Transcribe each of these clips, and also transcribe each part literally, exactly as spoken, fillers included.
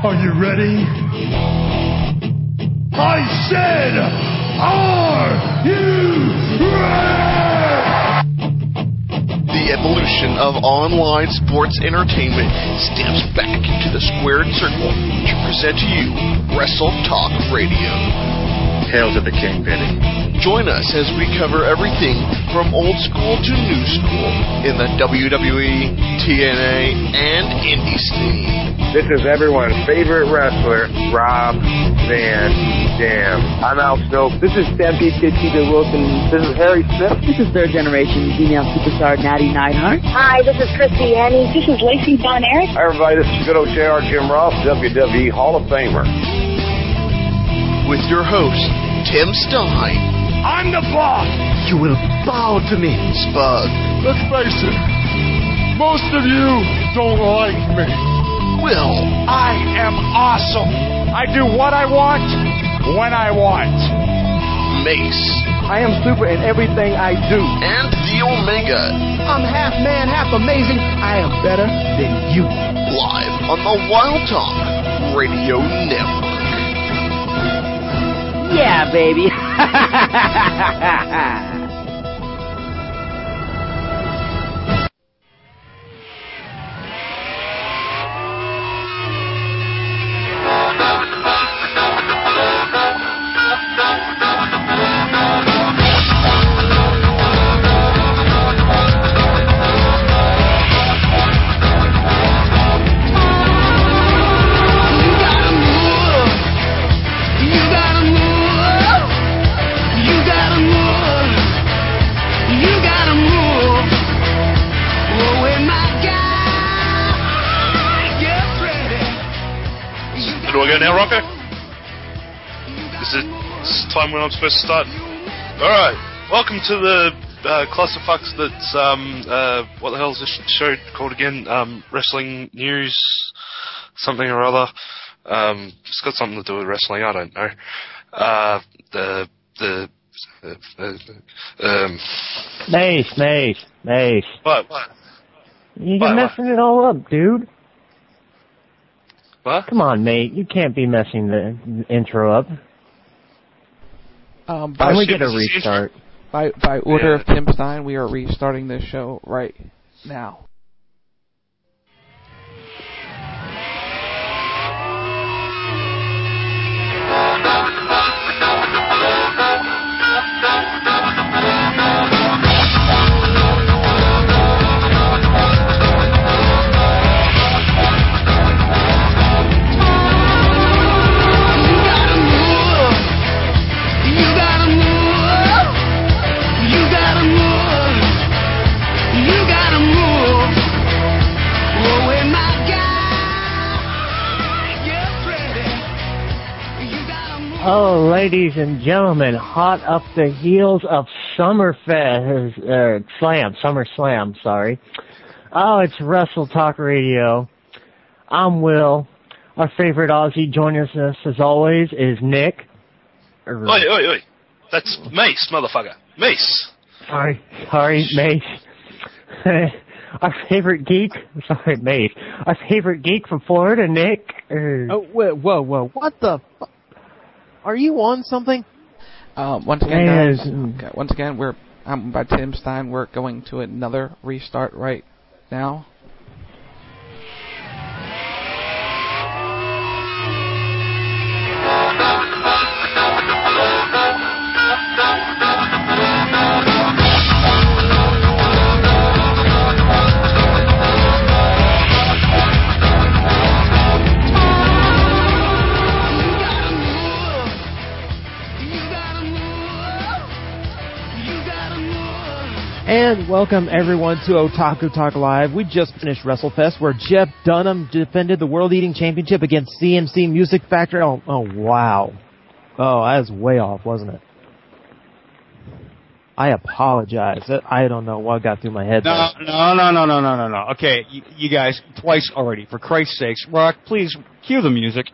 Are you ready? I said, are you ready? The evolution of online sports entertainment steps back into the squared circle to present to you Wrestle Talk Radio. Hail to the king, baby. Join us as we cover everything from old school to new school in the W W E, T N A, and indie scene. This is everyone's favorite wrestler, Rob Van Dam. I'm Al Snow. This is Stampede Kid T J Wilson. This is Harry Smith. This is third generation female superstar Natty Neidhart. Hi, this is Christy Annie. This is Lacey Von Erich. Hi, everybody. This is good old J R Jim Ross, W W E Hall of Famer. With your host, Tim Stein. I'm the boss. You will bow to me. Spud. Let's face it, most of you don't like me. Will. I am awesome. I do what I want, when I want. Mace. I am super in everything I do. And the Omega. I'm half man, half amazing. I am better than you. Live on the Wild Talk Radio Network. Yeah, baby. Do I go now, Rocco? Is it this time when I'm supposed to start? Alright, welcome to the uh, clusterfucks that's, um, uh, what the hell is this show called again? Um, Wrestling News, something or other. Um, it's got something to do with wrestling, I don't know. Uh, the, the, uh, uh, um... Mace, Mace, Mace. What, what? You're what, messing what? it all up, dude. What? Come on, mate. You can't be messing the intro up. Um, Why by, don't we get a restart? By by order yeah. of Tim Stein, we are restarting this show right now. Oh, ladies and gentlemen, hot up the heels of Summerfest, uh, Slam, Summer Slam, sorry. Oh, it's Wrestle Talk Radio. I'm Will. Our favorite Aussie joining us, as always, is Nick. Oi, oi, oi. That's Mace, motherfucker. Mace. Sorry, sorry, Mace. Our favorite geek, sorry, Mace. Our favorite geek from Florida, Nick. Uh, oh, whoa, whoa, whoa. What the fu- Are you on something? Um, once again, guys, Yes. okay, once again, we're I'm by Tim Stein. We're going to another restart right now. And welcome everyone to Otaku Talk Live. We just finished WrestleFest where Jeff Dunham defended the World Eating Championship against C M C Music Factory. Oh, oh wow. Oh, that was way off, wasn't it? I apologize. I don't know what got through my head. No, there. no, no, no, no, no, no, no. Okay, you, you guys, twice already. For Christ's sakes, Rock, please cue the music.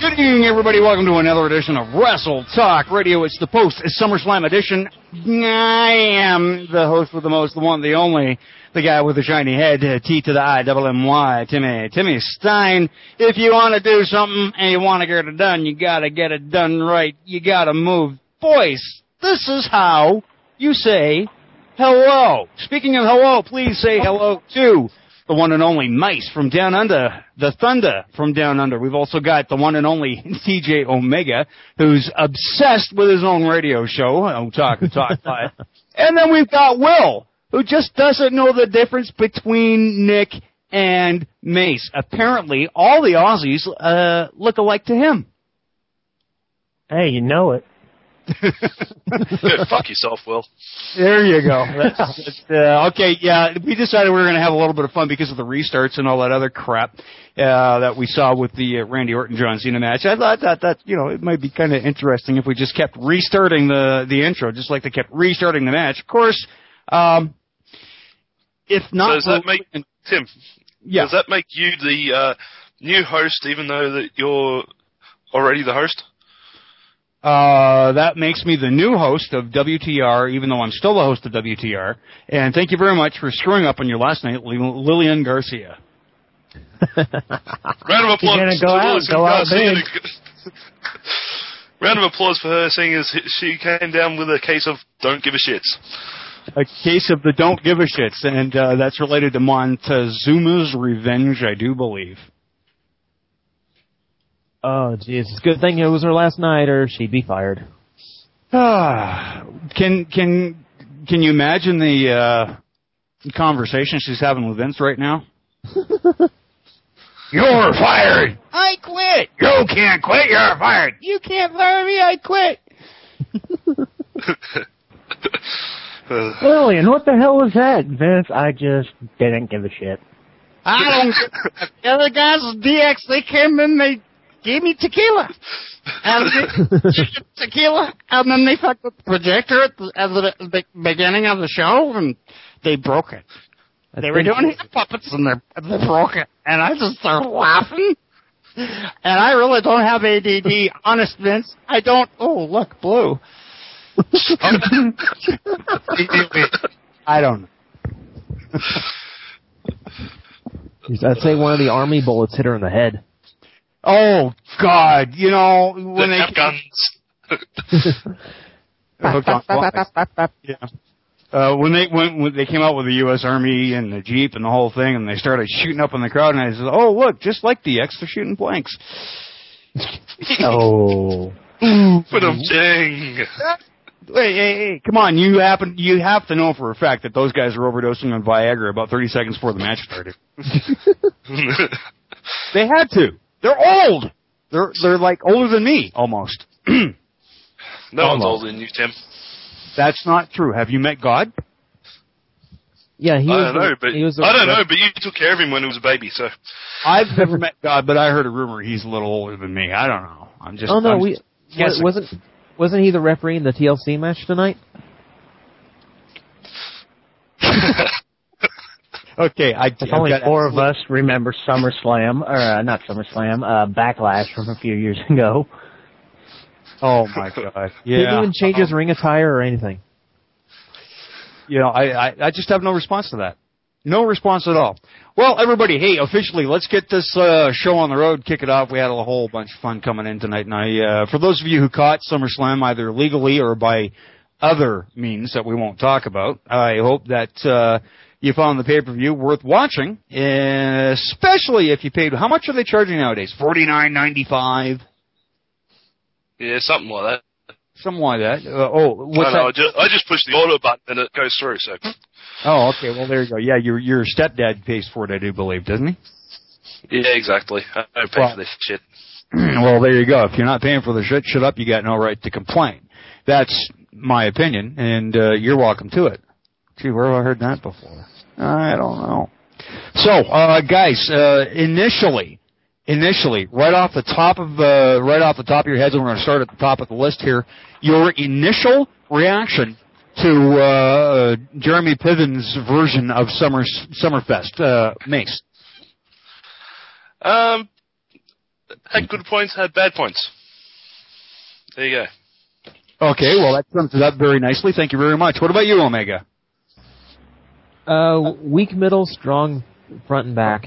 Good evening, everybody. Welcome to another edition of Wrestle Talk Radio. It's the post-SummerSlam edition. I am the host with the most, the one, the only, the guy with the shiny head, T to the I, double M Y, Timmy, Timmy Stein. If you want to do something and you want to get it done, you got to get it done right. You got to move. Boys, this is how you say hello. Speaking of hello, please say hello to the one and only Mice from Down Under, the Thunder from Down Under. We've also got the one and only T J Omega, who's obsessed with his own radio show, Otaku Talk Live. And then we've got Will, who just doesn't know the difference between Nick and Mace. Apparently, all the Aussies uh, look alike to him. Hey, you know it. Good, fuck yourself, Will. There you go. That's, that's, uh, okay, yeah, we decided we were going to have a little bit of fun because of the restarts and all that other crap uh, that we saw with the uh, Randy Orton John Cena match. I thought that, that you know, it might be kind of interesting if we just kept restarting the the intro, just like they kept restarting the match. Of course, um, if not, so does that make Tim? Yeah. Does that make you the uh, new host, even though that you're already the host? Uh, that makes me the new host of W T R, even though I'm still the host of W T R. And thank you very much for screwing up on your last night, Lillian Garcia. Round of applause go to out, Lillian go out Garcia. big. Round of applause for her, seeing as she came down with a case of don't give a shits. A case of the don't give a shits, and uh, that's related to Montezuma's Revenge, I do believe. Oh, jeez. It's a good thing it was her last night, or she'd be fired. Ah, can can can you imagine the uh, conversation she's having with Vince right now? You're fired. I quit. You can't quit. You're fired. You can't fire me. I quit. Lillian, what the hell was that? Vince, I just didn't give a shit. I don't. The other guys with D X, they came in, they gave me tequila. And they, tequila, and then they fucked with the projector at the, at the beginning of the show, and they broke it. They were doing his puppets, and they, they broke it. And I just started laughing. And I really don't have A D D. Honest, Vince, I don't. Oh, look, blue. I don't know. I'd say one of the army bullets hit her in the head. Oh God! You know when the they guns. yeah. Uh, when they when, when they came out with the U S Army and the Jeep and the whole thing, and they started shooting up in the crowd, and I said, "Oh, look, just like the X, they're shooting blanks." Oh. But I'm dang. Hey, hey, hey, come on! You happen you have to know for a fact that those guys are overdosing on Viagra about thirty seconds before the match started. They had to. They're old. They're they're like older than me almost. No almost. one's older than you, Tim. That's not true. Have you met God? Yeah, he I was don't the, know, but he was the, I don't know, but you took care of him when he was a baby, so. I've never met God, but I heard a rumor he's a little older than me. I don't know. I'm just. Oh no, I'm we just wasn't wasn't he the referee in the T L C match tonight? Okay, I. If only four of us remember SummerSlam, or uh, not SummerSlam, uh, Backlash from a few years ago. Oh my God! Yeah. Didn't even change his ring attire or anything. You know, I, I I just have no response to that. No response at all. Well, everybody, hey, officially, let's get this uh, show on the road, kick it off. We had a whole bunch of fun coming in tonight, and I, uh, for those of you who caught SummerSlam either legally or by other means that we won't talk about, I hope that uh, you found the pay-per-view worth watching, especially if you paid. How much are they charging nowadays? forty-nine ninety-five. Yeah, something like that. Something like that. Uh, oh, what's I, know, that? I, just, I just push the order button and it goes through, so. Oh, okay. Well, there you go. Yeah, your your stepdad pays for it, I do believe, doesn't he? Yeah, exactly. I don't pay well, for this shit. Well, there you go. If you're not paying for the shit, shut up. You got no right to complain. That's my opinion, and uh, you're welcome to it. Gee, where have I heard that before? I don't know. So, uh, guys, uh, initially, initially, right off the top of uh, right off the top of your heads, and we're going to start at the top of the list here. Your initial reaction to uh, Jeremy Piven's version of Summer Summerfest, uh, Mace. Um, had good points, had bad points. There you go. Okay, well, that sums it up very nicely. Thank you very much. What about you, Omega? Uh, weak middle, strong front and back.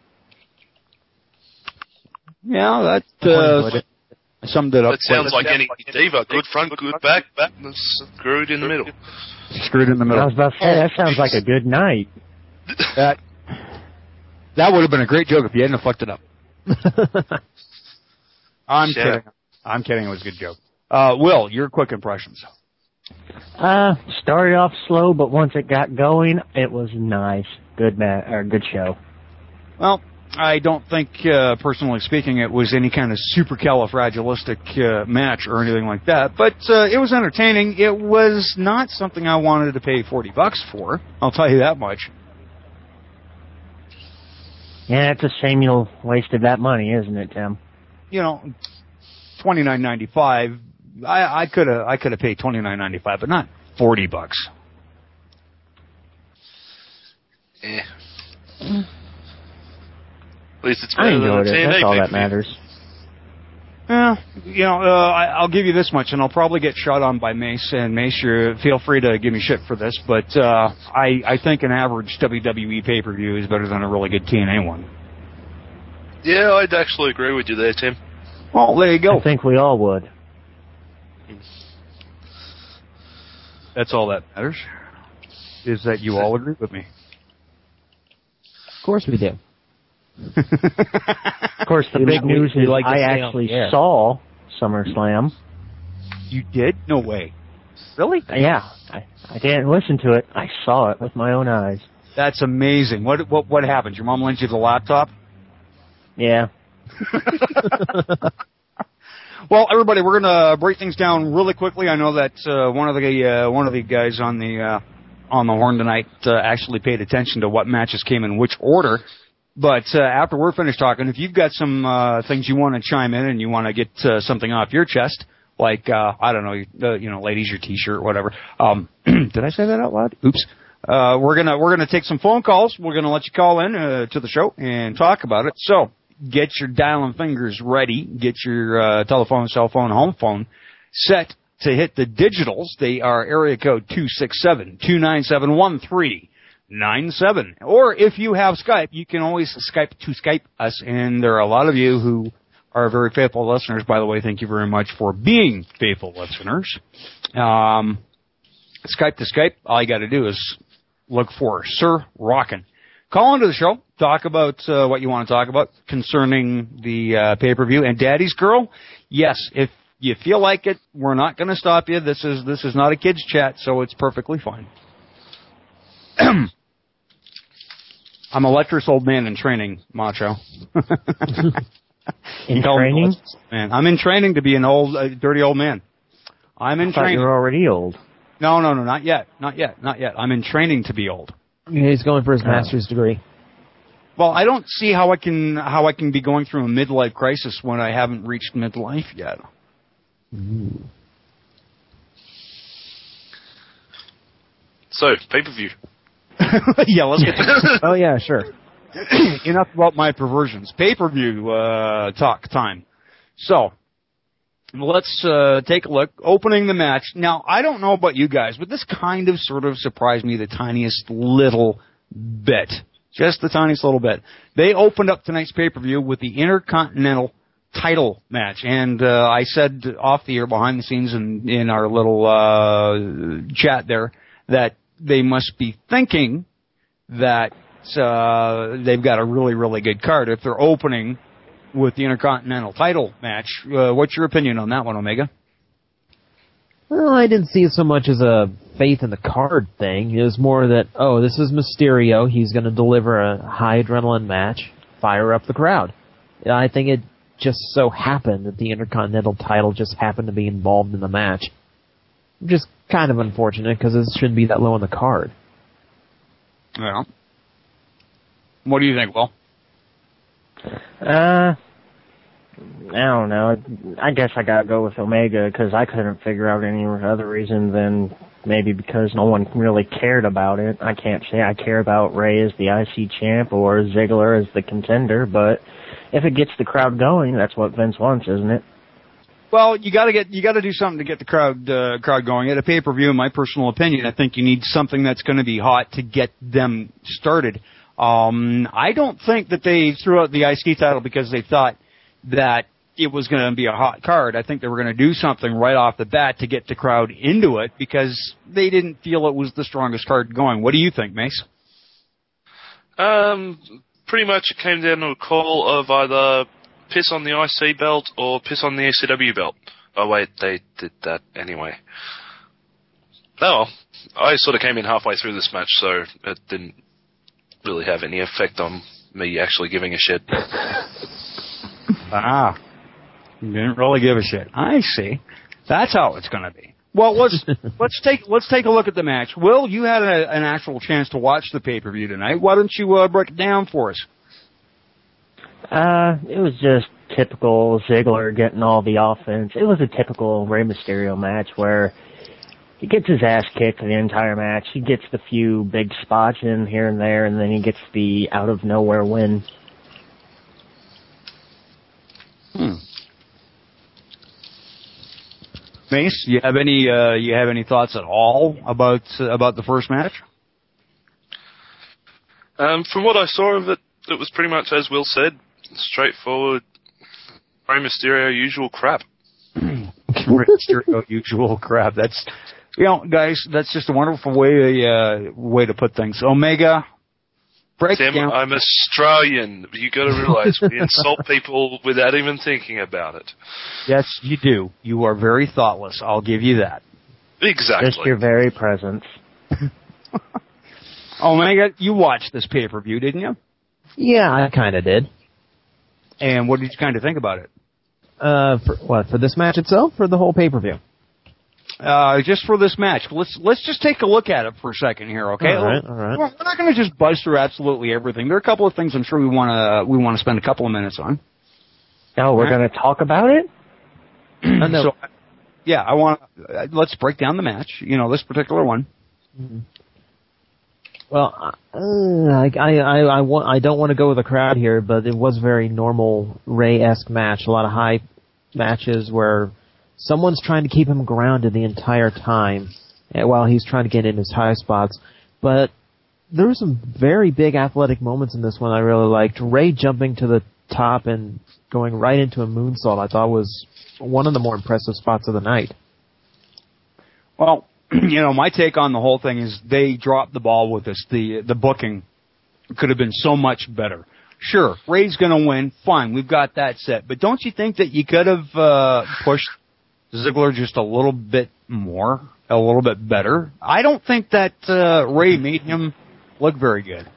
Yeah, that uh, summed it up. That sounds like any diva. Good front, good back, back screwed in the middle. Screwed in the middle. I was about to say, that sounds like a good night. That that would have been a great joke if you hadn't fucked it up. I'm Shut kidding. up. I'm kidding. It was a good joke. Uh, Will, your quick impressions. Uh, started off slow, but once it got going, it was nice. Good ma- or good show. Well, I don't think, uh, personally speaking, it was any kind of supercalifragilistic uh, match or anything like that. But uh, it was entertaining. It was not something I wanted to pay forty bucks for. I'll tell you that much. Yeah, it's a shame you wasted that money, isn't it, Tim? You know, twenty nine ninety five. I I could have I could have paid twenty nine ninety five, but not forty bucks. Yeah. At least it's I better than enjoyed the it. T N A That's all that pay-per-view. matters. Yeah, you know, uh, I, I'll give you this much, and I'll probably get shot on by Mace. And Mace, you feel free to give me shit for this, but uh, I I think an average W W E pay per view is better than a really good T N A one. Yeah, I'd actually agree with you there, Tim. Well, there you go. I think we all would. That's all that matters. Is that you all agree with me? Of course we do. Of course, the We big like- we- news we is like to I stay on actually the air. saw SummerSlam. You did? No way. Really? Yeah, I, I didn't listen to it. I saw it with my own eyes. That's amazing. What what what happened? Your mom lent you the laptop? Yeah. Well, everybody, we're going to break things down really quickly. I know that uh, one of the uh, one of the guys on the uh, on the horn tonight uh, actually paid attention to what matches came in which order. But uh, after we're finished talking, if you've got some uh, things you want to chime in and you want to get uh, something off your chest, like uh, I don't know, uh, you know, ladies, your T-shirt, whatever. Um, did I say that out loud? Oops. Uh, we're gonna we're gonna take some phone calls. We're gonna let you call in uh, to the show and talk about it. So get your dialing fingers ready. Get your uh, telephone, cell phone, home phone set to hit the digitals. They are area code two six seven, two nine seven, one three nine seven. Or if you have Skype, you can always Skype to Skype us. And there are a lot of you who are very faithful listeners. By the way, thank you very much for being faithful listeners. Um, Skype to Skype, all you got to do is look for Sir Rockin'. Call into the show. Talk about uh, what you want to talk about concerning the uh, pay-per-view. And Daddy's Girl, yes, if you feel like it, we're not going to stop you. This is this is not a kids' chat, so it's perfectly fine. I'm a lecherous old man in training, Macho. In training? Man, I'm in training to be an old, uh, dirty old man. I'm in I thought training. you were already old. No, no, no, not yet, not yet, not yet. I'm in training to be old. Yeah, he's going for his Oh. master's degree. Well, I don't see how I can how I can be going through a midlife crisis when I haven't reached midlife yet. Ooh. So, pay-per-view. Yeah, let's get to Oh, yeah, sure. Enough about my perversions. Pay-per-view uh, talk time. So, let's uh, take a look. Opening the match. Now, I don't know about you guys, but this kind of sort of surprised me the tiniest little bit. Just the tiniest little bit. They opened up tonight's pay-per-view with the Intercontinental title match. And uh, I said off the air, behind the scenes in, in our little uh, chat there, that they must be thinking that uh, they've got a really, really good card if they're opening with the Intercontinental title match. Uh, what's your opinion on that one, Omega? Well, I didn't see it so much as a faith in the card thing. It was more that, oh, this is Mysterio. He's going to deliver a high adrenaline match, fire up the crowd. I think it just so happened that the Intercontinental title just happened to be involved in the match. Just kind of unfortunate because it shouldn't be that low on the card. Yeah. What do you think, Will? Uh, I don't know. I guess I gotta go with Omega because I couldn't figure out any other reason than maybe because no one really cared about it. I can't say I care about Ray as the I C champ or Ziggler as the contender, but if it gets the crowd going, that's what Vince wants, isn't it? Well, you got to get you got to do something to get the crowd uh, crowd going. At a pay per view, in my personal opinion, I think you need something that's going to be hot to get them started. Um, I don't think that they threw out the I C title because they thought that it was going to be a hot card. I think they were going to do something right off the bat to get the crowd into it because they didn't feel it was the strongest card going. What do you think, Mace? Um, pretty much it came down to a call of either piss on the I C belt or piss on the E C W belt. Oh wait, they did that anyway. Oh, I sort of came in halfway through this match, so it didn't really have any effect on me actually giving a shit. Ah, you didn't really give a shit. I see. That's how it's going to be. Well, let's let's take let's take a look at the match. Will, you had a, an actual chance to watch the pay per view tonight. Why don't you uh, break it down for us? Uh, it was just typical Ziggler getting all the offense. It was a typical Rey Mysterio match where he gets his ass kicked the entire match. He gets the few big spots in here and there, and then he gets the out of nowhere win. Hmm. Mace, you have any uh, you have any thoughts at all about uh, about the first match? Um, from what I saw of it, it was pretty much as Will said, straightforward Rey Mysterio usual crap. Rey Mysterio usual crap. That's, you know, guys, that's just a wonderful way uh, way to put things. Omega, break Tim, down. I'm Australian. You got to realise we insult people without even thinking about it. Yes, you do. You are very thoughtless. I'll give you that. Exactly. Just your very presence. Omega, you watched this pay-per-view, didn't you? Yeah, I kind of did. And what did you kind of think about it? Uh, for, what, for this match itself, or the whole pay-per-view? Uh, just for this match. Let's let's just take a look at it for a second here, okay? All right, all right. We're not going to just buzz through absolutely everything. There are a couple of things I'm sure we want to we want to spend a couple of minutes on. Oh, we're right. going to talk about it? uh, no. So, yeah, I want. Uh, let's break down the match. You know, this particular one. Mm-hmm. Well, uh, I, I, I, I, want, I don't want to go with the crowd here, but it was a very normal Ray-esque match. A lot of high matches where someone's trying to keep him grounded the entire time while he's trying to get in his high spots. But there were some very big athletic moments in this one I really liked. Ray jumping to the top and going right into a moonsault I thought was one of the more impressive spots of the night. Well, you know, my take on the whole thing is they dropped the ball with this. The the booking could have been so much better. Sure, Ray's going to win. Fine, we've got that set. But don't you think that you could have uh, pushed Ziggler just a little bit more, a little bit better? I don't think that uh, Ray made him look very good.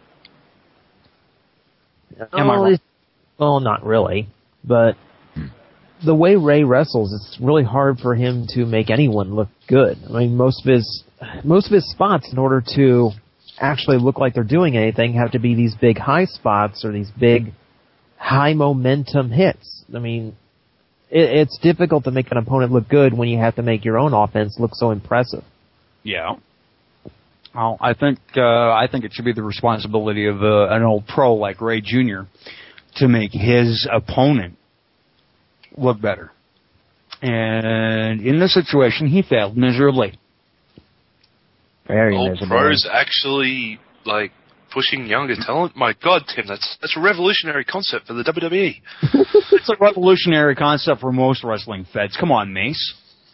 Am I oh, wrong? Well, not really, but the way Ray wrestles, it's really hard for him to make anyone look good. I mean, most of his most of his spots, in order to actually look like they're doing anything, have to be these big high spots or these big high momentum hits. I mean, it, it's difficult to make an opponent look good when you have to make your own offense look so impressive. Yeah. Well, I think uh, I think it should be the responsibility of uh, an old pro like Ray Junior to make his opponent look better. And in this situation, he failed miserably. Very Old miserable. pros actually, like, pushing younger talent? My God, Tim, that's that's a revolutionary concept for the W W E. It's a revolutionary concept for most wrestling feds. Come on, Mace.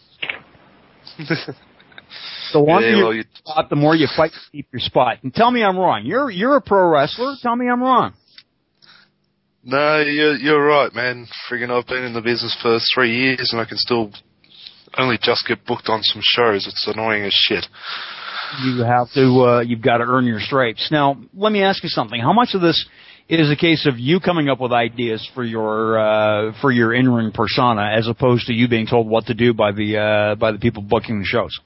The longer Yeah, you well, you- spot, the more you fight to keep your spot. And tell me I'm wrong. You're you're a pro wrestler. Tell me I'm wrong. No, you're, you're right, man. Friggin' I've been in the business for three years and I can still only just get booked on some shows. It's annoying as shit. You have to, uh, you've got to earn your stripes. Now, let me ask you something. How much of this is a case of you coming up with ideas for your, uh, for your in-ring persona as opposed to you being told what to do by the, uh, by the people booking the shows?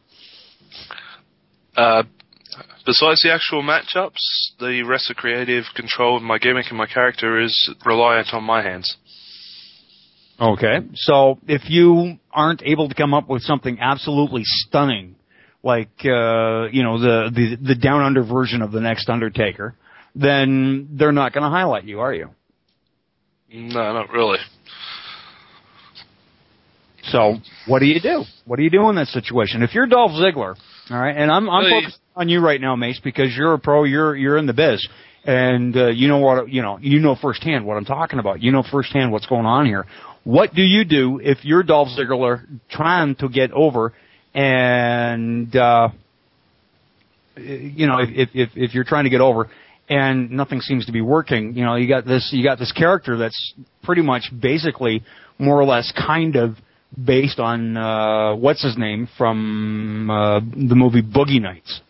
Uh, besides the actual matchups, the rest of creative control of my gimmick and my character is reliant on my hands. Okay. So if you aren't able to come up with something absolutely stunning, like, uh, you know, the, the, the down under version of the next Undertaker, then they're not going to highlight you, are you? No, not really. So, what do you do? What do you do in that situation? If you're Dolph Ziggler, all right, and I'm I'm Hey. focused on you right now, Mace, because you're a pro, you're you're in the biz, and uh, you know what you know you know firsthand what I'm talking about. You know firsthand what's going on here. What do you do if you're Dolph Ziggler trying to get over, and uh, you know if, if if you're trying to get over and nothing seems to be working? You know, you got this you got this character that's pretty much basically more or less kind of based on uh, what's his name from uh, the movie Boogie Nights.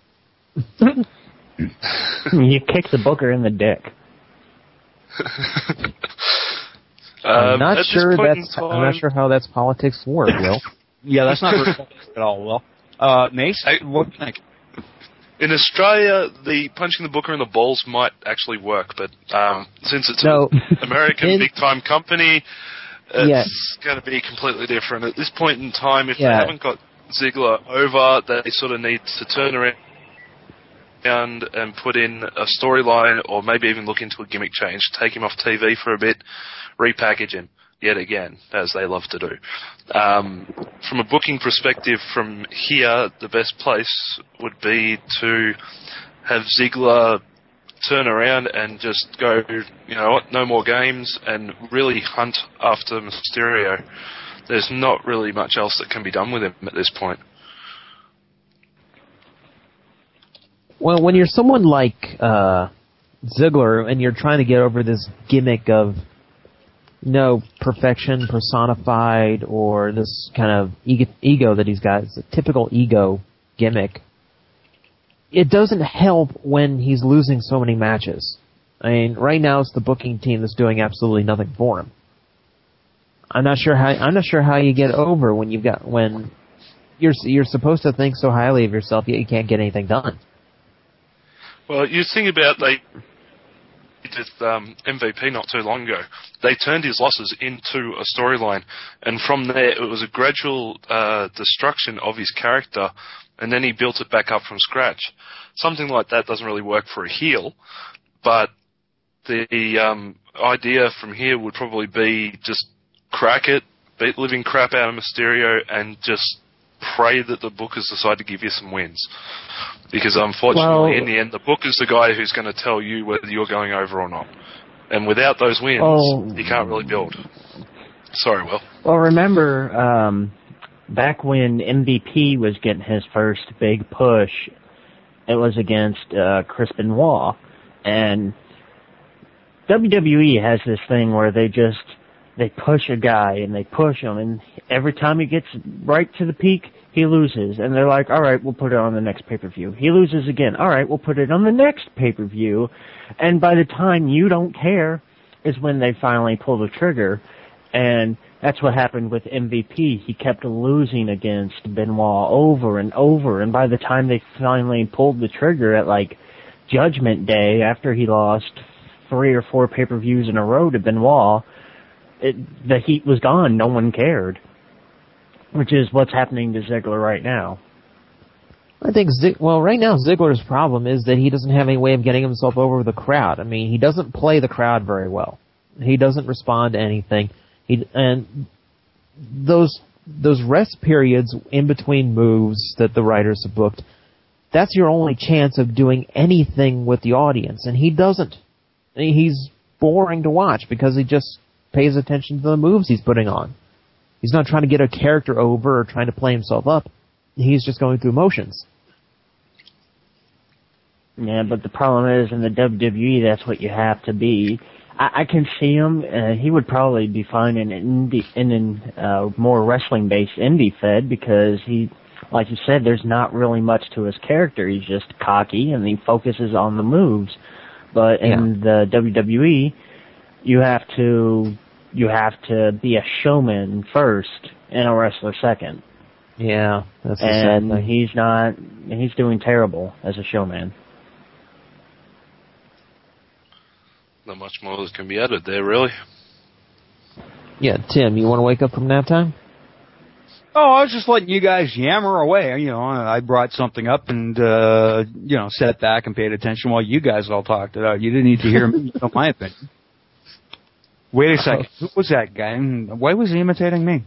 You kick the booker in the dick. I'm Um, not at sure this point that's. in I'm time- not sure how that's politics work, Will. Yeah, that's not very at all, Will. Uh, Mace, I- what do you think? In Australia, the punching the booker in the balls might actually work, but um, since it's No. an American In- big-time company, it's Yeah. going to be completely different. At this point in time, if Yeah. they haven't got Ziggler over, they sort of need to turn around and put in a storyline, or maybe even look into a gimmick change, take him off T V for a bit, repackage him yet again, as they love to do. Um, from a booking perspective, from here, the best place would be to have Ziggler turn around and just go, you know what, no more games, and really hunt after Mysterio. There's not really much else that can be done with him at this point. Well, when you're someone like uh, Ziggler and you're trying to get over this gimmick of you know, perfection personified, or this kind of ego, ego that he's got, it's a typical ego gimmick, it doesn't help when he's losing so many matches. I mean, right now it's the booking team that's doing absolutely nothing for him. I'm not sure how I'm not sure how you get over when you've got when you're you're supposed to think so highly of yourself yet you can't get anything done. Well, you think about they did um, M V P not too long ago. They turned his losses into a storyline, and from there it was a gradual uh, destruction of his character, and then he built it back up from scratch. Something like that doesn't really work for a heel, but the um, idea from here would probably be just crack it, beat the living crap out of Mysterio, and just pray that the bookers decide to give you some wins. Because unfortunately, Well, in the end, the booker's the guy who's going to tell you whether you're going over or not. And without those wins, Oh. you can't really build. Sorry, Will. Well, remember, um, back when M V P was getting his first big push, it was against uh, Chris Benoit. And W W E has this thing where they just, they push a guy and they push him, and every time he gets right to the peak, he loses. And they're like, all right, we'll put it on the next pay-per-view. He loses again. All right, we'll put it on the next pay-per-view. And by the time you don't care is when they finally pull the trigger. And that's what happened with M V P. He kept losing against Benoit over and over. And by the time they finally pulled the trigger at, like, Judgment Day, after he lost three or four pay-per-views in a row to Benoit, it, the heat was gone. No one cared. Which is what's happening to Ziggler right now. I think, Zig- well, right now Ziggler's problem is that he doesn't have any way of getting himself over the crowd. I mean, he doesn't play the crowd very well. He doesn't respond to anything. He and those those rest periods in between moves that the writers have booked, that's your only chance of doing anything with the audience, and he doesn't. I mean, he's boring to watch because he just pays attention to the moves he's putting on. He's not trying to get a character over or trying to play himself up. He's just going through motions. Yeah, but the problem is in the W W E, that's what you have to be. I, I can see him. Uh, he would probably be fine in an indie, in an uh, more wrestling-based indie fed because he, like you said, there's not really much to his character. He's just cocky and he focuses on the moves. But in Yeah. the W W E, you have to you have to be a showman first and a wrestler second. Yeah, that's the sad And thing. he's not. He's doing terrible as a showman. Not much more that can be added there, really. Yeah, Tim, you want to wake up from nap time? Oh, I was just letting you guys yammer away. You know, I brought something up and, uh, you know, sat back and paid attention while you guys all talked it out. You didn't need to hear me, my opinion. Wait a second. Who was that guy? And why was he imitating me?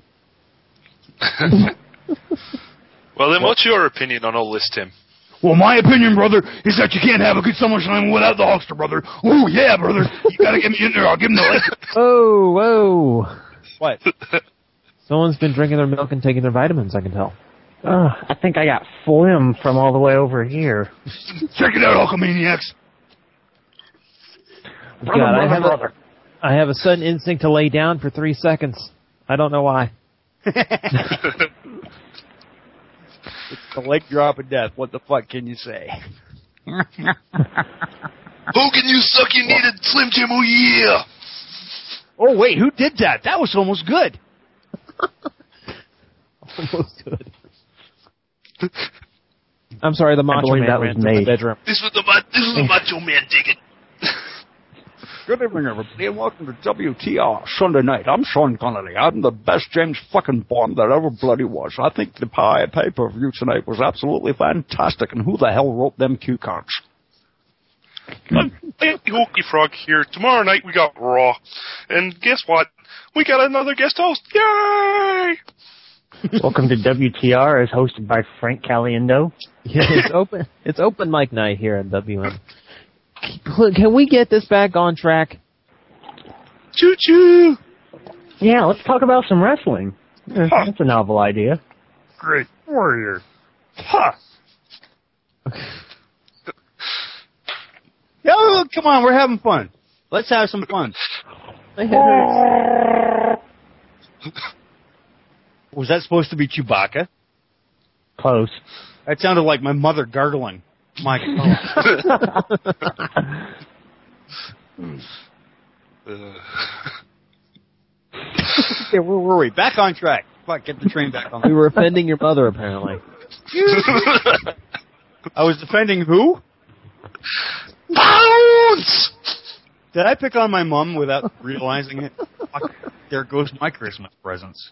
Well, then what's your opinion on all this, Tim? Well, my opinion, brother, is that you can't have a good SummerSlam without the Hulkster, brother. Oh, yeah, brother. You gotta get me in there. I'll give him the leg. Oh, whoa. What? Someone's been drinking their milk and taking their vitamins, I can tell. Uh, I think I got phlegm from all the way over here. Check it out, Hulkamaniacs. Brother, God, I brother, have, brother. A, I have a sudden instinct to lay down for three seconds. I don't know why. It's the leg drop of death. What the fuck can you say? Hogan, you suck, you needed Slim Jim, oh yeah! Oh, wait, who did that? That was almost good. Almost good. I'm sorry, the Macho Man ran to my bedroom. This was the, this was the Macho Man digging. Good evening, everybody, and welcome to W T R Sunday Night. I'm Sean Connolly. I'm the best James fucking Bond that ever bloody was. I think the pie pay-per-view tonight was absolutely fantastic, and who the hell wrote them cue cards? Andy Hooky Frog here. Tomorrow night we got Raw. And guess what? We got another guest host. Yay! Welcome to W T R, as hosted by Frank Caliendo. Yeah, it's open. It's open mic night here at W M. Can we get this back on track? Choo choo! Yeah, let's talk about some wrestling. Huh. That's a novel idea. Great warrior. Ha! Yo, come on, we're having fun. Let's have some fun. Was that supposed to be Chewbacca? Close. That sounded like my mother gargling. My God. Okay, where were we? Back on track. Fuck, get the train back on. We were offending your mother, apparently. I was defending who? Bounce! Did I pick on my mom without realizing it? Fuck, there goes my Christmas presents.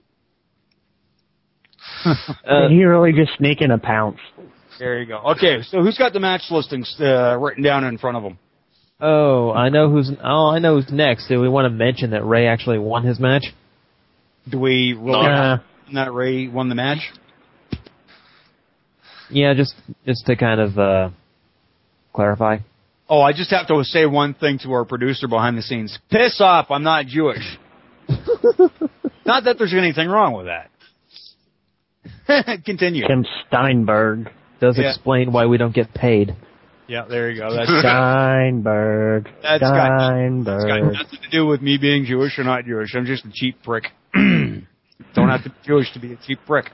uh, Did he really just sneak in a pounce? There you go. Okay, so who's got the match listings uh, written down in front of them? Oh, I know who's. Oh, I know who's next. Do we want to mention that Ray actually won his match? Do we really uh, that Ray won the match? Yeah, just just to kind of uh, clarify. Oh, I just have to say one thing to our producer behind the scenes. Piss off! I'm not Jewish. Not that there's anything wrong with that. Continue. Tim Steinberg. Does Yeah. explain why we don't get paid. Yeah, there you go. That's Steinberg. That's Steinberg. got, that's got nothing to do with me being Jewish or not Jewish. I'm just a cheap prick. Don't have to be Jewish to be a cheap prick.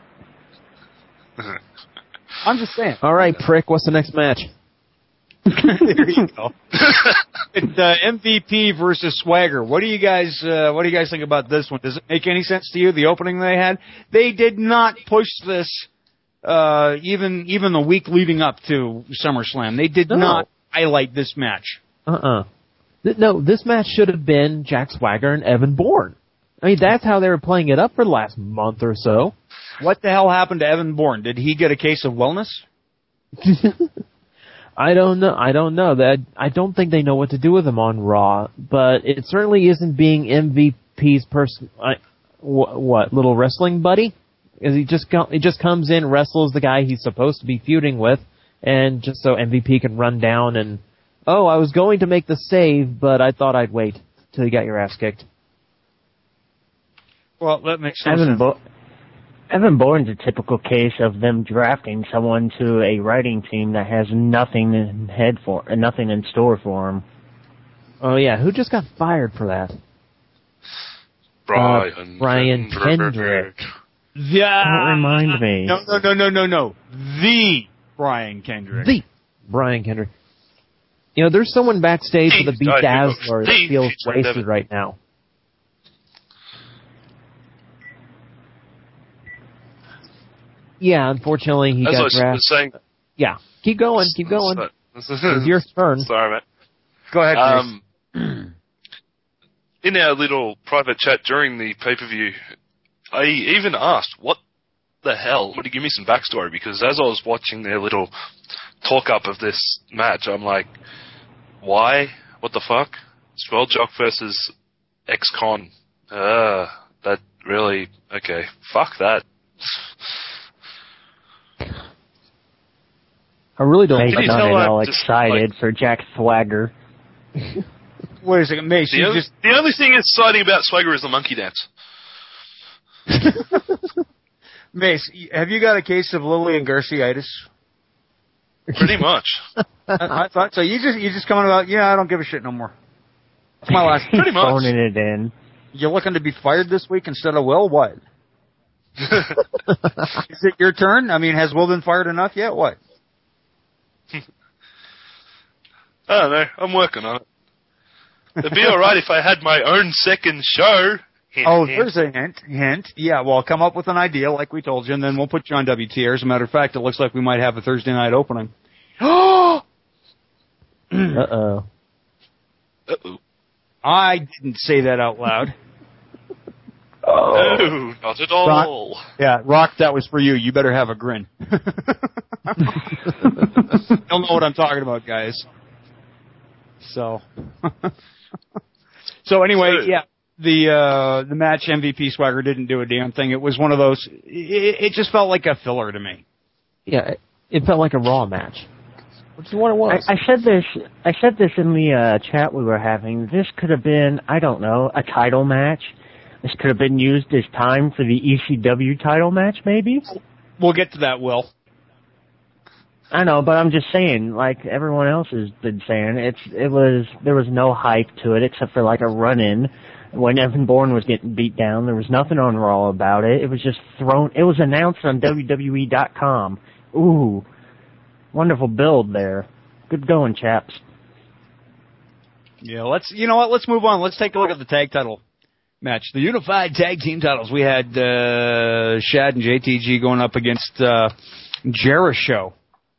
I'm just saying. All right, prick. What's the next match? There you go. It's uh, M V P versus Swagger. What do you guys? Uh, what do you guys think about this one? Does it make any sense to you? The opening they had, they did not push this. Uh, even even the week leading up to SummerSlam, they did No. not highlight this match. Uh-uh. Th- No, this match should have been Jack Swagger and Evan Bourne. I mean, that's how they were playing it up for the last month or so. What the hell happened to Evan Bourne? Did he get a case of wellness? I don't know. I don't know. That I don't think they know what to do with him on Raw, but it certainly isn't being M V P's person. I, wh- what little wrestling buddy? Is he just co- he just comes in, wrestles the guy he's supposed to be feuding with, and just so M V P can run down and oh, I was going to make the save, but I thought I'd wait till you got your ass kicked. Well, that makes no Evan, sense. Bo- Evan Bourne's a typical case of them drafting someone to a writing team that has nothing in head for, uh, nothing in store for him. Oh yeah, who just got fired for that? Brian, uh, Brian Kendrick. Yeah. Don't remind me. No, no, no, no, no, no. The Brian Kendrick. The Brian Kendrick. You know, there's someone backstage with a beat Dazzler that feels wasted right now. Yeah, unfortunately he As got I was drafted. saying, Yeah, keep going, keep going. It's your turn. Sorry, mate. Go ahead, um, in our little private chat during the pay-per-view, I even asked, what the hell? Would you give me some backstory? Because as I was watching their little talk-up of this match, I'm like, why? What the fuck? Swell Jock versus ex-con. Uh, that really, okay, fuck that. I really don't. Mace Can you got tell it I'm all just, excited like- for Jack Swagger. Wait a second, Mace. The, You o- just the only thing exciting about Swagger is the monkey dance. Mace, have you got a case of Lillian Garciaitis? Pretty much. I, I thought so. You just you just coming about? Yeah, I don't give a shit no more. That's my last. Pretty much. Phoning it in. You looking to be fired this week instead of Will? What? Is it your turn? I mean, has Will been fired enough yet? What? I don't know. I'm working on it. It'd be alright if I had my own second show. Hint, Oh, hint. there's a hint. Hint. Yeah, well, come up with an idea like we told you, and then we'll put you on W T R. As a matter of fact, it looks like we might have a Thursday night opening. Uh-oh. Uh-oh. I didn't say that out loud. No, not at all. Rock, yeah, Rock, that was for you. You better have a grin. You'll know what I'm talking about, guys. So, so anyway, yeah, the uh, the match M V P Swagger didn't do a damn thing. It was one of those. It, it just felt like a filler to me. Yeah, it felt like a Raw match, which is what it was. I, I said this. I said this in the uh, chat we were having. This could have been, I don't know, a title match. This could have been used as time for the E C W title match, maybe. We'll get to that, Will. I know, but I'm just saying, like everyone else has been saying, it's it was there was no hype to it except for like a run-in when Evan Bourne was getting beat down. There was nothing on Raw about it. It was just thrown. It was announced on W W E dot com. Ooh, wonderful build there. Good going, chaps. Yeah, let's. You know what? Let's move on. Let's take a look at the tag title match, the unified tag team titles. We had uh, Shad and J T G going up against uh, Jericho.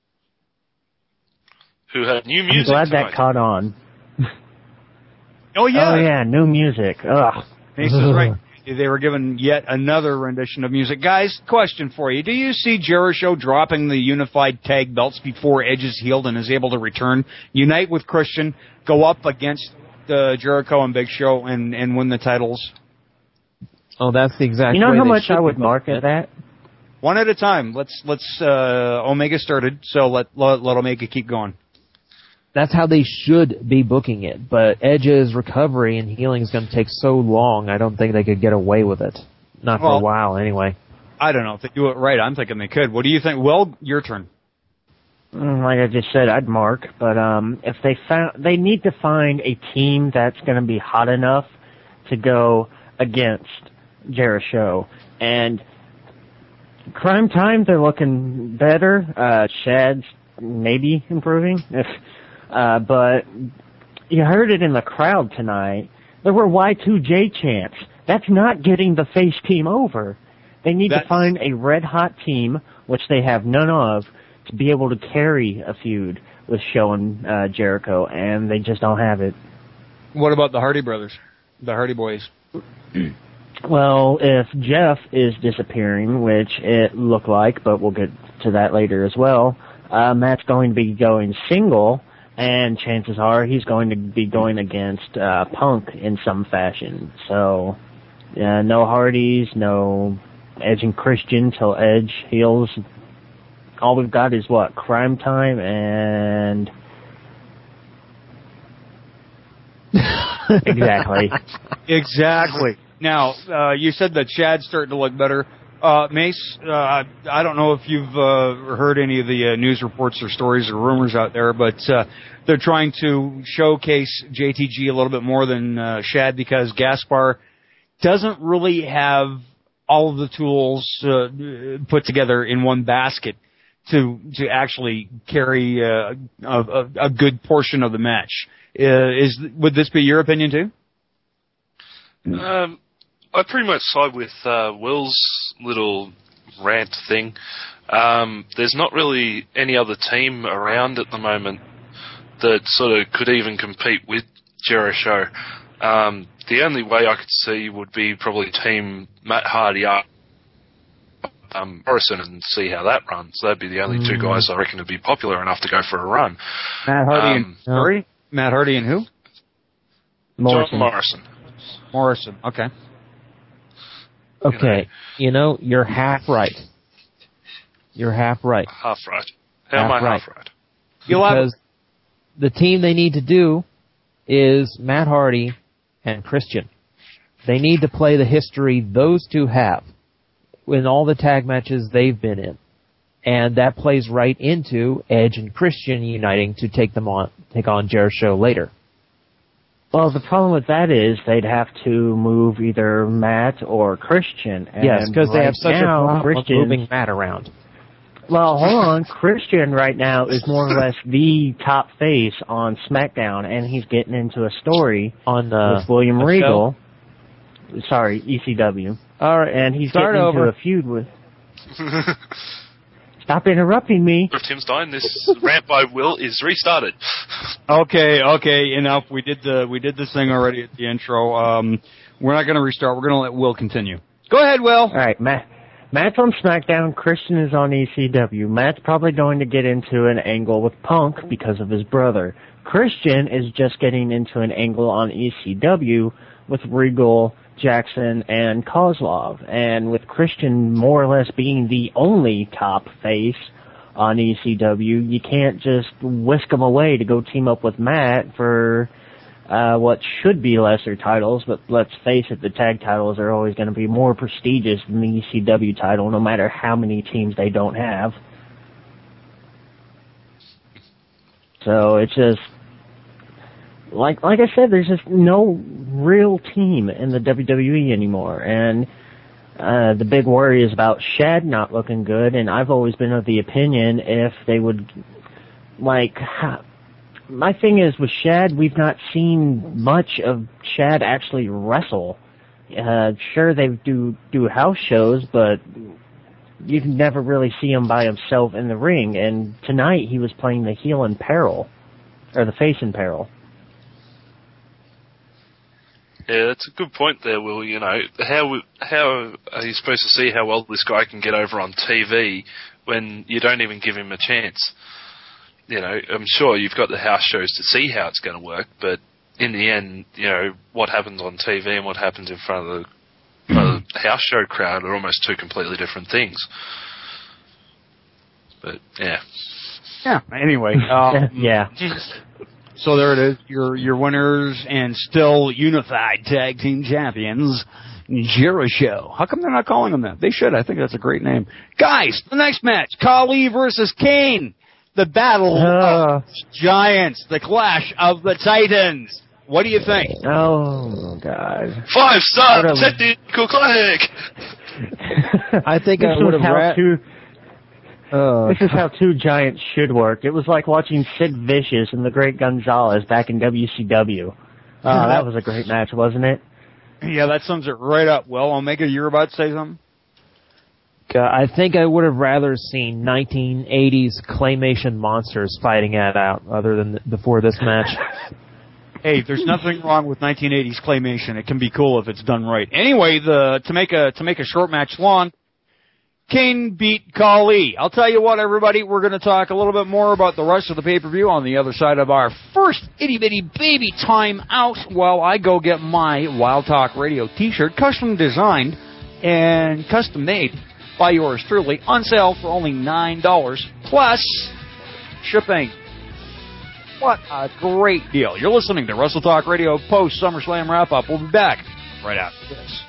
Who had new I'm music glad tonight. that caught on. Oh yeah, Oh yeah, new music. Ugh. Ace is right. They were given yet another rendition of music. Guys, question for you. Do you see Jericho dropping the unified tag belts before Edge is healed and is able to return, unite with Christian, go up against uh, Jericho and Big Show and, and win the titles? Oh, that's the exact. You know way how they much should I would be market that? One at a time. Let's, let's, uh, Omega started, so let, let, let Omega keep going. That's how they should be booking it. But Edge's recovery and healing is going to take so long, I don't think they could get away with it. Not for Well, a while, anyway. I don't know. If they do it right, I'm thinking they could. What do you think? Well, your turn. Mm, Like I just said, I'd mark. But um, if they found, they need to find a team that's going to be hot enough to go against Jericho. And Crime Time, they're looking better. Uh, Shad's maybe improving. If Uh, but you heard it in the crowd tonight. There were Y two J chants. That's not getting the face team over. They need That's... to find a red-hot team, which they have none of, to be able to carry a feud with Show and uh, Jericho, and they just don't have it. What about the Hardy Brothers? The Hardy Boys? Well, if Jeff is disappearing, which it looked like, but we'll get to that later as well, uh, Matt's going to be going single, and chances are he's going to be going against uh, Punk in some fashion. So, uh, no Hardys, no Edge and Christian till Edge heals. All we've got is what? Crime Time and... Exactly. Exactly. Now, uh, you said that Shad's starting to look better. Uh, Mace, uh, I don't know if you've uh, heard any of the uh, news reports or stories or rumors out there, but uh, they're trying to showcase J T G a little bit more than uh, Shad because Gaspar doesn't really have all of the tools uh, put together in one basket to to actually carry uh, a, a, a good portion of the match. Uh, is would this be your opinion too? Um, I pretty much side with uh, Will's little rant thing. Um, there's not really any other team around at the moment that sort of could even compete with Jericho. Um, the only way I could see would be probably team Matt Hardy up um, Morrison and see how that runs. That'd be the only mm. two guys I reckon would be popular enough to go for a run. Matt Hardy um, and sorry, Matt Hardy and who? Morrison. John Morrison. Morrison. Okay. Okay. You know, you're half right. You're half right. Half right. How half am I right. half right? Because the team they need to do is Matt Hardy and Christian. They need to play the history those two have in all the tag matches they've been in. And that plays right into Edge and Christian uniting to take them on, take on Jericho later. Well, the problem with that is they'd have to move either Matt or Christian. And yes, because right they have such now, a problem Christian, moving Matt around. Well, hold on. Christian right now is more or less the top face on SmackDown, and he's getting into a story on uh, with William Regal. Show? Sorry, E C W. All right, and he's Start getting over. into a feud with. Stop interrupting me. Of Tim Stein, this rant by Will is restarted. Okay, okay, enough. We did the we did this thing already at the intro. Um, we're not going to restart. We're going to let Will continue. Go ahead, Will. All right, Matt. Matt's on SmackDown. Christian is on E C W. Matt's probably going to get into an angle with Punk because of his brother. Christian is just getting into an angle on E C W with Regal, Jackson, and Kozlov. And with Christian more or less being the only top face on E C W, you can't just whisk him away to go team up with Matt for uh, what should be lesser titles. But let's face it, the tag titles are always going to be more prestigious than the E C W title, no matter how many teams they don't have. So it's just... Like like I said, there's just no real team in the W W E anymore, and uh, the big worry is about Shad not looking good. And I've always been of the opinion if they would, like, my thing is with Shad, we've not seen much of Shad actually wrestle. Uh, sure, they do do house shows, but you can never really see him by himself in the ring. And tonight he was playing the heel in peril, or the face in peril. Yeah, that's a good point there, Will. You know, how how are you supposed to see how well this guy can get over on T V when you don't even give him a chance? You know, I'm sure you've got the house shows to see how it's going to work, but in the end, you know, what happens on T V and what happens in front of the, front of the house show crowd are almost two completely different things. But, yeah. Yeah, anyway. Um, yeah. So there it is, your your winners and still unified tag team champions, Jericho. How come they're not calling them that? They should. I think that's a great name. Guys, the next match, Khali versus Kane. The battle uh, of giants, the clash of the titans. What do you think? Oh, God. Five star technical clinic. I think I would have ra- two, uh, This is how two giants should work. It was like watching Sid Vicious and the Great Gonzalez back in W C W. Uh, that was a great match, wasn't it? Yeah, that sums it right up. Well, Omega, you're about to say something? I think I would have rather seen nineteen eighties claymation monsters fighting it out other than before this match. Hey, there's nothing wrong with nineteen eighties claymation. It can be cool if it's done right. Anyway, the to make a to make a short match long, Kane beat Khali. I'll tell you what, everybody, we're going to talk a little bit more about the rest of the pay-per-view on the other side of our first itty-bitty baby time out while I go get my Wild Talk Radio t-shirt, custom designed and custom made by yours truly, on sale for only nine dollars plus shipping. What a great deal. You're listening to Wrestle Talk Radio post SummerSlam wrap-up. We'll be back right after this.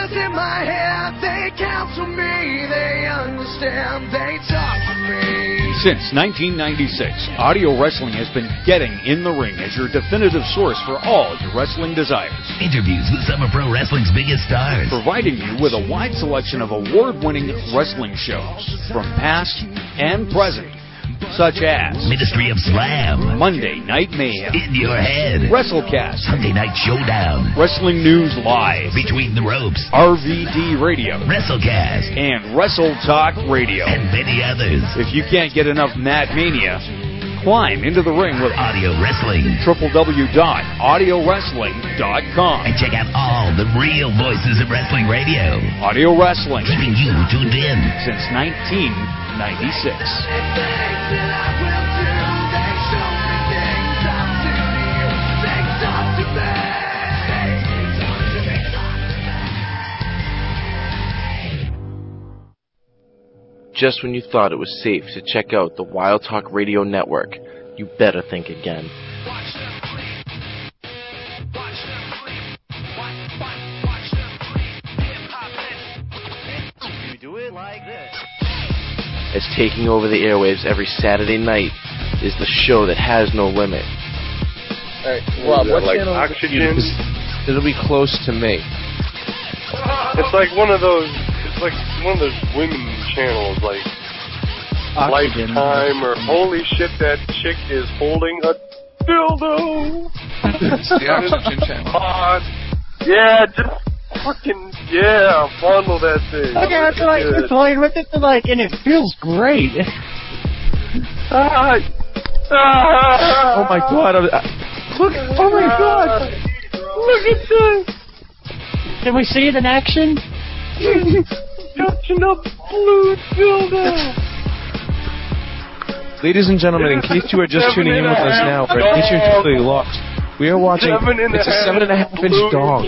They counsel me, they understand, they talk to me. Since nineteen ninety-six, Audio Wrestling has been getting in the ring as your definitive source for all your wrestling desires. Interviews with some of pro wrestling's biggest stars. Providing you with a wide selection of award-winning wrestling shows from past and present, such as Ministry of Slam, Monday Night Mayhem, In Your Head, WrestleCast, Sunday Night Showdown, Wrestling News Live, Between the Ropes, R V D Radio, WrestleCast, and Wrestle Talk Radio, and many others. If you can't get enough Mad Mania, climb into the ring with Audio Wrestling. w w w dot audio wrestling dot com. And check out all the real voices of wrestling radio. Audio Wrestling, keeping you tuned in since nineteen ninety-six. Just when you thought it was safe to check out the Wild Talk Radio Network, you better think again. As taking over the airwaves every Saturday night is the show that has no limit. Hey, Rob, what like channel Oxygen? is it? It'll be close to me. It's like one of those. It's like one of those women channels, like Oxygen. Lifetime or holy shit, that chick is holding a dildo. It's the Oxygen channel. Hot. Yeah, just fucking yeah, fondle that thing. Okay, I feel like you're playing with it, like, and it feels great. Ah, ah, Oh my god! I, I, Look! Oh my god! Look at this! Can we see it in action? touching a blue dildo. Ladies and gentlemen, in case you are just tuning in with us now, or in case you're totally lost, we are watching. It's a seven and a half inch dog.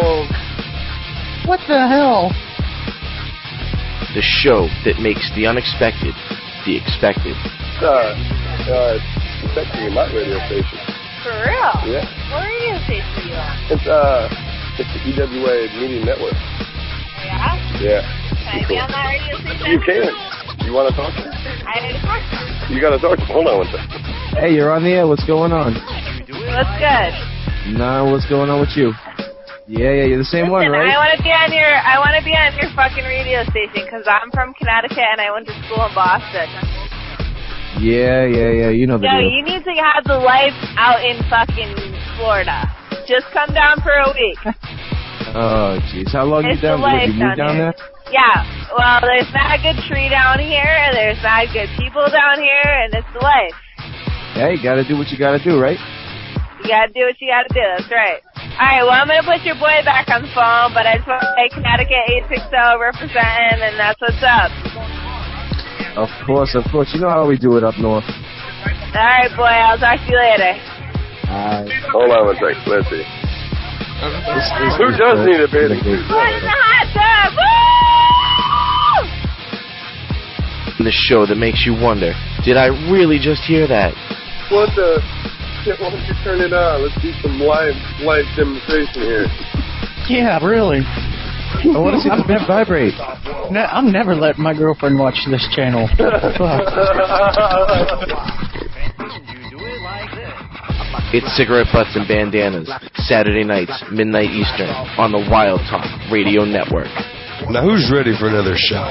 What the hell? The show that makes the unexpected the expected. Uh, uh, it's actually my radio station. For real? Yeah. What radio station are you on? It's uh, it's the E W A Media Network. Yeah? Yeah. Can I be on that radio station? You can. You want to talk to me? I need to talk to you. You got to talk to me. Hold on one second. Hey, you're on the air. What's going on? What's good? Nah, what's going on with you? Yeah, yeah, you're the same Listen, one, right? I want to be on your I want to be on your fucking radio station because I'm from Connecticut and I went to school in Boston. Yeah, yeah, yeah. You know the No, deal. you need to have the life out in fucking Florida. Just come down for a week. Oh, jeez. How long It's you down the there? life You moved down down here. there? Yeah, well, there's not a good tree down here, there's not good people down here, and it's the life. Hey, you gotta do what you gotta do, right? You gotta do what you gotta do, that's right. Alright, well, I'm gonna put your boy back on the phone, but I just want to say Connecticut eight sixty representing, and that's what's up. Of course, of course. You know how we do it up north. Alright, boy, I'll talk to you later. Alright. Hold on one second. Let's see. This, this Who is does the- need a bathing suit? What is the hot tub? Woo! The show that makes you wonder, did I really just hear that? What the shit? Why don't you turn it on? Let's do some live live demonstration here. Yeah, really. I want to see the bed vibrate. No, I'm never letting my girlfriend watch this channel. Fuck. It's Cigarette Butts and Bandanas, Saturday nights, midnight Eastern, on the Wild Talk Radio Network. Now who's ready for another shot?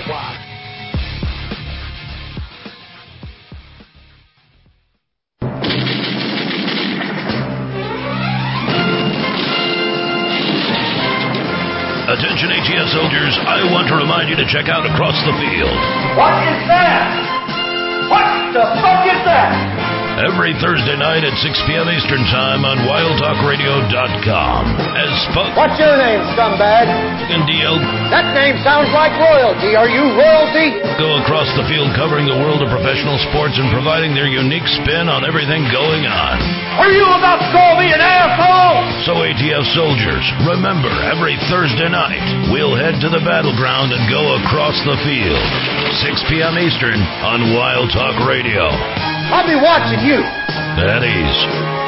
Attention A T F soldiers, I want to remind you to check out Across the Field. What is that? What the fuck is that? Every Thursday night at six p.m. Eastern Time on wild talk radio dot com. As Spunk What's your name, scumbag? and D L That name sounds like royalty. Are you royalty? go across the field covering the world of professional sports and providing their unique spin on everything going on. Are you about to call me an asshole? So A T F soldiers, remember, every Thursday night, we'll head to the battleground and go across the field. six p.m. Eastern on Wild Talk Radio. I'll be watching you. At ease.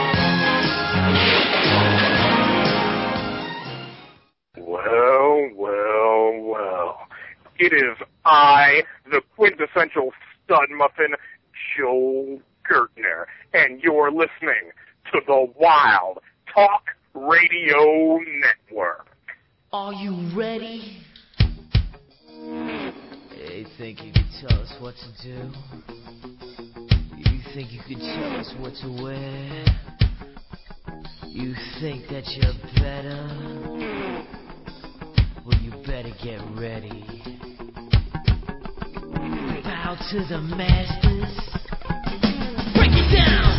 Well, well, well. It is I, the quintessential stud muffin, Joel Gertner, and you're listening to the Wild Talk Radio Network. Are you ready? You think you could tell us what to do? You think you could tell us what to wear? You think that you're better? Well, you better get ready. Bow to the masters. Break it down!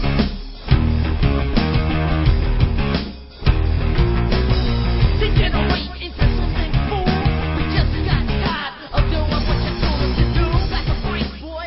Degenerate into something cool. We just got tired of doing what you told us to do. That's a break, boy.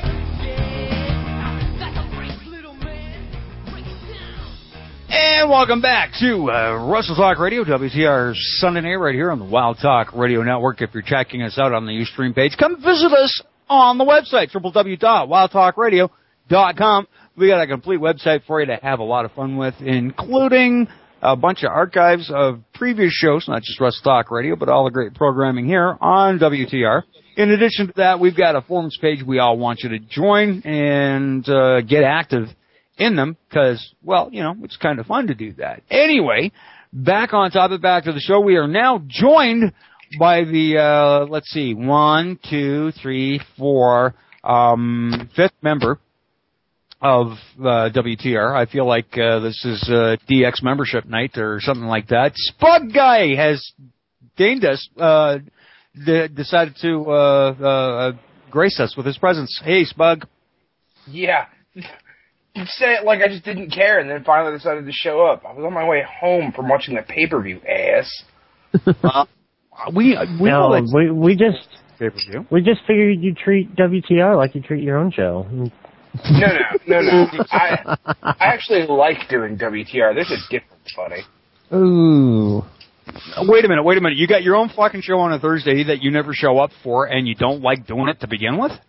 Yeah, that's a break, little man. Break it down. And welcome back to uh, Russell Talk Radio, W T R Sunday night right here on the Wild Talk Radio Network. If you're checking us out on the Ustream page, come visit us on the website, w w w dot wild talk radio dot com. We got a complete website for you to have a lot of fun with, including a bunch of archives of previous shows, not just Russell Talk Radio, but all the great programming here on W T R. In addition to that, we've got a forums page we all want you to join and uh, get active in them because, well, you know, it's kind of fun to do that. Anyway, back on topic, back to the show. We are now joined by the, uh, let's see, one, two, three, four, um, fifth member of uh, W T R. I feel like uh, this is uh, D X membership night or something like that. Spug Guy has deigned us, uh, d- decided to uh, uh, grace us with his presence. Hey, Spug. Yeah. You said it like I just didn't care, and then finally decided to show up. I was on my way home from watching the pay-per-view, ass. uh, we we no, like we we just pay-per-view. We just figured you treat W T R like you treat your own show. No, no, no, no. I I actually like doing W T R. There's a difference, buddy. Ooh. Wait a minute, wait a minute. You got your own fucking show on a Thursday that you never show up for, and you don't like doing it to begin with?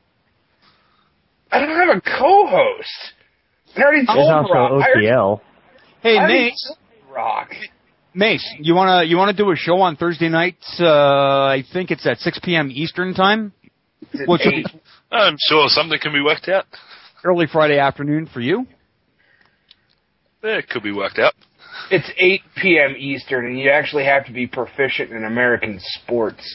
I don't have a co-host. I already told There's also Rock. O T L. Hey, I Mace. Rock. Mace, you wanna you wanna do a show on Thursday nights? Uh, I think it's at six p.m. Eastern time. Which will be I'm sure something can be worked out. Early Friday afternoon for you. Yeah, it could be worked out. It's eight p.m. Eastern, and you actually have to be proficient in American sports.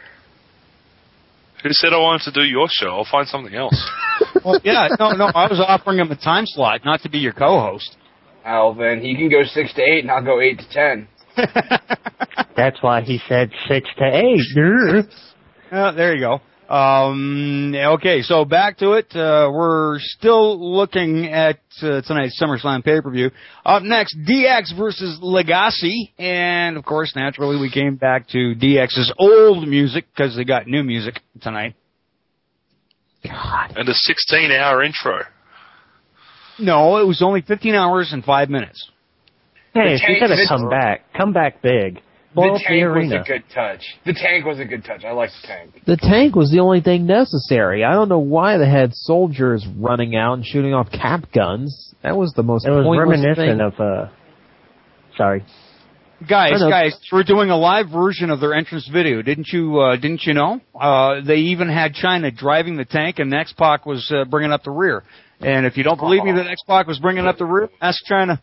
Who said I wanted to do your show? I'll find something else. Well, yeah, no, no, I was offering him a time slot, not to be your co-host. Well, then he can go six to eight, and I'll go eight to ten. That's why he said six to eight. uh, there you go. Um, okay, so back to it. Uh, we're still looking at uh, tonight's SummerSlam pay-per-view. Up next, D X versus Legacy. And, of course, naturally, we came back to D X's old music because they got new music tonight. God. And a sixteen-hour intro. No, it was only fifteen hours and five minutes. Hey, if you gotta come back, come back big. Blow The up the tank was arena. a good touch. The tank was a good touch. I like the tank. The tank was the only thing necessary. I don't know why they had soldiers running out and shooting off cap guns. That was the most It was pointless reminiscent thing. of, uh, sorry. Guys, I know. guys, we're doing a live version of their entrance video. Didn't you, uh, didn't you know? Uh, they even had China driving the tank and X-Pac was uh, bringing up the rear. And if you don't believe me that X-Pac was bringing up the rear, ask China.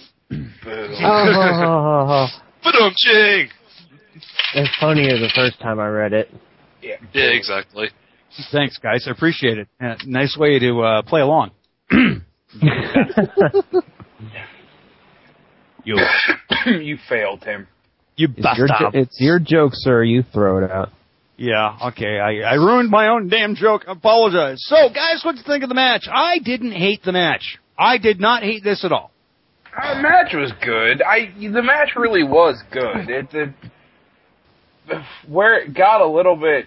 Oh, Ba-dum-ching! it's funnier the first time I read it. Yeah, yeah, exactly. Thanks, guys. I appreciate it. Uh, nice way to uh, play along. you you failed, Tim. You It's your, jo- it's your joke, sir. You throw it out. Yeah, okay. I, I ruined my own damn joke. I apologize. So, guys, what do you think of the match? I didn't hate the match. I did not hate this at all. Uh, the match was good. I the match really was good. It, it where it got a little bit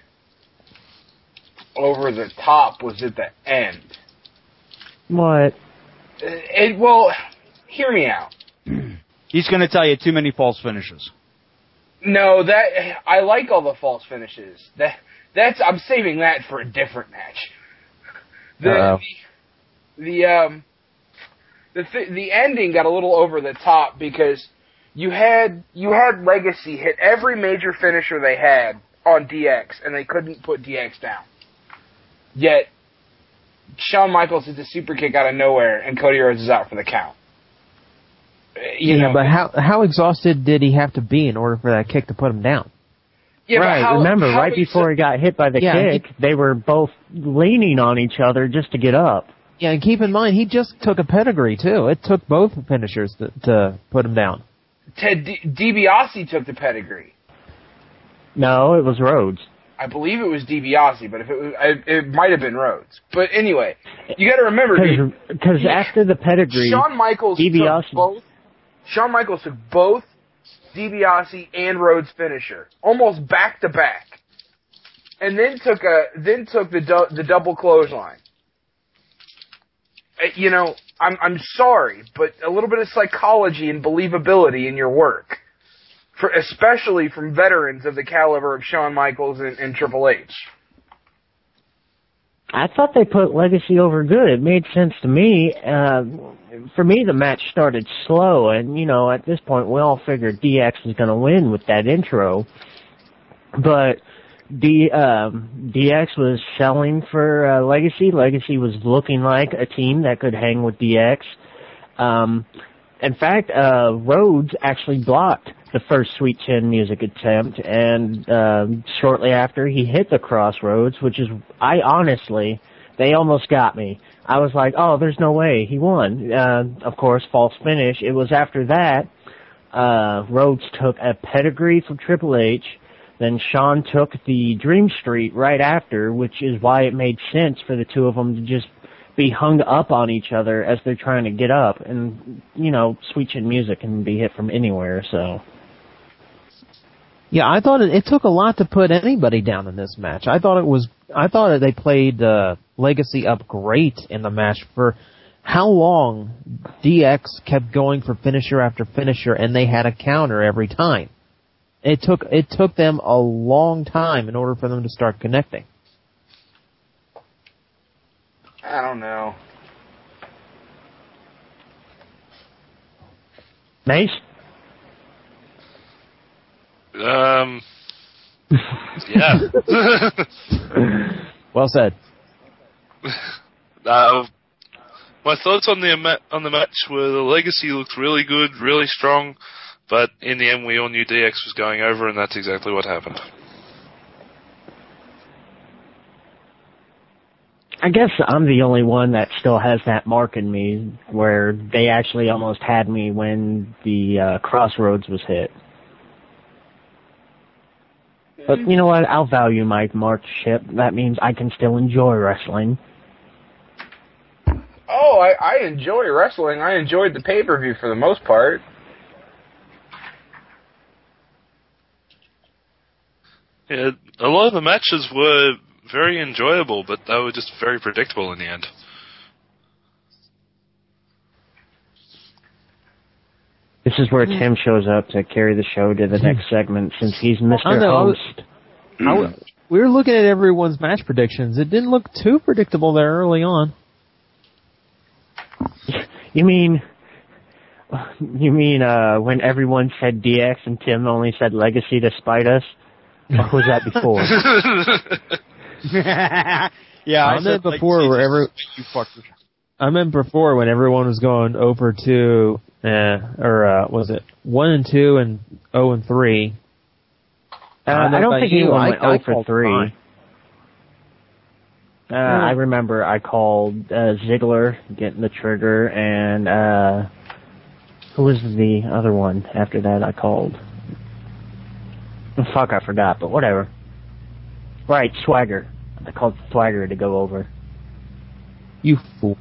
over the top was at the end. What? It, well, hear me out. He's going to tell you too many false finishes. No, that I like all the false finishes. That that's I'm saving that for a different match. The Uh-oh. the, the um the th- the ending got a little over the top because you had you had Legacy hit every major finisher they had on D X and they couldn't put D X down. Yet Shawn Michaels hit the super kick out of nowhere, and Cody Rhodes is out for the count. You yeah, know, but how how exhausted did he have to be in order for that kick to put him down? Yeah, right. How, Remember, how right before he got hit by the yeah, kick, he, they were both leaning on each other just to get up. Yeah, and keep in mind, he just took a pedigree, too. It took both finishers to, to put him down. Ted D- DiBiase took the pedigree. No, it was Rhodes. I believe it was DiBiase, but if it was, I, it might have been Rhodes. But anyway, you got to remember, because after the pedigree, Shawn Michaels DiBiase took both. Shawn Michaels took both DiBiase and Rhodes finisher, almost back to back, and then took a then took the du- the double clothesline. Uh, you know, I'm I'm sorry, but a little bit of psychology and believability in your work, for especially from veterans of the caliber of Shawn Michaels and, and Triple H. I thought they put Legacy over good. It made sense to me. Uh, for me, the match started slow, and, you know, at this point, we all figured D X was going to win with that intro. But D, um, D X was selling for uh, Legacy. Legacy was looking like a team that could hang with D X. Um, in fact, uh, Rhodes actually blocked the first Sweet Chin Music attempt, and uh, shortly after he hit the Crossroads, which is, I honestly, they almost got me. I was like, oh, there's no way he won. Uh, of course, false finish. It was after that, uh, Rhodes took a pedigree from Triple H, then Shawn took the Dream Street right after, which is why it made sense for the two of them to just be hung up on each other as they're trying to get up. And, you know, Sweet Chin Music can be hit from anywhere, so... Yeah, I thought it, it took a lot to put anybody down in this match. I thought it was, I thought that they played uh, Legacy up great in the match for how long D X kept going for finisher after finisher, and they had a counter every time. It took it took them a long time in order for them to start connecting. I don't know. Mace? Um. Yeah. Well said. Uh, my thoughts on the on the match were the Legacy looked really good, really strong, but in the end, we all knew D X was going over, and that's exactly what happened. I guess I'm the only one that still has that mark in me, where they actually almost had me when the uh, Crossroads was hit. But you know what? I'll value my markship. That means I can still enjoy wrestling. Oh, I, I enjoy wrestling. I enjoyed the pay-per-view for the most part. Yeah, a lot of the matches were very enjoyable, but they were just very predictable in the end. This is where Tim shows up to carry the show to the next segment, since he's Mister I know, Host. I was, we were looking at everyone's match predictions. It didn't look too predictable there early on. You mean, you mean uh, when everyone said D X and Tim only said Legacy to spite us? Or was that before? Yeah, I, I meant before where every you fuckers. I meant before when everyone was going over two, uh, or uh, was it one and two and zero and three? Uh, I don't think anyone went I, I zero for three. Uh, yeah. I remember I called uh, Ziggler getting the trigger, and uh, who was the other one after that I called? Oh, fuck, I forgot, but whatever. Right, Swagger. I called Swagger to go over. You fool.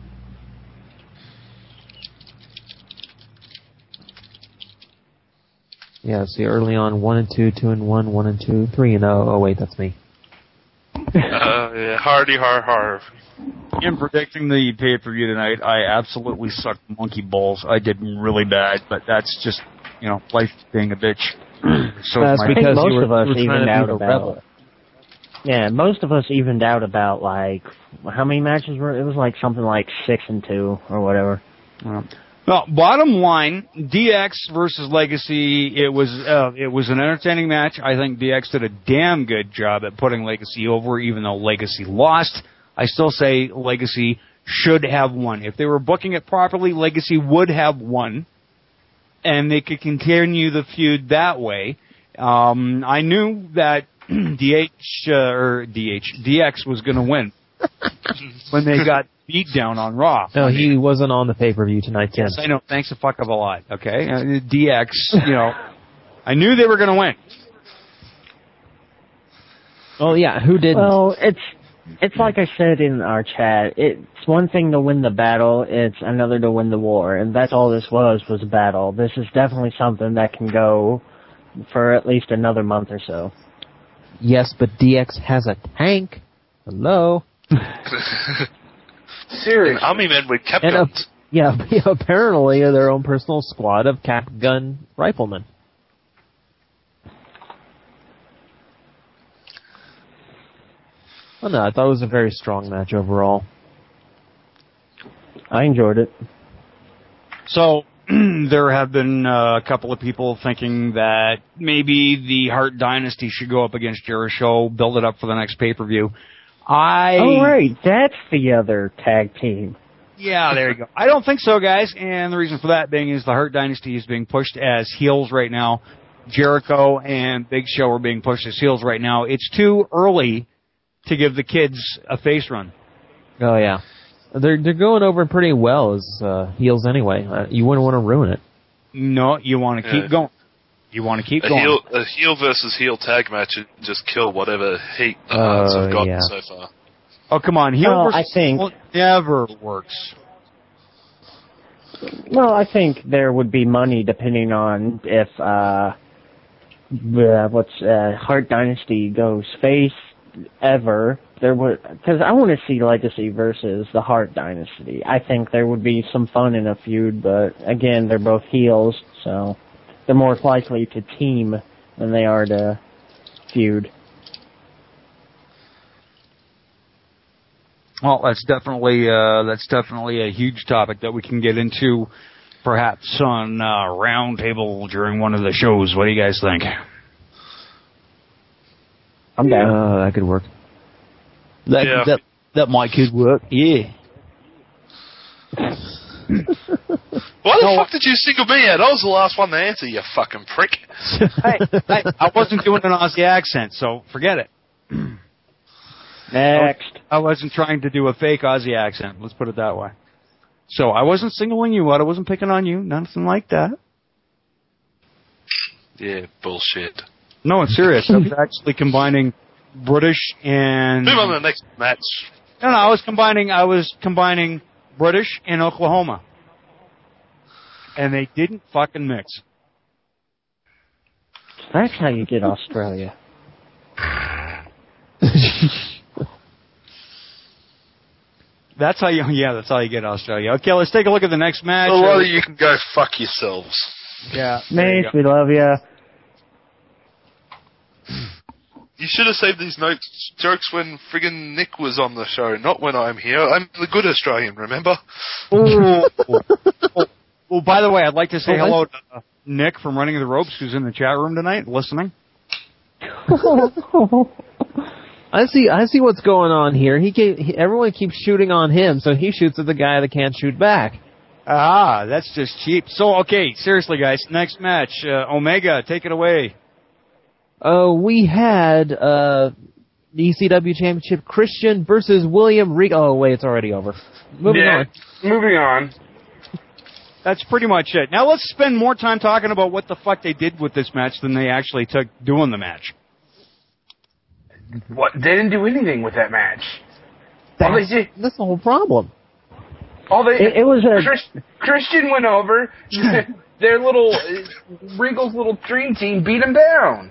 Yeah, see, early on, one and two, two and one, one and two, three and oh. Oh, wait, that's me. uh, yeah, hardy har har. In predicting the pay-per-view tonight, I absolutely sucked monkey balls. I did really bad, but that's just, you know, life being a bitch. So that's my because most you were, of us you were evened out about. rebel. Yeah, most of us evened out about, like, how many matches were it? Was like something like six and two or whatever. Uh, well, bottom line, D X versus Legacy. It was uh, it was an entertaining match. I think D X did a damn good job at putting Legacy over, even though Legacy lost. I still say Legacy should have won. If they were booking it properly, Legacy would have won, and they could continue the feud that way. Um, I knew that D H, uh, or D H, D X was going to win when they got beat down on Raw. No, he wasn't on the pay-per-view tonight, Tim. Yes, I know. Thanks a fuck of a lot, okay? Uh, D X, you know, I knew they were going to win. Oh, yeah, who didn't? Well, it's it's like I said in our chat. It's one thing to win the battle, it's another to win the war, and that's all this was, was a battle. This is definitely something that can go for at least another month or so. Yes, but D X has a tank. Hello? Seriously. Army men with cap And, uh, guns. yeah, apparently their own personal squad of cap gun riflemen. Well, no, I thought it was a very strong match overall. I enjoyed it. So, there have been uh, a couple of people thinking that maybe the Hart Dynasty should go up against Jericho, build it up for the next pay-per-view. I... Oh, right, that's the other tag team. Yeah, there you go. I don't think so, guys, and the reason for that being is the Hart Dynasty is being pushed as heels right now. Jericho and Big Show are being pushed as heels right now. It's too early to give the kids a face run. Oh, yeah. They're they're going over pretty well as uh, heels anyway. Uh, you wouldn't want to ruin it. No, you want to Yeah. keep going. You want to keep a going. Heel, a heel versus heel tag match would just kill whatever heat the Hearts Oh, have gotten yeah. so far. Oh, come on. Heel Well, versus I think- heel never works. Well, I think there would be money depending on if uh, uh what's uh, Hart Dynasty goes face ever. There would, because I want to see Legacy versus the Hart Dynasty. I think there would be some fun in a feud, but again, they're both heels, so they're more likely to team than they are to feud. Well, that's definitely uh, that's definitely a huge topic that we can get into, perhaps on uh, Roundtable during one of the shows. What do you guys think? I'm down. Uh, that could work. That Yeah. that that might could work. Yeah. Why the fuck did you single me out? I was the last one to answer, you fucking prick. hey, hey, I wasn't doing an Aussie accent, so forget it. Next. I wasn't trying to do a fake Aussie accent. Let's put it that way. So I wasn't singling you out. I wasn't picking on you. Nothing like that. Yeah, bullshit. No, it's serious. I was actually combining British and Move on to the next match. no, no. I was combining. I was combining British and Oklahoma, and they didn't fucking mix. That's how you get Australia. That's how you. Yeah, that's how you get Australia. Okay, let's take a look at the next match. A lot of you can go fuck yourselves. Yeah, there you Mace, go. we love ya. You should have saved these notes jokes when friggin' Nick was on the show, not when I'm here. I'm the good Australian, remember? Ooh. well, well, by the way, I'd like to say Oh, hello to uh, Nick from Running the Ropes, who's in the chat room tonight, listening. I see. I see what's going on here. He, ke- he everyone keeps shooting on him, so he shoots at the guy that can't shoot back. Ah, that's just cheap. So, okay, seriously, guys, next match, uh, Omega, take it away. Uh, we had uh, the E C W Championship, Christian versus William Regal. Oh wait, it's already over. Moving Yeah, on. Moving on. That's pretty much it. Now let's spend more time talking about what the fuck they did with this match than they actually took doing the match. What? They didn't do anything with that match. All they That's, did, that's the whole problem. all they, It, it was a Chris, Christian went over. Their little uh, Regal's little dream team beat him down.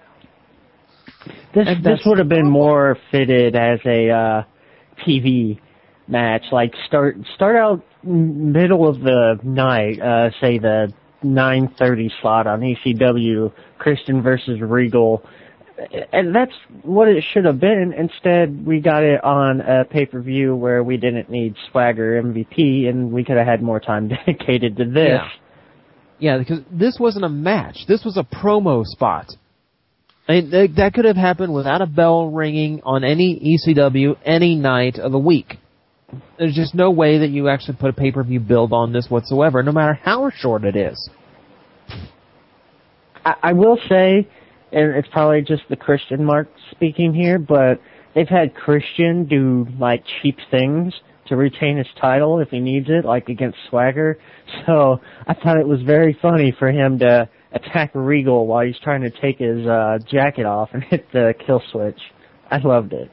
This And this that's would have the been problem. more fitted as a uh, T V match. Like start start out middle of the night, uh, say the nine thirty slot on E C W, Christian versus Regal, and that's what it should have been. Instead, we got it on a pay per view where we didn't need Swagger M V P, and we could have had more time dedicated to this. Yeah. Yeah, because this wasn't a match. This was a promo spot. I mean, th- that could have happened without a bell ringing on any E C W any night of the week. There's just no way that you actually put a pay-per-view build on this whatsoever, no matter how short it is. I, I will say, and it's probably just the Christian Mark speaking here, but they've had Christian do, like, cheap things to retain his title if he needs it, like against Swagger. So I thought it was very funny for him to attack Regal while he's trying to take his uh, jacket off and hit the kill switch. I loved it.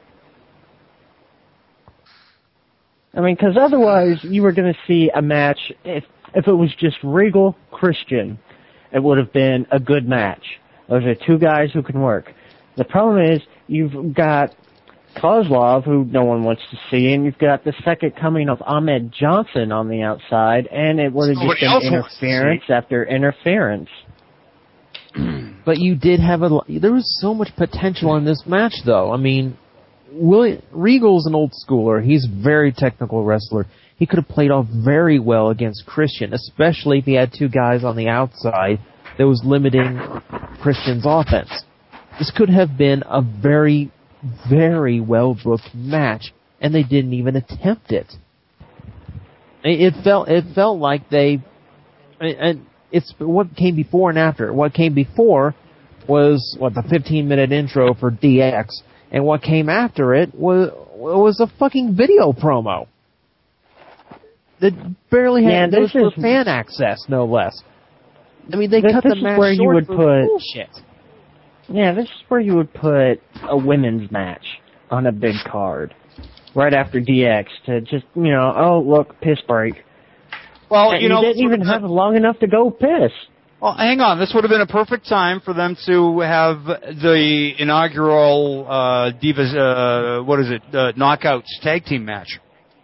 I mean, because otherwise you were going to see a match, if if it was just Regal, Christian, it would have been a good match. Those are two guys who can work. The problem is you've got Kozlov, who no one wants to see, and you've got the second coming of Ahmed Johnson on the outside, and it would have just been interference after interference. But you did have a... There was so much potential in this match, though. I mean, William, Regal's an old schooler. He's a very technical wrestler. He could have played off very well against Christian, especially if he had two guys on the outside that was limiting Christian's offense. This could have been a very, very well-booked match, and they didn't even attempt it. It felt it felt like they... and it's what came before and after. What came before was, what, the fifteen-minute intro for D X, and what came after it was was a fucking video promo that barely had Yeah, those this for is- fan access, no less. I mean, they This- cut this the is match where you short would for put- bullshit. Yeah, this is where you would put a women's match on a big card right after D X to just, you know, oh, look, piss break. Well, And you know, didn't even have long enough to go piss. Well, hang on. This would have been a perfect time for them to have the inaugural uh, Divas, uh, what is it, uh, Knockouts tag team match.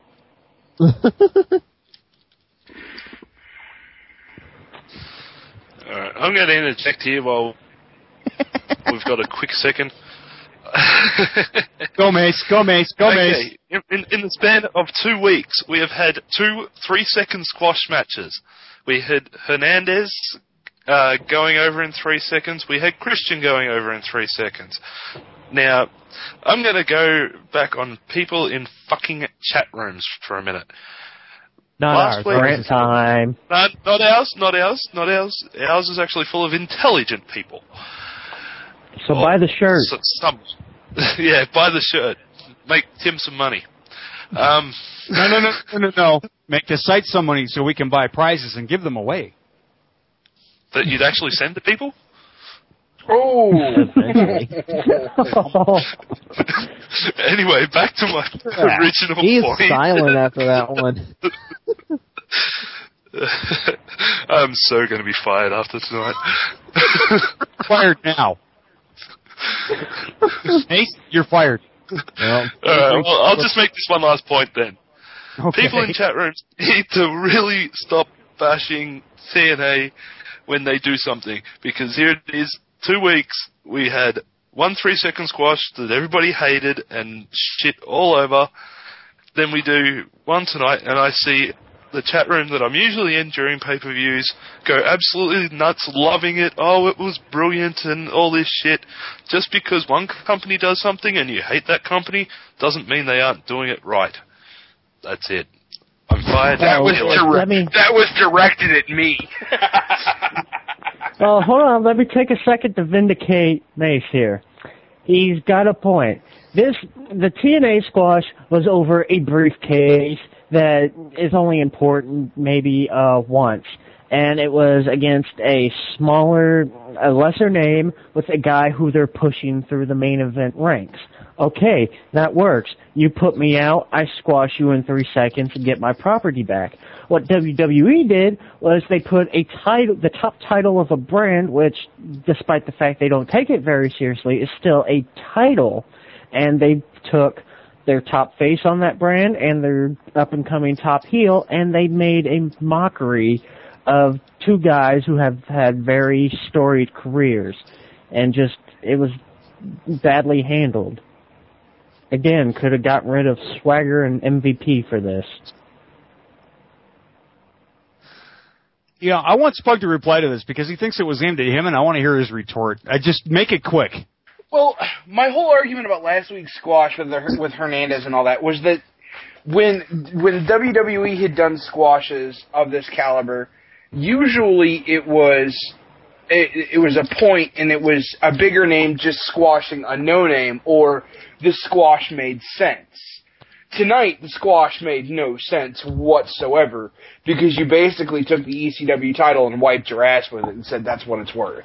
All right, I'm going to interject here while we've got a quick second. Go Mace, go Mace, go Mace. Okay, in, in, in the span of two weeks, we have had two three-second squash matches. We had Hernandez uh, going over in three seconds. We had Christian going over in three seconds. Now, I'm going to go back on people in fucking chat rooms for a minute. Not Last ours. week- Rant time. No, not ours, not ours, not ours. Ours is actually full of intelligent people. So buy the shirt. So, some, yeah, buy the shirt. Make Tim some money. Um, No, no, no, no, no, no. Make the site some money so we can buy prizes and give them away. that you'd actually send to people? Oh! Anyway, back to my original He's point. silent after that one. I'm so going to be fired after tonight. Fired now. Ace, you're fired. Well, All right, well, I'll just make this one last point then. Okay. People in chat rooms need to really stop bashing T N A when they do something, because here it is, two weeks, we had one three-second squash that everybody hated and shit all over. Then we do one tonight, and I see the chat room that I'm usually in during pay-per-views go absolutely nuts, loving it. Oh, it was brilliant and all this shit. Just because one company does something and you hate that company doesn't mean they aren't doing it right. That's it. I'm fired. That was, Well, dire- let me- that was directed at me. Well, hold on. Let me take a second to vindicate Mace here. He's got a point. This the T N A squash was over a briefcase that is only important maybe uh, once, and it was against a smaller, a lesser name with a guy who they're pushing through the main event ranks. Okay, that works. You put me out, I squash you in three seconds and get my property back. What W W E did was they put a title, the top title of a brand, which, despite the fact they don't take it very seriously, is still a title, and they took their top face on that brand and their up-and-coming top heel, and they made a mockery of two guys who have had very storied careers, and just, it was badly handled. Again, could have gotten rid of Swagger and M V P for this. Yeah, I want Spug to reply to this because he thinks it was aimed at him, and I want to hear his retort. I just make it quick. Well, my whole argument about last week's squash with the, with Hernandez and all that was that when when W W E had done squashes of this caliber, usually it was it, it was a point and it was a bigger name just squashing a no name, or the squash made sense. Tonight, the squash made no sense whatsoever because you basically took the E C W title and wiped your ass with it and said that's what it's worth.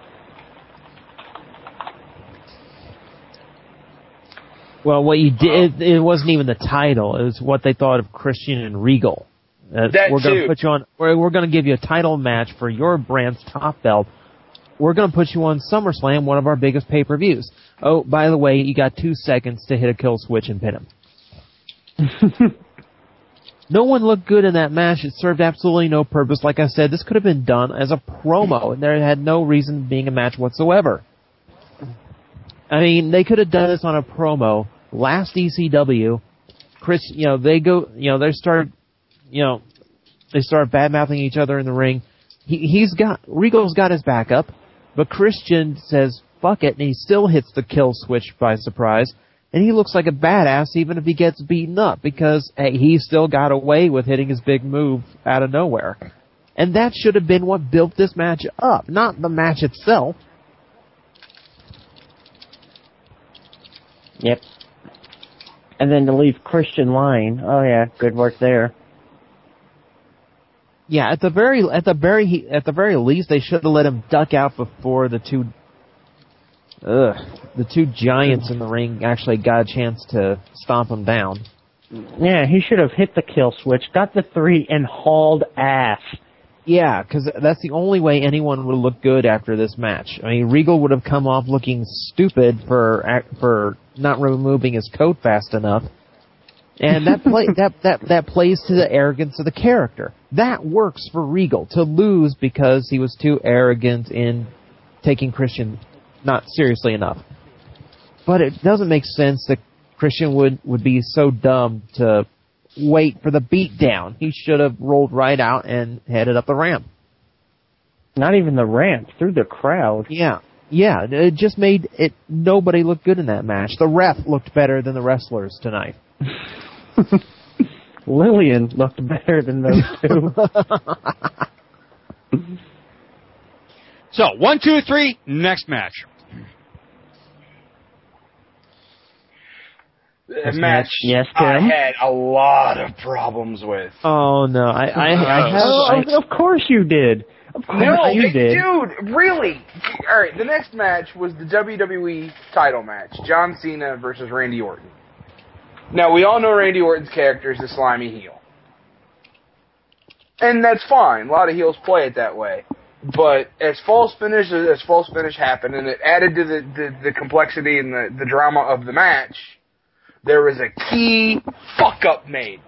Well, what you did, it, it wasn't even the title. It was what they thought of Christian and Regal. Uh, that we're going to too. put you on. We're, we're going to give you a title match for your brand's top belt. We're going to put you on SummerSlam, one of our biggest pay-per-views. Oh, by the way, you got two seconds to hit a kill switch and pin him. No one looked good in that match. It served absolutely no purpose. Like I said, this could have been done as a promo, and there had no reason being a match whatsoever. I mean, they could have done this on a promo. Last E C W, Chris, you know, they go, you know, they start, you know, they start bad-mouthing each other in the ring. He, he's got, Regal's got his back up, but Christian says, fuck it, and he still hits the kill switch by surprise, and he looks like a badass even if he gets beaten up, because, hey, he still got away with hitting his big move out of nowhere. And that should have been what built this match up, not the match itself. Yep. And then to leave Christian lying. Oh yeah, good work there. Yeah, at the very at the very at the very least, they should have let him duck out before the two, ugh, the two giants in the ring actually got a chance to stomp him down. Yeah, he should have hit the kill switch, got the three, and hauled ass. Yeah, because that's the only way anyone would look good after this match. I mean, Regal would have come off looking stupid for for not removing his coat fast enough, and that play that that that plays to the arrogance of the character. That works for Regal to lose because he was too arrogant in taking Christian not seriously enough. But it doesn't make sense that Christian would would be so dumb to wait for the beatdown. He should have rolled right out and headed up the ramp. Not even the ramp, through the crowd. Yeah. Yeah, it just made it, nobody looked good in that match. The ref looked better than the wrestlers tonight. Lillian looked better than those two. So, one, two, three, next match. A match yes, I Tim? had a lot of problems with. Oh, no. I, I, I have... Oh, I, of course you did. Of course No, you it- did. dude, really? All right, the next match was the W W E title match: John Cena versus Randy Orton. Now we all know Randy Orton's character is the slimy heel, and that's fine. A lot of heels play it that way. But as false finish as false finish happened, and it added to the, the, the complexity and the, the drama of the match, there was a key fuck up made.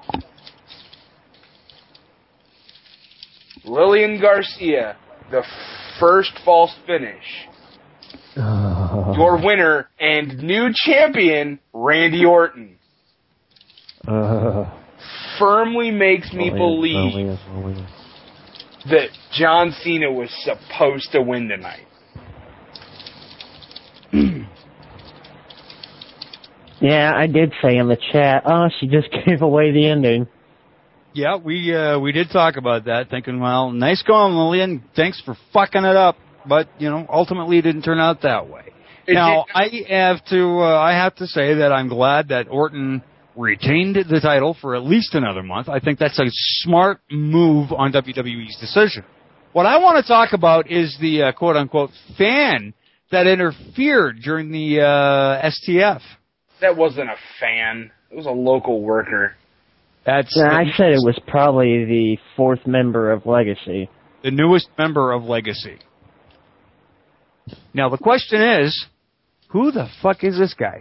Lillian Garcia, the first false finish. uh, Your winner and new champion, Randy Orton. uh, Firmly makes me Lillian, believe Lillian, Lillian. that John Cena was supposed to win tonight. Yeah, I did say in the chat, oh, she just gave away the ending. Yeah, we uh, we did talk about that, thinking, well, nice going, Lillian. Thanks for fucking it up, but you know, ultimately, it didn't turn out that way. It now, did- I have to uh, I have to say that I'm glad that Orton retained the title for at least another month. I think that's a smart move on W W E's decision. What I want to talk about is the uh, quote unquote fan that interfered during the uh, S T F. That wasn't a fan. It was a local worker. That's Yeah, I said it was probably the fourth member of Legacy. the newest member of Legacy. Now, the question is, who the fuck is this guy?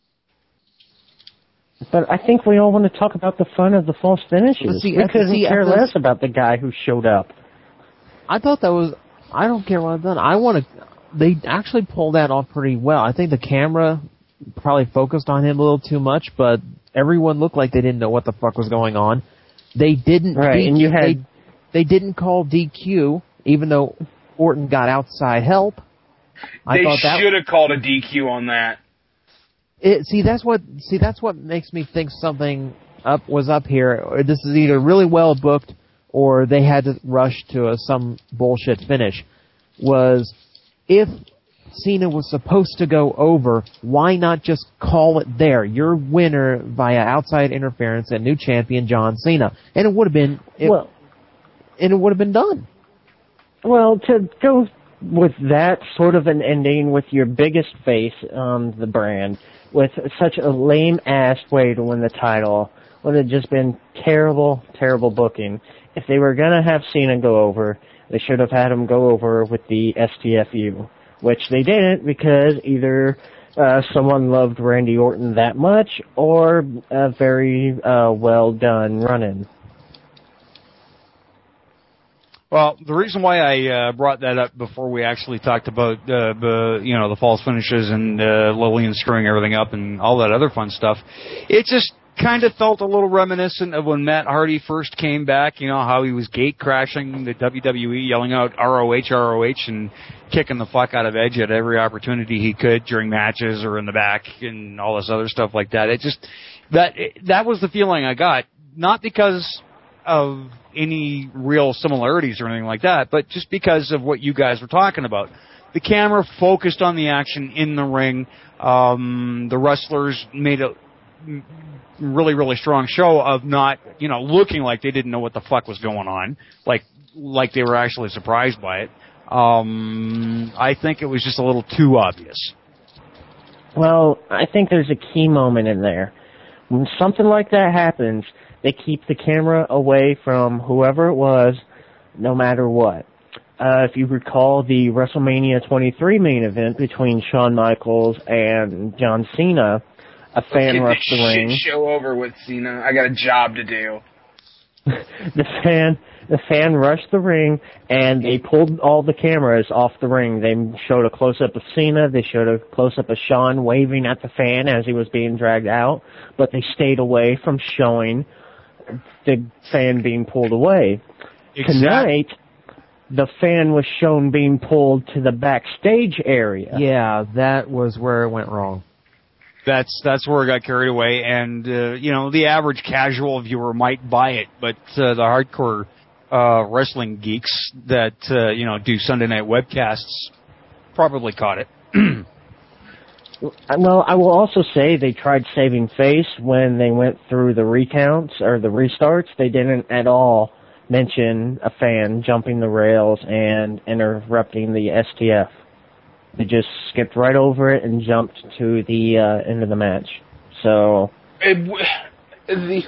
But I think we all want to talk about the fun of the false finishes. Let's see, we let's couldn't see, care let's- less about the guy who showed up. I thought that was. I don't care what I've done. I want to. They actually pulled that off pretty well. I think the camera probably focused on him a little too much, but everyone looked like they didn't know what the fuck was going on. They didn't. Right, D- and you had- they, they didn't call D Q, even though Orton got outside help. I they thought that should have called a D Q on that. It, see, that's what see that's what makes me think something up was up here. Or this is either really well booked or they had to rush to a, some bullshit finish. Was if Cena was supposed to go over, why not just call it there? Your winner via outside interference and new champion John Cena, and it would have been it, well, and it would have been done. Well, to go with that sort of an ending with your biggest face on the brand, with such a lame-ass way to win the title, would have just been terrible, terrible booking. If they were going to have Cena go over, they should have had him go over with the S T F U, which they didn't because either uh, someone loved Randy Orton that much or a very uh, well-done run-in. Well, the reason why I uh, brought that up before we actually talked about, uh, the, you know, the false finishes and uh, Lillian screwing everything up and all that other fun stuff, it just kind of felt a little reminiscent of when Matt Hardy first came back. You know how he was gate crashing the W W E, yelling out R O H, R O H, and kicking the fuck out of Edge at every opportunity he could during matches or in the back and all this other stuff like that. It just that that was the feeling I got, not because of any real similarities or anything like that, but just because of what you guys were talking about. The camera focused on the action in the ring. Um, the wrestlers made a really, really strong show of not, you know, looking like they didn't know what the fuck was going on, like like they were actually surprised by it. Um, I think it was just a little too obvious. Well, I think there's a key moment in there. When something like that happens, they keep the camera away from whoever it was, no matter what. Uh, if you recall the WrestleMania twenty-three main event between Shawn Michaels and John Cena, a fan Get rushed this the ring. shit show over with, Cena. I got a job to do. the fan, the fan rushed the ring, and they pulled all the cameras off the ring. They showed a close-up of Cena. They showed a close-up of Shawn waving at the fan as he was being dragged out, but they stayed away from showing the fan being pulled away. Exactly. Tonight, the fan was shown being pulled to the backstage area. Yeah, that was where it went wrong. That's that's where it got carried away, and uh, you know, the average casual viewer might buy it, but uh, the hardcore uh, wrestling geeks that uh, you know do Sunday night webcasts probably caught it. Well, I will also say they tried saving face when they went through the recounts or the restarts. They didn't at all mention a fan jumping the rails and interrupting the S T F. They just skipped right over it and jumped to the uh, end of the match. So It, w- the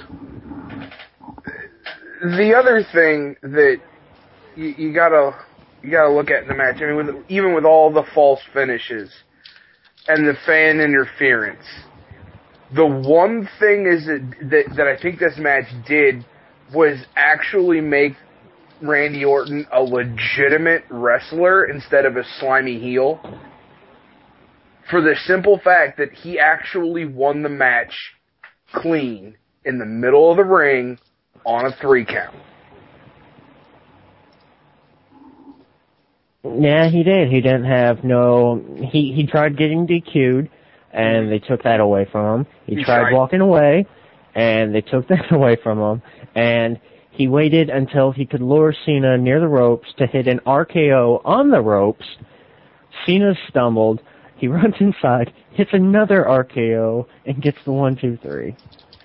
the other thing that you, you gotta you gotta look at in the match, I mean, with, even with all the false finishes and the fan interference, the one thing is that that, that I think this match did was actually make Randy Orton a legitimate wrestler instead of a slimy heel. For the simple fact that he actually won the match clean in the middle of the ring on a three count. yeah, he did. He didn't have no. He he tried getting D Q'd, and they took that away from him. He, He tried tried. walking away, and they took that away from him. And he waited until he could lure Cena near the ropes to hit an R K O on the ropes. Cena stumbled. He runs inside, hits another R K O, and gets the one, two, three.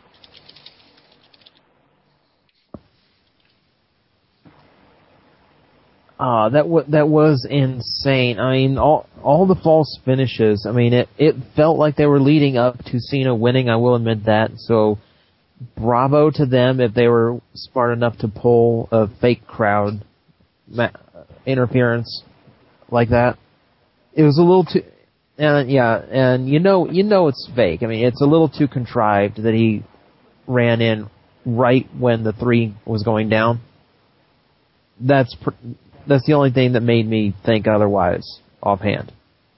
Ah, that w- that was insane. I mean, all all the false finishes. I mean, it it felt like they were leading up to Cena winning. I will admit that. So, bravo to them if they were smart enough to pull a fake crowd ma- interference like that. It was a little too, and yeah, and you know, you know it's fake. I mean, it's a little too contrived that he ran in right when the three was going down. That's pr- that's the only thing that made me think otherwise offhand.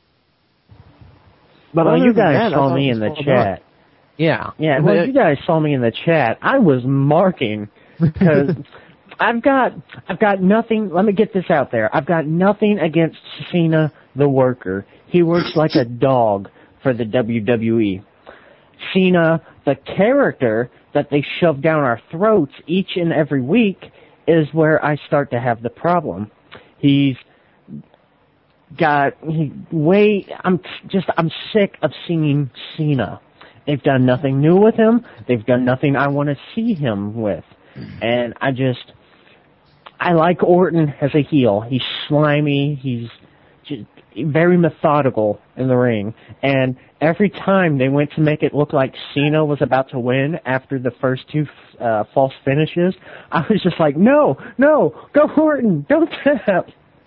But Other when you than guys that, I saw thought me it in the was well done. chat. Yeah. Yeah, But when it- you guys saw me in the chat, I was marking because I've got I've got nothing. Let me get this out there. I've got nothing against Cena the worker. He works like a dog for the W W E. Cena, the character that they shove down our throats each and every week, is where I start to have the problem. He's got he way I'm just I'm sick of seeing Cena. They've done nothing new with him. They've done nothing I want to see him with. And I just I like Orton as a heel. He's slimy, he's just very methodical in the ring. And every time they went to make it look like Cena was about to win after the first two uh, false finishes, I was just like, no, no, go Orton, don't tap.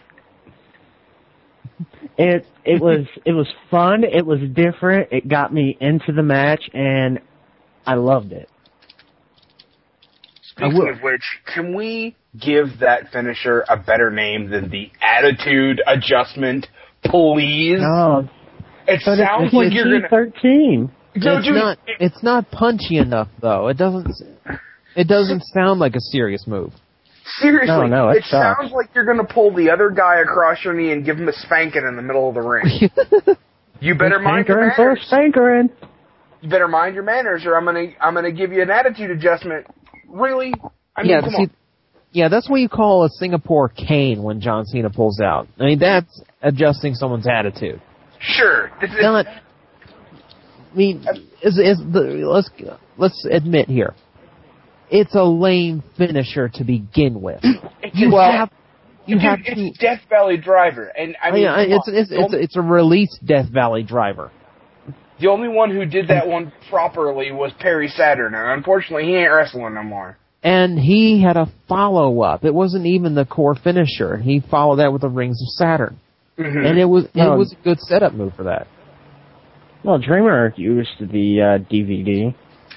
It it was it was fun. It was different. It got me into the match, and I loved it. Speaking of which, can we give that finisher a better name than the Attitude Adjustment, please? No, it but sounds it's, like it's you're gonna. thirteen. No, it's dude, not. It's not punchy enough, though. It doesn't. It doesn't sound like a serious move. Seriously, no, no, it, it sounds like you're going to pull the other guy across your knee and give him a spanking in the middle of the ring. You better mind your Spankering for manners. spankering. You better mind your manners, or I'm going to I'm going to give you an attitude adjustment. Really? I mean, yeah, come see, on. yeah, that's what you call a Singapore cane when John Cena pulls out. I mean, that's adjusting someone's attitude. Sure. It's, it's, Not, I mean, is is the let's let's admit here. It's a lame finisher to begin with. It's You well, have, you dude, have it's to. Death Valley Driver, and I mean, yeah, it's on, it's it's, it's a release Death Valley Driver. The only one who did that one properly was Perry Saturn, and unfortunately, he ain't wrestling no more. And he had a follow up. It wasn't even the core finisher. He followed that with the Rings of Saturn, Mm-hmm. and it was it No. was a good setup move for that. Well, Dreamer used the uh, D V D.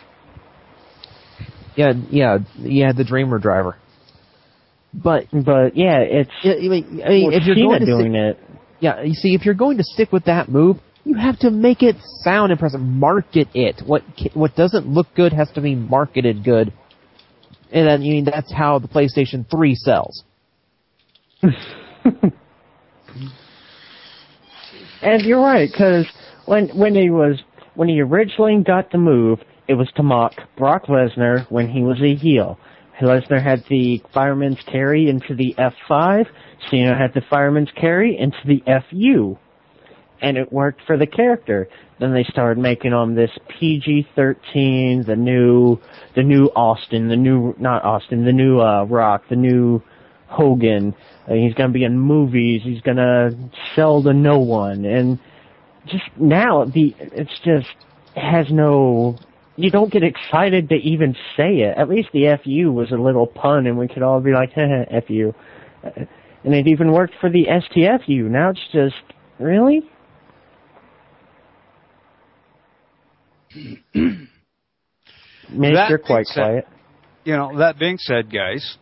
Yeah, yeah, yeah, the Dreamer driver. But But yeah, it's I mean, I mean well, if you're Cena going to doing stick, it. yeah, you see, if you're going to stick with that move, you have to make it sound impressive. Market it. What what doesn't look good has to be marketed good. And then, I mean, that's how the PlayStation three sells. And you're right, because when when he was when he originally got the move, it was to mock Brock Lesnar when he was a heel. Lesnar had the fireman's carry into the F five. Cena had the fireman's carry into the F U. And it worked for the character. Then they started making him this P G thirteen, the new, the new Austin, the new, not Austin, the new, uh, Rock, the new Hogan. Uh, he's gonna be in movies, he's gonna sell to no one. And just now, the, it's just, it has no, you don't get excited to even say it. At least the F U was a little pun and we could all be like, heh, F U. And it even worked for the S T F U. Now it's just, really? Mitch, That you're quite being said- quiet. You know, that being said, guys,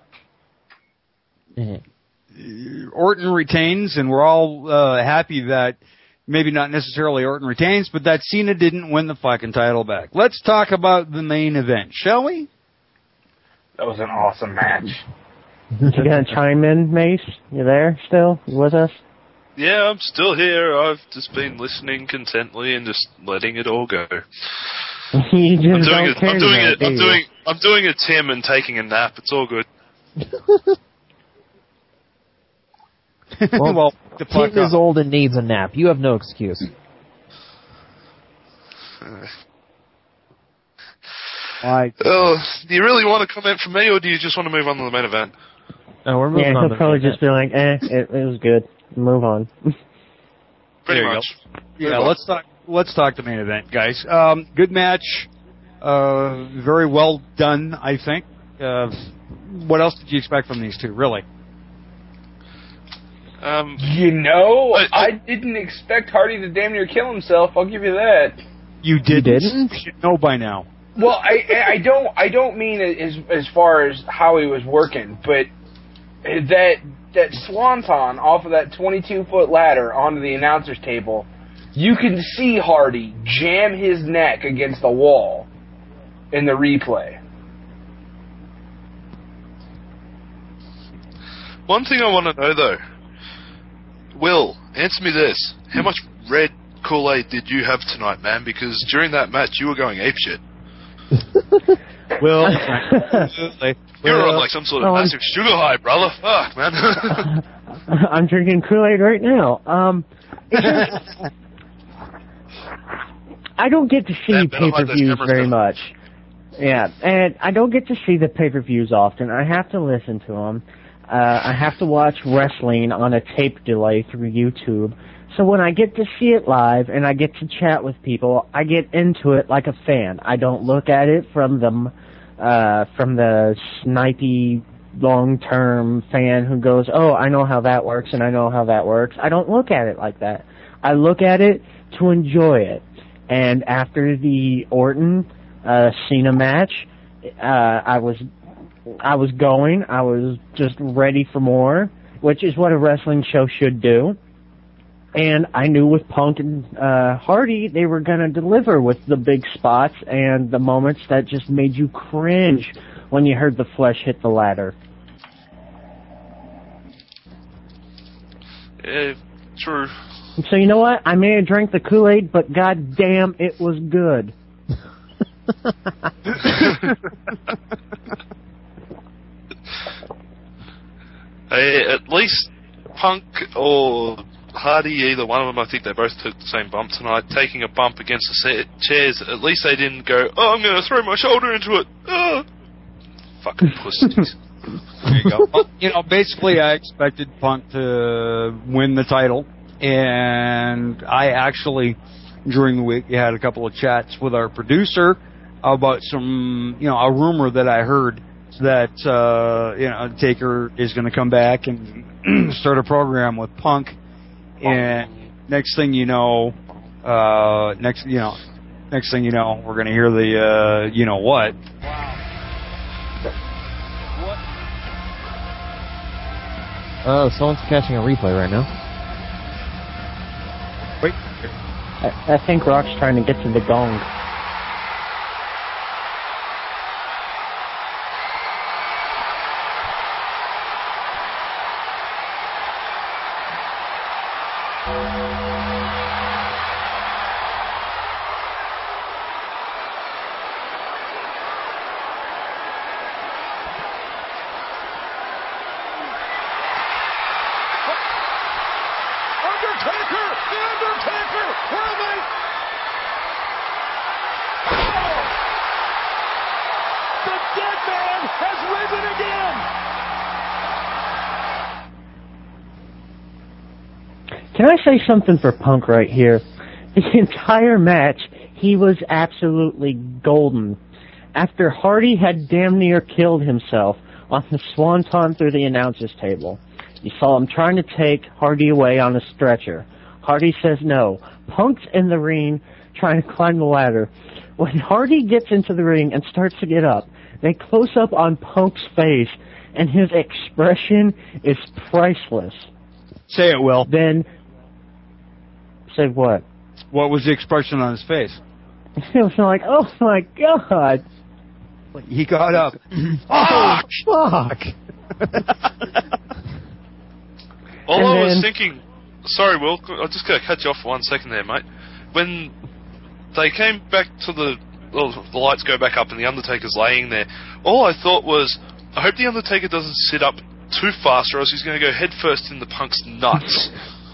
Mm-hmm. Orton retains, and we're all uh, happy that maybe not necessarily Orton retains, but that Cena didn't win the fucking title back. Let's talk about the main event, shall we? That was an awesome match. You gonna chime in, Mace? You there still? You with us? Yeah, I'm still here. I've just been listening contently and just letting it all go. You just I'm doing don't it. care I'm doing about it. I'm do doing. I'm doing a Tim and taking a nap. It's all good. Well, well the fuck Tim is up. old and needs a nap. You have no excuse. Why? Oh, do you really want to comment from me, or do you just want to move on to the main event? No, we're you? moving Yeah, on. he'll to probably the just be like, eh, it, it was good. Move on. Pretty There you much. Yeah, let's talk. Let's talk the main event, guys. Um, good match, uh, very well done, I think. Uh, what else did you expect from these two, really? Um, You know, I- I, I didn't expect Hardy to damn near kill himself. I'll give you that. You didn't. didn't? You should know by now. Well, I I don't I don't mean as as far as how he was working, but that that swanton off of that twenty-two foot ladder onto the announcer's table, you can see Hardy jam his neck against the wall in the replay. One thing I want to know though, Will, answer me this. How much red Kool-Aid did you have tonight, man? Because during that match, you were going apeshit. Well, you're on like some sort of oh, massive sugar high, brother. Fuck, man. I'm drinking Kool-Aid right now. Um, it's just, I don't get to see Man, better hide those pay-per-views cameras, very man. much. Yeah, and I don't get to see the pay-per-views often. I have to listen to them. Uh, I have to watch wrestling on a tape delay through YouTube. So when I get to see it live and I get to chat with people, I get into it like a fan. I don't look at it from the uh, from the snipey long-term fan who goes, "Oh, I know how that works and I know how that works." I don't look at it like that. I look at it to enjoy it. And after the Orton uh, Cena match, uh, I was I was going. I was just ready for more, which is what a wrestling show should do. And I knew with Punk and uh, Hardy, they were going to deliver with the big spots and the moments that just made you cringe when you heard the flesh hit the ladder. Yeah, true. So you know what? I may have drank the Kool-Aid, but god damn, it was good. Hey, at least Punk or Hardy, either one of them, I think they both took the same bump tonight, taking a bump against the sa- chairs. At least they didn't go, "Oh, I'm going to throw my shoulder into it." Oh. Fucking pussies. There you go. Well, you know, basically, I expected Punk to win the title, and I actually, during the week, had a couple of chats with our producer about some, you know, a rumor that I heard that, uh, you know, Taker is going to come back and start a program with Punk. And next thing you know, uh, next you know, next thing you know, we're gonna hear the uh, you know what. Oh, someone's catching a replay right now. Wait, I, I think Rock's trying to get to the gong. Undertaker! The Undertaker! Where are they? The dead man has risen again! Can I say something for Punk right here? The entire match, he was absolutely golden. After Hardy had damn near killed himself on the swanton through the announcer's table, you saw him trying to take Hardy away on a stretcher. Hardy says no. Punk's in the ring trying to climb the ladder. When Hardy gets into the ring and starts to get up, they close up on Punk's face, and his expression is priceless. Say it, Will. Then, say what? What was the expression on his face? It was like, oh my god. He got up. Oh, fuck. All And I was then- thinking, sorry, Will, I'm just going to cut you off for one second there, mate. When they came back to the, well, the lights go back up and the Undertaker's laying there, all I thought was, I hope the Undertaker doesn't sit up too fast or else he's going to go head first in the Punk's nuts.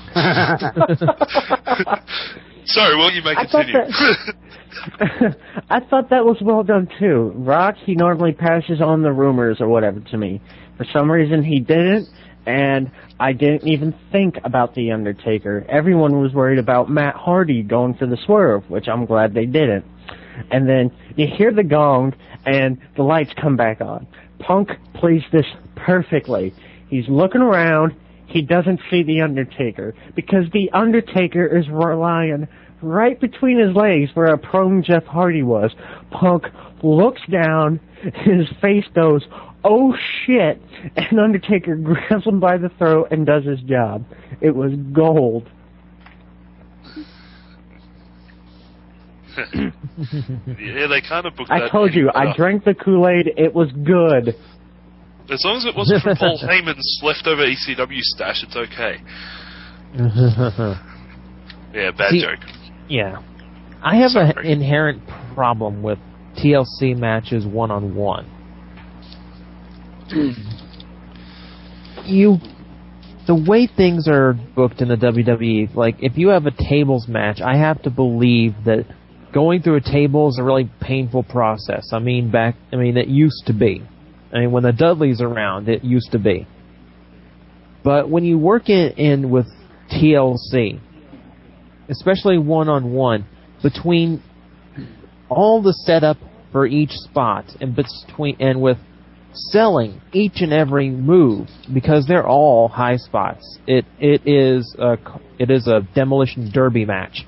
Sorry, Will, you may I thought continue. I thought that was well done too. Rock, he normally passes on the rumors or whatever to me. For some reason he didn't, and I didn't even think about The Undertaker. Everyone was worried about Matt Hardy going for the swerve, which I'm glad they didn't. And then you hear the gong, and the lights come back on. Punk plays this perfectly. He's looking around. He doesn't see The Undertaker, because The Undertaker is lying right between his legs where a prone Jeff Hardy was. Punk looks down, his face goes, oh shit, and Undertaker grabs him by the throat and does his job. It was gold. Yeah, they kind of booked I that told you, in, I uh, drank the Kool-Aid, it was good. As long as it wasn't from Paul Heyman's leftover E C W stash, it's okay. Yeah, bad See, joke. Yeah. I have an inherent problem with T L C matches one-on-one. you... The way things are booked in the W W E, like, if you have a tables match, I have to believe that going through a table is a really painful process. I mean, back, I mean, it used to be. I mean, when the Dudleys around, it used to be. But when you work in, in with T L C, especially one-on-one, between all the setup for each spot and between and with selling each and every move, because they're all high spots, it it is a it is a demolition derby match.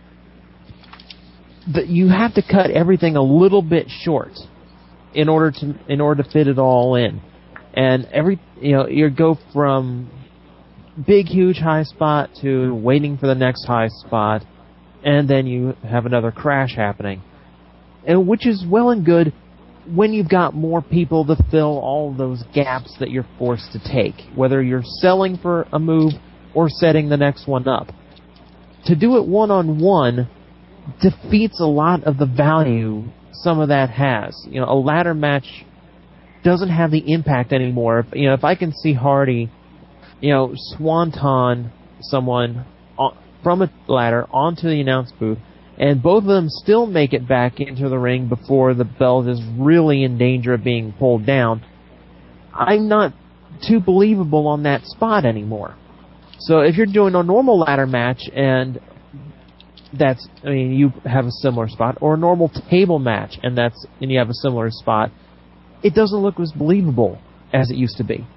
That you have to cut everything a little bit short in order to in order to fit it all in, and every you know you go from big huge high spot to waiting for the next high spot, and then you have another crash happening, and which is well and good when you've got more people to fill all those gaps that you're forced to take, whether you're selling for a move or setting the next one up. To do it one-on-one defeats a lot of the value some of that has. You know, a ladder match doesn't have the impact anymore. If, you know, if I can see Hardy, you know, swanton someone on, from a ladder onto the announce booth, and both of them still make it back into the ring before the belt is really in danger of being pulled down, I'm not too believable on that spot anymore. So if you're doing a normal ladder match and that's, I mean, you have a similar spot, or a normal table match and that's and you have a similar spot, it doesn't look as believable as it used to be.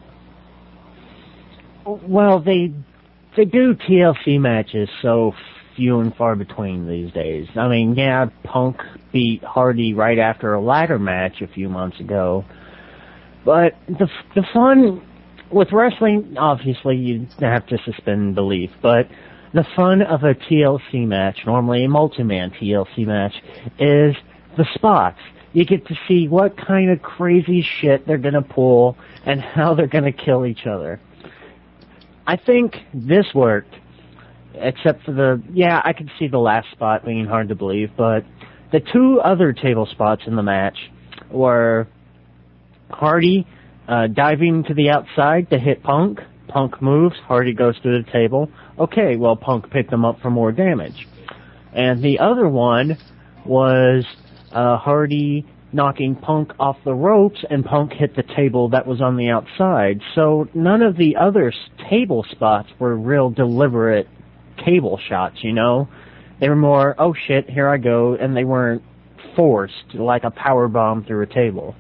Well, they they do T L C matches so few and far between these days. I mean, yeah, Punk beat Hardy right after a ladder match a few months ago, but the the fun with wrestling, obviously, you have to suspend belief, but the fun of a T L C match, normally a multi-man T L C match, is the spots. You get to see what kind of crazy shit they're going to pull and how they're going to kill each other. I think this worked, except for the, yeah, I could see the last spot being hard to believe, but the two other table spots in the match were Hardy uh, diving to the outside to hit Punk. Punk moves, Hardy goes to the table. Okay, well, Punk picked him up for more damage. And the other one was uh, Hardy knocking Punk off the ropes, and Punk hit the table that was on the outside. So none of the other table spots were real deliberate cable shots, you know? They were more, oh shit, here I go, and they weren't forced like a power bomb through a table.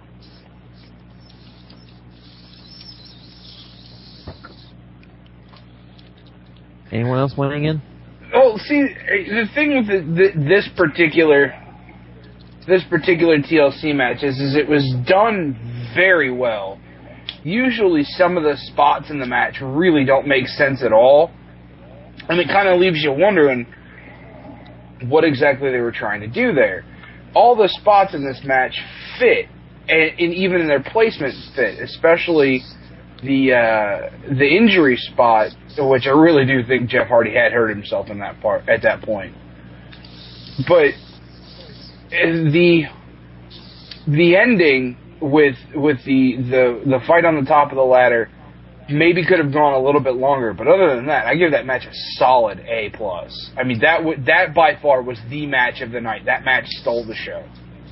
Anyone else weighing in? Oh, see, the thing with the, the, this particular this particular T L C match is, is it was done very well. Usually some of the spots in the match really don't make sense at all, and it kind of leaves you wondering what exactly they were trying to do there. All the spots in this match fit, and, and even in their placement fit, especially the uh, the injury spot, which I really do think Jeff Hardy had hurt himself in that part at that point. But the the ending with with the, the the fight on the top of the ladder maybe could have gone a little bit longer, but other than that, I give that match a solid A plus. I mean, that w- that by far was the match of the night. That match stole the show.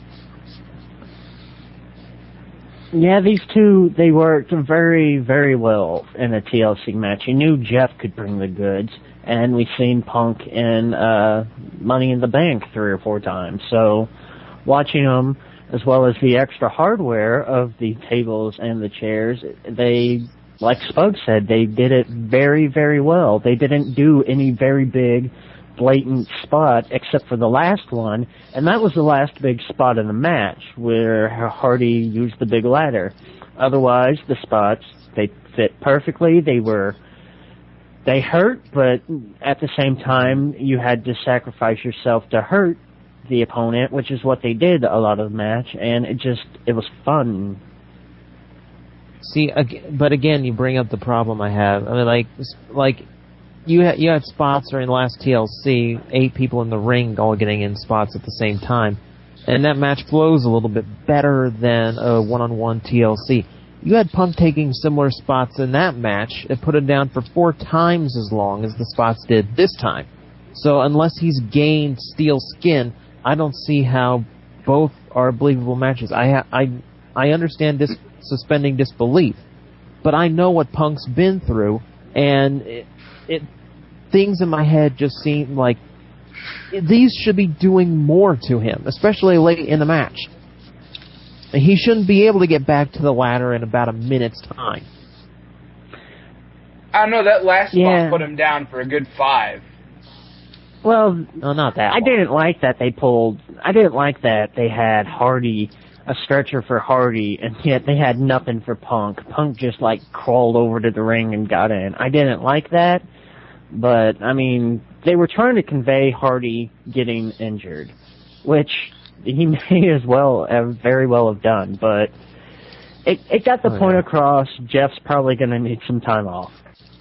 Yeah, these two, they worked very, very well in a T L C match. You knew Jeff could bring the goods, and we've seen Punk in uh, Money in the Bank three or four times. So watching them, as well as the extra hardware of the tables and the chairs, they, like Spug said, they did it very, very well. They didn't do any very big, blatant spot except for the last one, and that was the last big spot in the match where Hardy used the big ladder. Otherwise, the spots, they fit perfectly. They were, they hurt, but at the same time, you had to sacrifice yourself to hurt the opponent, which is what they did a lot of the match, and it just, it was fun. See, but again, you bring up the problem I have. I mean, like, like, you had, you had spots during the last T L C, eight people in the ring all getting in spots at the same time. And that match flows a little bit better than a one-on-one T L C. You had Punk taking similar spots in that match and put it down for four times as long as the spots did this time. So unless he's gained steel skin, I don't see how both are believable matches. I ha- I I understand dis- suspending disbelief, but I know what Punk's been through, and it, it things in my head just seem like these should be doing more to him, especially late in the match. He shouldn't be able to get back to the ladder in about a minute's time. I don't know, that last Yeah. spot put him down for a good five. Well, no, not that. I didn't like that they pulled. I didn't like that they had Hardy, a stretcher for Hardy, and yet they had nothing for Punk. Punk just like crawled over to the ring and got in. I didn't like that, but I mean, they were trying to convey Hardy getting injured, which he may as well have very well have done. But it it got the Oh, point yeah. across. Jeff's probably going to need some time off.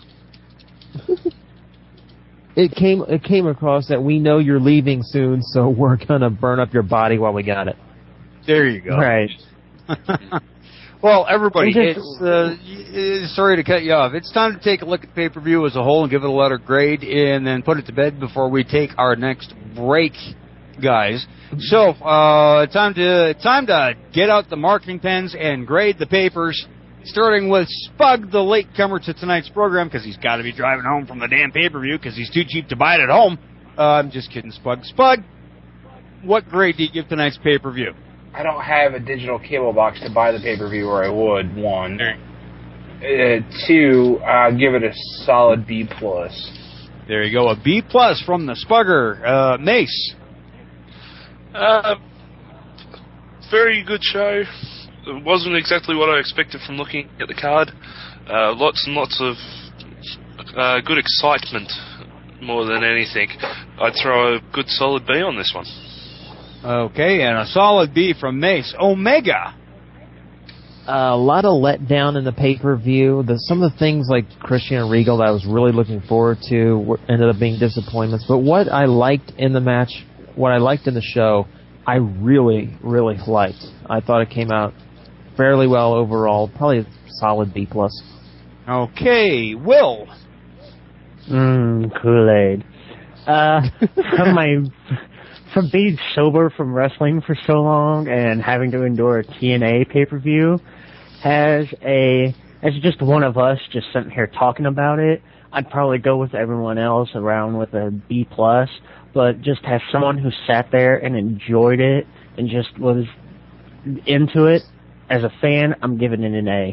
It came it came across that we know you're leaving soon, so we're gonna burn up your body while we got it. There you go. Right. Well, everybody, It's just- it's uh, y- sorry to cut you off. It's time to take a look at the pay-per-view as a whole and give it a letter grade, and then put it to bed before we take our next break, guys. So, uh, time to time to get out the marking pens and grade the papers. Starting with Spug, the latecomer to tonight's program, because he's got to be driving home from the damn pay-per-view because he's too cheap to buy it at home. Uh, I'm just kidding, Spug. Spug, what grade do you give tonight's pay-per-view? I don't have a digital cable box to buy the pay-per-view or I would, one. Uh, two, I'll give it a solid B plus. There you go, a B plus from the Spugger. Uh, Mace. Uh, very good show. It wasn't exactly what I expected from looking at the card. Uh, lots and lots of uh, good excitement more than anything. I'd throw a good solid B on this one. Okay, and a solid B from Mace. Omega. Uh, a lot of letdown in the pay-per-view. The, some of the things like Christian and Regal that I was really looking forward to were, ended up being disappointments. But what I liked in the match, what I liked in the show, I really, really liked. I thought it came out fairly well overall. Probably a solid B plus. Okay, Will. Mmm, Kool-Aid. Uh, from my, from being sober from wrestling for so long and having to endure a T N A pay-per-view, as a, as just one of us just sitting here talking about it, I'd probably go with everyone else around with a B plus, but just as someone who sat there and enjoyed it and just was into it, as a fan, I'm giving it an A.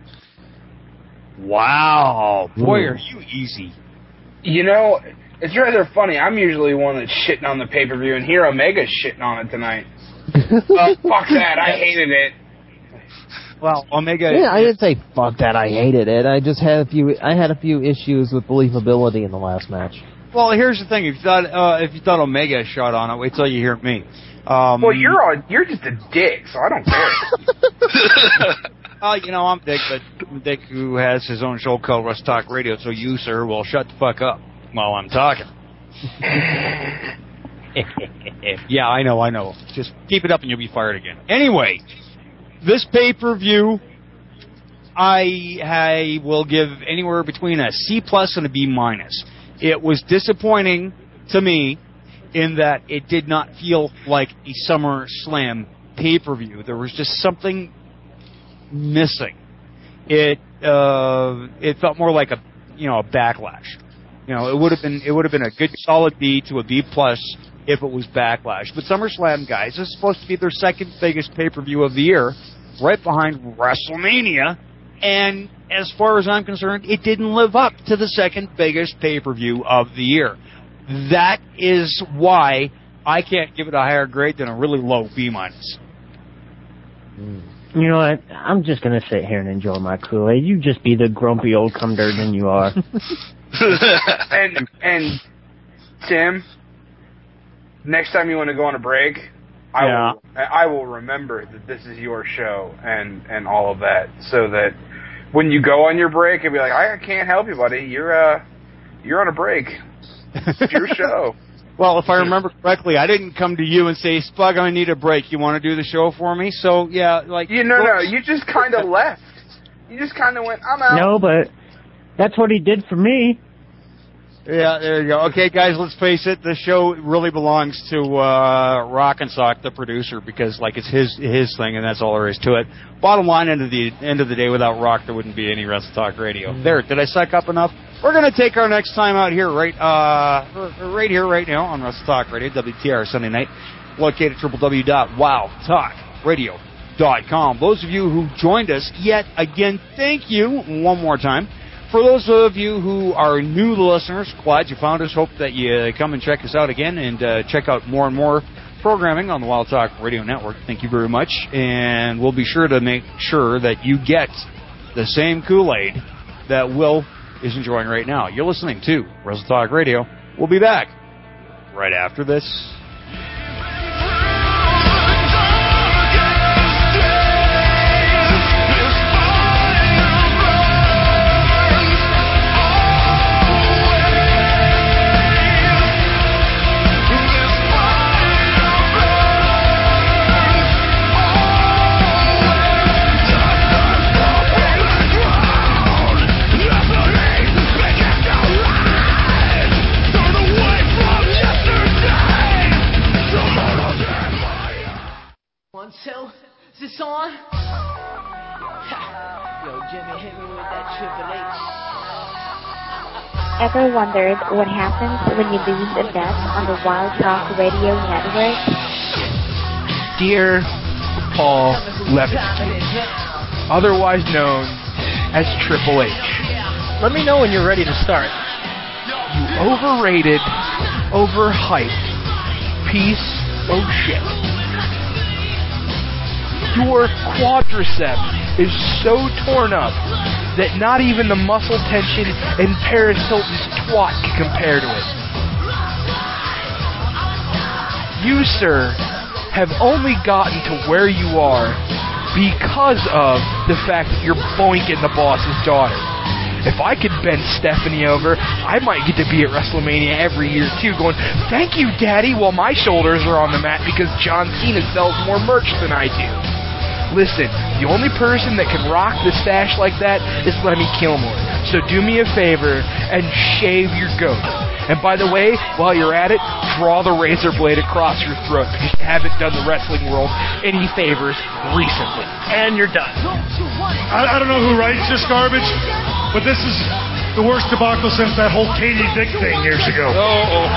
Wow. Boy, Ooh. are you easy. You know, it's rather funny. I'm usually one that's shitting on the pay-per-view, and here Omega's shitting on it tonight. Well, fuck that. I hated it. Well, Omega. Yeah, I didn't say fuck that. I hated it. I just had a few. I had a few issues with believability in the last match. Well, here's the thing. If you thought uh, if you thought Omega shot on it, wait till you hear me. Um, Well, you're a, you're just a dick, so I don't care. Uh, you know, I'm Dick, but Dick who has his own show called Rust Talk Radio, so you, sir, will shut the fuck up while I'm talking. Yeah, I know, I know. Just keep it up and you'll be fired again. Anyway, this pay-per-view, I, I will give anywhere between a C plus and a B minus. It was disappointing to me in that it did not feel like a SummerSlam pay-per-view. There was just something missing. It uh, it felt more like a you know a backlash. You know, it would have been it would have been a good solid B to a B plus if it was backlash. But SummerSlam, guys, is supposed to be their second biggest pay-per-view of the year, right behind WrestleMania. And as far as I'm concerned, it didn't live up to the second biggest pay-per-view of the year. That is why I can't give it a higher grade than a really low B minus. You know what? I'm just gonna sit here and enjoy my Kool-Aid. You just be the grumpy old cumdirtman you are. and and Tim, next time you want to go on a break, I Yeah. will I will remember that this is your show and and all of that, so that when you go on your break, I'll be like, I can't help you, buddy. You're uh you're on a break. It's your show. Well, if I remember correctly, I didn't come to you and say, Spug, I need a break. You want to do the show for me? So, yeah, like... You, no, no, you just kind of left. You just kind of went, I'm out. No, but that's what he did for me. Yeah, there you go. Okay, guys, let's face it. The show really belongs to uh, Rock and Sock, the producer, because like it's his his thing, and that's all there is to it. Bottom line, end of the end of the day, without Rock, there wouldn't be any Wrestle Talk Radio. There, did I suck up enough? We're going to take our next time out here, right, uh, right here, right now on Wrestle Talk Radio, W T R Sunday night, located at w w w dot wild talk radio dot com. Those of you who joined us yet again, thank you one more time. For those of you who are new listeners, glad you found us. Hope that you come and check us out again and uh, check out more and more programming on the Wild Talk Radio Network. Thank you very much. And we'll be sure to make sure that you get the same Kool-Aid that Will is enjoying right now. You're listening to Wrestle Talk Radio. We'll be back right after this. Two, is this on? Yo, Jimmy, hit me with that Triple H. Ever wondered what happens when you lose a bet on the Wild Talk Radio Network? Dear Paul Levesky, otherwise known as Triple H. Let me know when you're ready to start. You overrated, overhyped piece of shit. Your quadriceps is so torn up that not even the muscle tension in Paris Hilton's twat can compare to it. You, sir, have only gotten to where you are because of the fact that you're boinking the boss's daughter. If I could bend Stephanie over, I might get to be at WrestleMania every year, too, going, thank you, Daddy, while my shoulders are on the mat because John Cena sells more merch than I do. Listen, the only person that can rock the stash like that is Lemmy Kilmore. So do me a favor and shave your goat. And by the way, while you're at it, draw the razor blade across your throat because you haven't done the wrestling world any favors recently. And you're done. I, I don't know who writes this garbage, but this is the worst debacle since that whole Katie Dick thing years ago. Oh.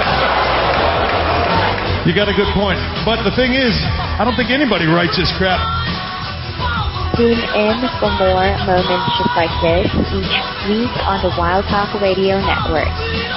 You got a good point. But the thing is, I don't think anybody writes this crap. Tune in for more moments just like this each week on the Wild Talk Radio Network.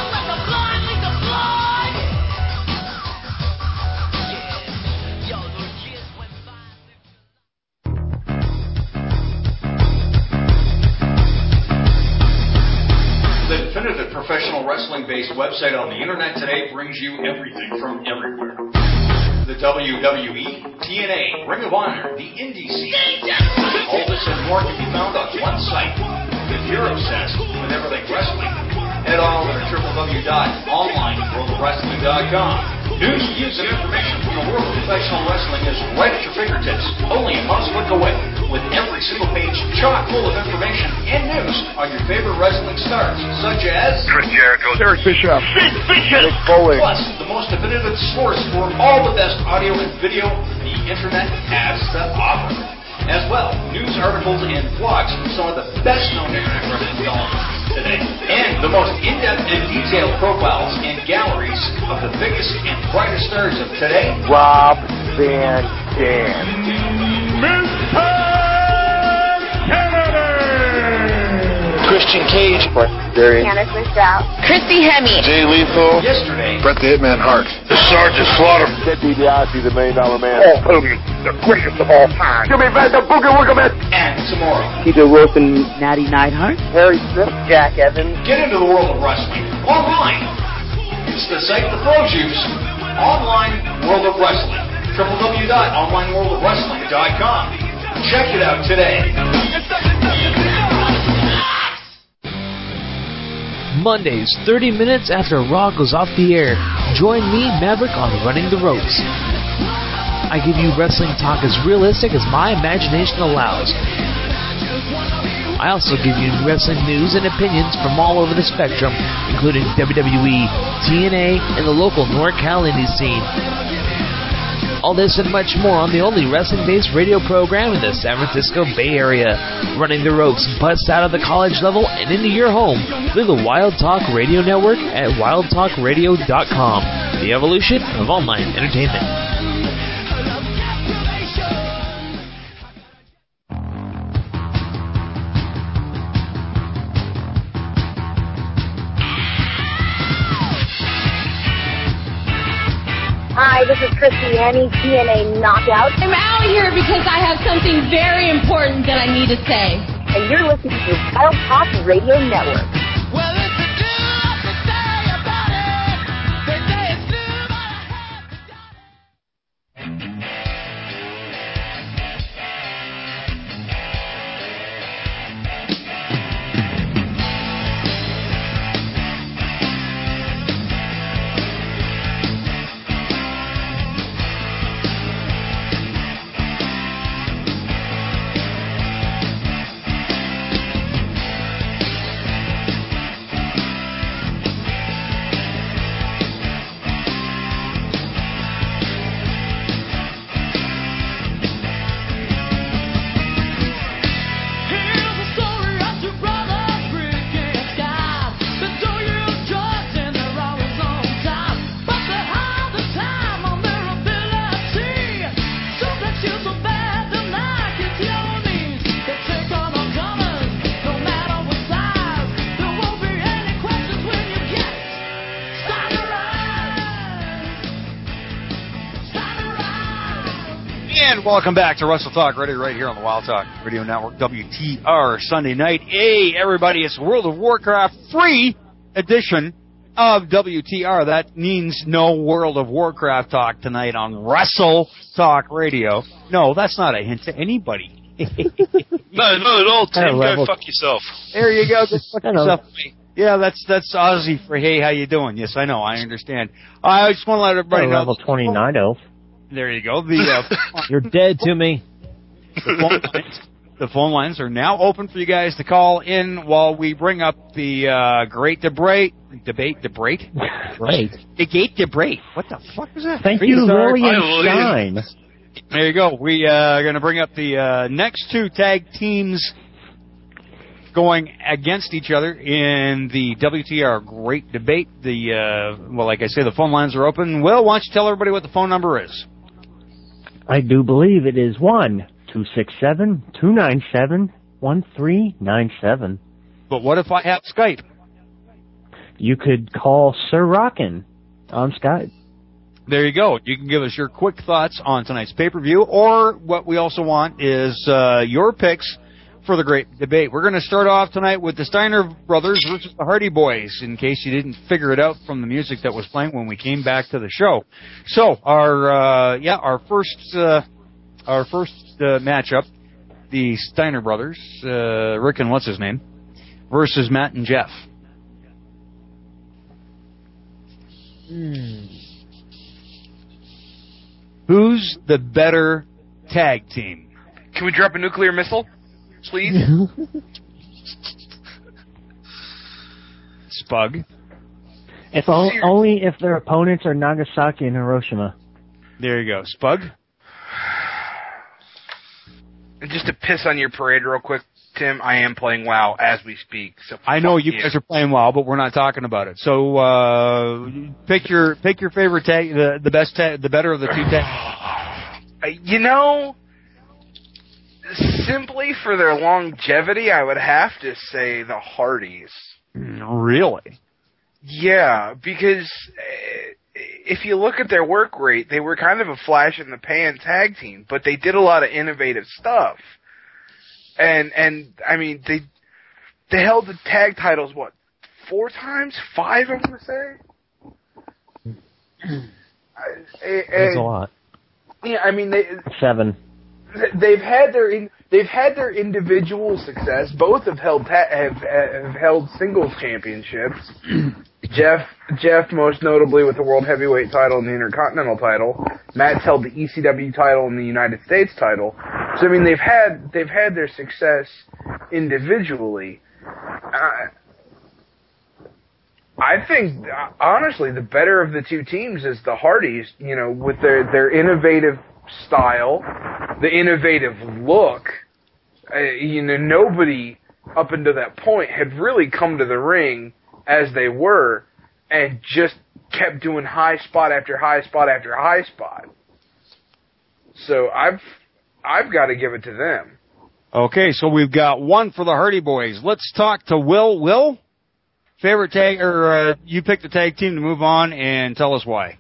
The definitive professional wrestling-based website on the internet today brings you everything from everywhere. The W W E, T N A, Ring of Honor, the Indie scene. All this and more can be found on one site. If you're obsessed with everything wrestling, head on over to w w w dot online world of wrestling dot com. News, views, and information from the world of professional wrestling is right at your fingertips, only a mouse click away, with every single page chock full of information and news on your favorite wrestling stars, such as Chris Jericho, Eric Bischoff, Sid Vicious, Bowling. Plus, the most definitive source for all the best audio and video the internet has to offer. As well, news articles and blogs from some of the best-known internet wrestling developers today. And the most in-depth and detailed profiles and galleries of the biggest and brightest stars of today. Rob Van Dam. Mister Kennedy! Christian Cage. Candice LeStroud. Christy Hemme. Jay Lethal. Yesterday. Bret the Hitman Hart. The Sergeant Slaughter. Ted DiBiase, the Million Dollar Man. Hulk Hogan, the greatest of all time. Jimmy Van the Booger Wooger Man. And tomorrow. T J Wilson, Natty Neidhart. Harry Smith, Jack Evans. Get into the world of wrestling online. It's the site the pros use. Online World of Wrestling. w w w dot online world of wrestling dot com. Check it out today. Mondays, thirty minutes after Raw goes off the air. Join me, Maverick, on Running the Ropes. I give you wrestling talk as realistic as my imagination allows. I also give you wrestling news and opinions from all over the spectrum, including W W E, T N A, and the local NorCal indie scene. All this and much more on the only wrestling-based radio program in the San Francisco Bay Area. Running the Ropes busts out of the college level and into your home through the Wild Talk Radio Network at wild talk radio dot com, the evolution of online entertainment. Hi, this is Christy Annie, T N A Knockout. I'm out here because I have something very important that I need to say. And you're listening to Wild Talk Radio Network. Welcome back to Wrestle Talk Radio right here on the Wild Talk Radio Network, W T R Sunday night. Hey, everybody, it's World of Warcraft free edition of W T R. That means no World of Warcraft talk tonight on Wrestle Talk Radio. No, that's not a hint to anybody. No, not at all, Tim. Go fuck yourself. There you go. Just fuck yourself. Yeah, that's that's Aussie for hey, how you doing? Yes, I know. I understand. I just want to let everybody know. Level twenty-nine, Elf. There you go. The uh, You're dead to me. The phone, lines, the phone lines are now open for you guys to call in while we bring up the uh, great debate. Debate, debate? Great. The gate debate. What the fuck is that? Thank you, Lillian Shine. There you go. We uh, are going to bring up the uh, next two tag teams going against each other in the W T R Great Debate. The uh, well, like I say, the phone lines are open. Will, why don't you tell everybody what the phone number is? I do believe it is one two six seven two nine seven one three nine seven. But what if I have Skype? You could call Sir Rockin' on Skype. There you go. You can give us your quick thoughts on tonight's pay-per-view, or what we also want is uh, your picks for the Great Debate. We're going to start off tonight with the Steiner Brothers versus the Hardy Boys, in case you didn't figure it out from the music that was playing when we came back to the show. So, our uh, yeah, our first uh, our first uh, matchup, the Steiner Brothers, uh, Rick and what's his name, versus Matt and Jeff. Hmm. Who's the better tag team? Can we drop a nuclear missile? Please? Spug. If o- only if their opponents are Nagasaki and Hiroshima. There you go. Spug? Just to piss on your parade real quick, Tim, I am playing WoW as we speak. So I know you you. guys are playing WoW, but we're not talking about it. So uh, pick your pick your favorite tag, the the best tag, the better of the two tags. You know, simply for their longevity, I would have to say the Hardys. Really? Yeah, because if you look at their work rate, they were kind of a flash in the pan tag team, but they did a lot of innovative stuff. And and I mean they they held the tag titles what four times, five I want to say. That's a lot. Yeah, I mean they seven. They've had their in, they've had their individual success. Both have held ta- have, have held singles championships. Jeff, Jeff, most notably with the World Heavyweight title and the Intercontinental title. Matt's held the E C W title and the United States title. So I mean, they've had they've had their success individually. Uh, I think, honestly, the better of the two teams is the Hardys, you know, with their, their innovative style, the innovative look. Uh, you know, nobody up until that point had really come to the ring as they were and just kept doing high spot after high spot after high spot. So I've, I've got to give it to them. Okay, so we've got one for the Hardy Boys. Let's talk to Will. Will? Favorite tag, or uh, you pick the tag team to move on, and tell us why.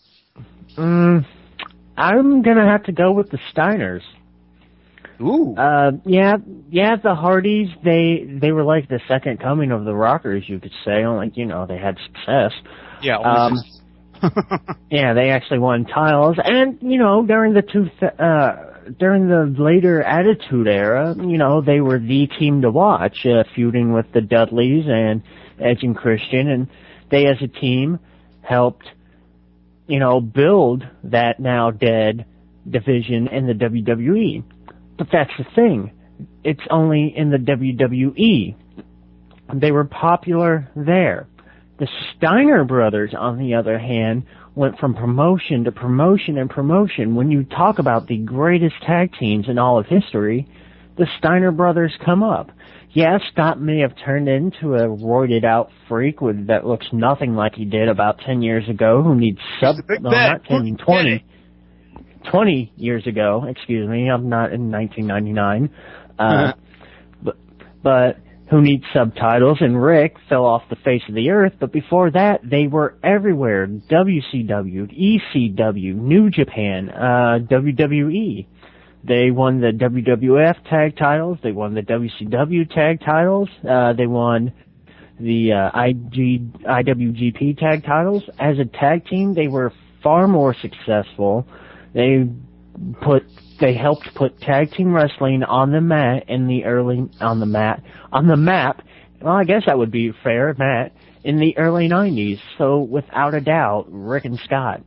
Mm, I'm gonna have to go with the Steiners. Ooh. Uh, yeah, yeah. The Hardys, they they were like the second coming of the Rockers, you could say. Like, you know, they had success. Yeah. Um, yeah, they actually won titles, and you know, during the two. Th- uh, During the later Attitude Era, you know, they were the team to watch, uh, feuding with the Dudleys and Edge and Christian, and they as a team helped, you know, build that now dead division in the W W E. But that's the thing. It's only in the W W E. They were popular there. The Steiner brothers, on the other hand, went from promotion to promotion and promotion. When you talk about the greatest tag teams in all of history, the Steiner brothers come up. Yeah, Scott may have turned into a roided out freak with that looks nothing like he did about ten years ago, who needs sub, no, not ten, twenty, twenty years ago, excuse me, I'm not in nineteen ninety-nine, uh, but, but, who needs subtitles, and Rick fell off the face of the earth, but before that, they were everywhere. W C W, E C W, New Japan, uh, W W E. They won the W W F tag titles, they won the W C W tag titles, uh, they won the, uh, I G, I W G P tag titles. As a tag team, they were far more successful. They put They helped put tag team wrestling on the mat in the early on the mat on the map. Well, I guess that would be fair, Matt, in the early nineties. So, without a doubt, Rick and Scott.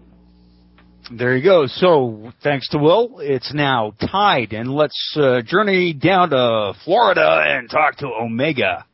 There you go. So, thanks to Will, it's now tied, and let's uh, journey down to Florida and talk to Omega.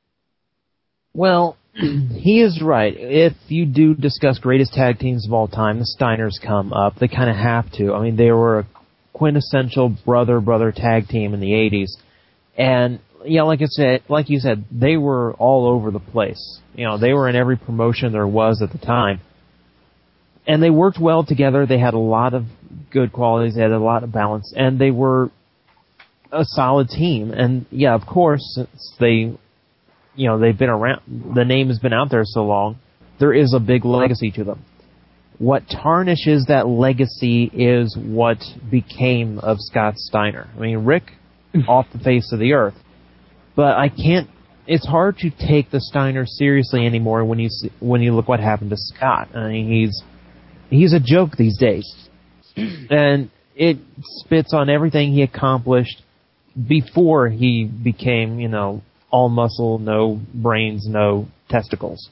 Well, he is right. If you do discuss greatest tag teams of all time, the Steiners come up. They kind of have to. I mean, they were a quintessential brother-brother tag team in the eighties. And, you know, like I said, like you said, they were all over the place. You know, they were in every promotion there was at the time. And they worked well together. They had a lot of good qualities. They had a lot of balance. And they were a solid team. And, yeah, of course, since they, you know, they've been around, the name has been out there so long, there is a big legacy to them. What tarnishes that legacy is what became of Scott Steiner. I mean, Rick, off the face of the earth. But I can't, it's hard to take the Steiner seriously anymore when you see, when you look what happened to Scott. I mean, he's, he's a joke these days. And it spits on everything he accomplished before he became, you know, all muscle, no brains, no testicles.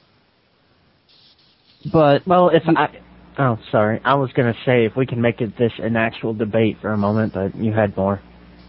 But, well, if I, oh, sorry, I was going to say if we can make it this an actual debate for a moment, but you had more.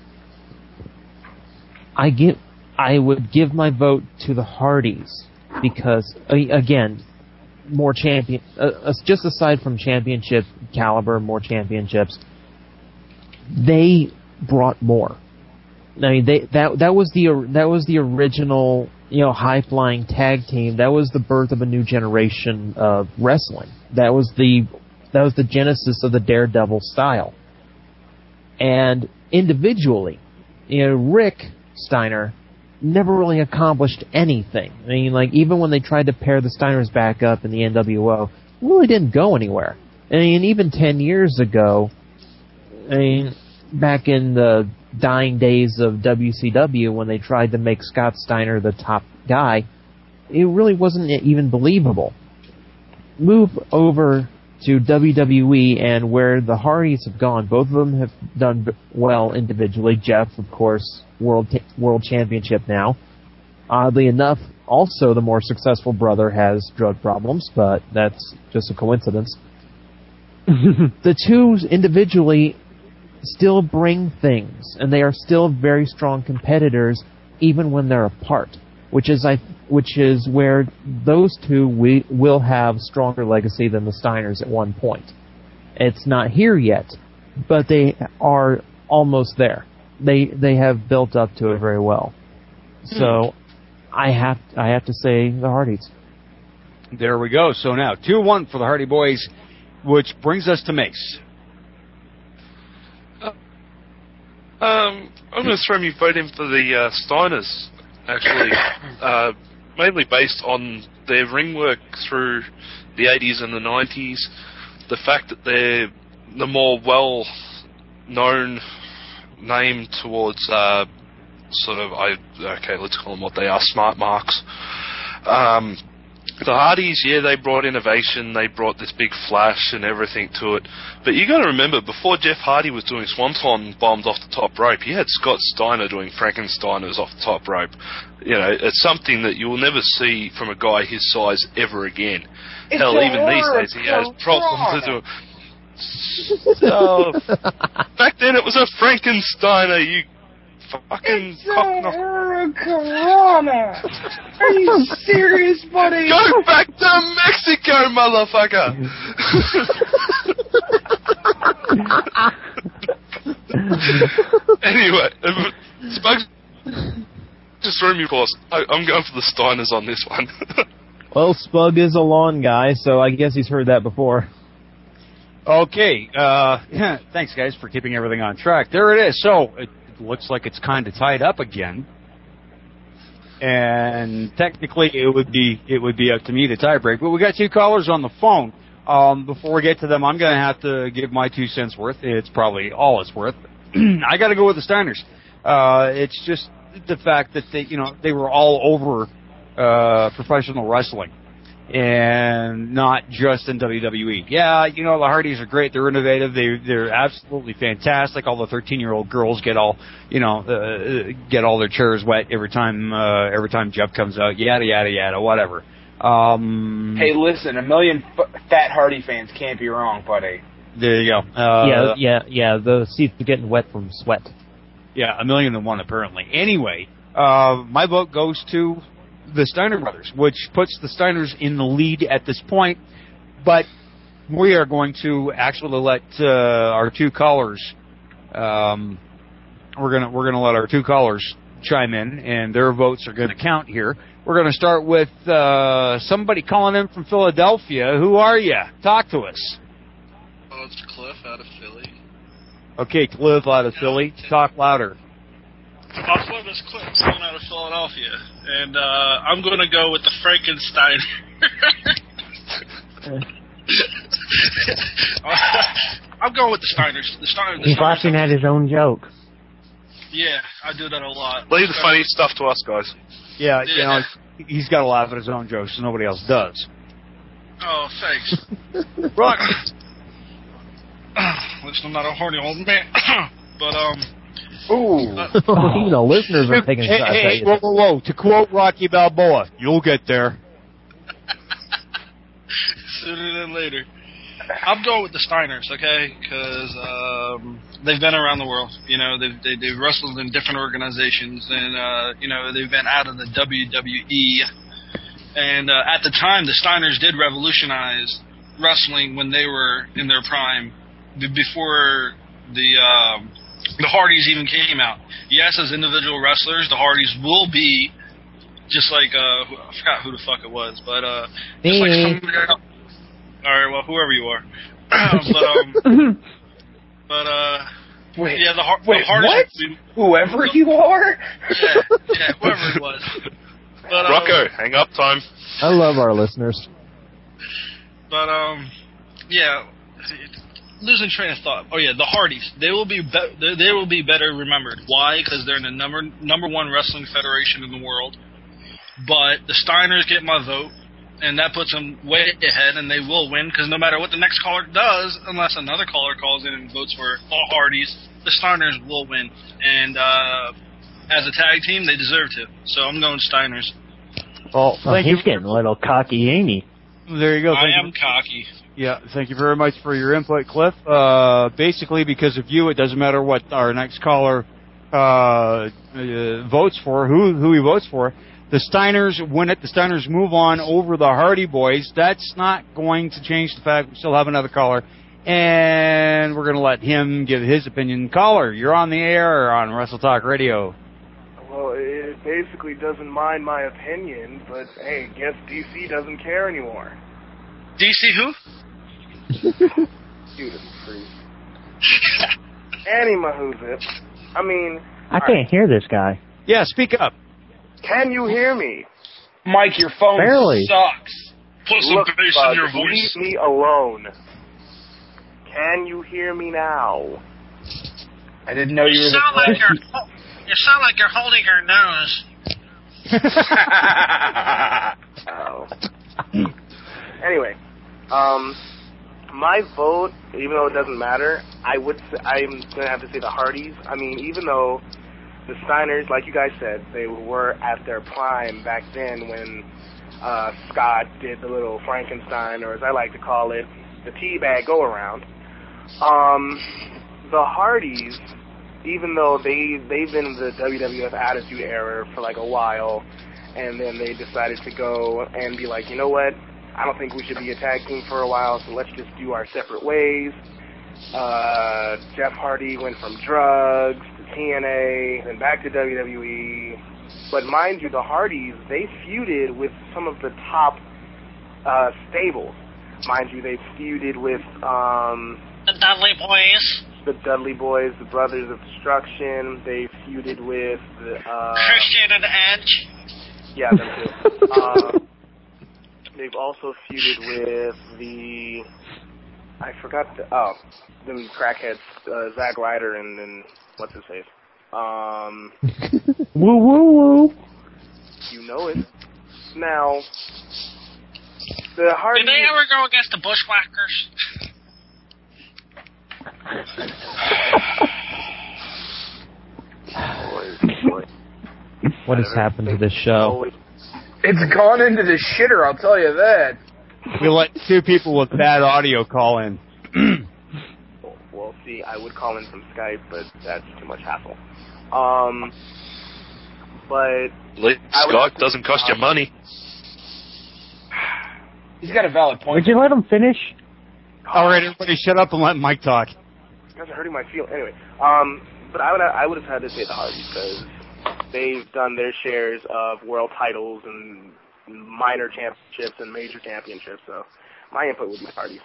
I give, I would give my vote to the Hardys because, again, more champion, uh, just aside from championship caliber, more championships, they brought more. I mean, they that that was the that was the original, you know, high flying tag team. That was the birth of a new generation of wrestling. That was the that was the genesis of the Daredevil style. And individually, you know, Rick Steiner never really accomplished anything. I mean, like, even when they tried to pair the Steiners back up in the N W O, it really didn't go anywhere. I mean, even ten years ago, I mean, back in the dying days of W C W when they tried to make Scott Steiner the top guy, it really wasn't even believable. Move over to W W E and where the Hardys have gone. Both of them have done well individually. Jeff, of course, world t- world championship now. Oddly enough, also the more successful brother has drug problems, but that's just a coincidence. The two individually still bring things, and they are still very strong competitors even when they're apart, which is I which is where those two we will have stronger legacy than the Steiners at one point. It's not here yet, but they are almost there. They they have built up to it very well. So I have I have to say the Hardys. There we go. So now two one for the Hardy Boys, which brings us to Mace. Um, I'm going to throw me vote in for the uh, Steiners, actually, uh, mainly based on their ring work through the eighties and the nineties, the fact that they're the more well-known name towards uh, sort of, I okay, let's call them what they are, smart marks. Um, the Hardys, yeah, they brought innovation, they brought this big flash and everything to it. But you got to remember, before Jeff Hardy was doing Swanton bombs off the top rope, you had Scott Steiner doing Frankensteiners off the top rope. You know, it's something that you will never see from a guy his size ever again. It's Hell, a even these horror days he has film. problems to do. So, back then it was a Frankensteiner, you fucking cock. Corona. Are you serious, buddy? Go back to Mexico, motherfucker! Anyway, Spugs just threw me, of course. I, I'm going for the Steiners on this one. Well, Spug is a lawn guy, so I guess he's heard that before. Okay, uh, thanks guys for keeping everything on track. There it is. So it looks like it's kind of tied up again, and technically it would be it would be up to me to tie break. But we got two callers on the phone. Um, before we get to them, I'm going to have to give my two cents worth. It's probably all it's worth. I got to go with the Steiners. Uh, it's just the fact that they, you know, they were all over uh, professional wrestling, and not just in W W E. Yeah, you know, the Hardys are great. They're innovative. They, they're absolutely fantastic. All the thirteen-year-old girls get all, you know, uh, get all their chairs wet every time, uh, every time Jeff comes out. Yada, yada, yada, whatever. Um, Hey, listen, a million f- fat Hardy fans can't be wrong, buddy. there you go. Uh, yeah, yeah, yeah. The seats are getting wet from sweat. Yeah, a million and one apparently. Anyway, uh, my vote goes to the Steiner brothers, which puts the Steiners in the lead at this point. But we are going to actually let uh, our two callers. Um, we're gonna we're gonna let our two callers chime in, and their votes are going to count here. We're going to start with uh, somebody calling in from Philadelphia. Who are you? Talk to us. Oh, it's Cliff out of Philly. Okay, Cliff out of Philly. Talk louder. My friend is Cliff, calling out of Philadelphia, and uh, I'm going to go with the Frankenstein. I'm going with the Steiners. The Steiners. He's laughing at his own joke. Yeah, I do that a lot. Leave the funny stuff to us, guys. Yeah, you know, he's got to laugh at his own jokes, so nobody else does. Oh, thanks. Rock. At least I'm not a horny old man. But, um... Ooh. Even the listeners are taking hey, shots hey, at you. whoa, whoa, whoa. To quote Rocky Balboa, you'll get there. Sooner than later. I'm going with the Steiners, okay? Because um, they've been around the world. You know, they've they, they've wrestled in different organizations, and uh, you know, they've been out of the W W E. And uh, at the time, the Steiners did revolutionize wrestling when they were in their prime, b- before the um, the Hardys even came out. Yes, as individual wrestlers, the Hardys will be just like uh, I forgot who the fuck it was, but uh, just like somebody else. All right, well, whoever you are, but um, but uh, wait, yeah, the, har- wait, the hardest. what? Be- Whoever you are? Yeah, yeah, whoever it was. But, um, Rocco, hang up time. I love our listeners. But um, yeah, losing train of thought. Oh yeah, the Hardys. They will be, be- they, they will be better remembered. Why? Because they're in the number number one wrestling federation in the world. But the Steiners get my vote. and that puts them way ahead, and they will win because no matter what the next caller does, unless another caller calls in and votes for all Hardys, the Steiners will win. And uh, as a tag team, they deserve to. So I'm going Steiners. Well, Oh, thank he's you. getting a little cocky, ain't he? There you go. I Thank am you. cocky. Yeah, thank you very much for your input, Cliff. Uh, basically, because of you, it doesn't matter what our next caller uh, uh, votes for, who who he votes for. The Steiners win it. The Steiners move on over the Hardy Boys. That's not going to change the fact we still have another caller, and we're going to let him give his opinion. Caller, you're on the air on Wrestle Talk Radio. Well, it basically doesn't mind my opinion, but hey, guess D C doesn't care anymore. D C who? Judas Priest. Annie Mahuzip. I mean... I can't hear this guy. Yeah, speak up. Can you hear me? Mike, your phone Barely. sucks. Put some Look, bass bud, in your voice. leave me alone. Can you hear me now? I didn't know you, You were sound the like you're. You sound like you're holding your nose. Oh. Anyway, um, my vote, even though it doesn't matter, I would say, I'm gonna have to say the Hardys. I mean, even though the Steiners, like you guys said, they were at their prime back then when uh, Scott did the little Frankenstein, or as I like to call it, the teabag go around. Um, the Hardys, even though they they've been in the W W F Attitude Era for like a while, and then they decided to go and be like, you know what? I don't think we should be a tag team for a while, so let's just do our separate ways. Uh, Jeff Hardy went from drugs to T N A, then back to W W E. But mind you, the Hardys, they feuded with some of the top uh, stables. Mind you, they feuded with um, the Dudley Boys, the Dudley Boys, the Brothers of Destruction. They feuded with the, uh, Christian and Edge. Yeah, them too. uh, they've also feuded with the, I forgot the, oh, them crackheads, uh, Zack Ryder and, and what's his face? Um, woo woo woo. You know it. Now, the Hardys. Did they ever go against the Bushwhackers? What has happened to this show? It's gone into the shitter, I'll tell you that. We let two people with bad audio call in. Well, see, I would call in from Skype, but that's too much hassle. Um, but Skype doesn't cost you money. He's got a valid point. Would you let him finish? All right, everybody, shut up and let Mike talk. You guys are hurting my feel. Anyway, um, but I would I would have had to say the Hardys because they've done their shares of world titles and minor championships and major championships. So my input would be Hardys.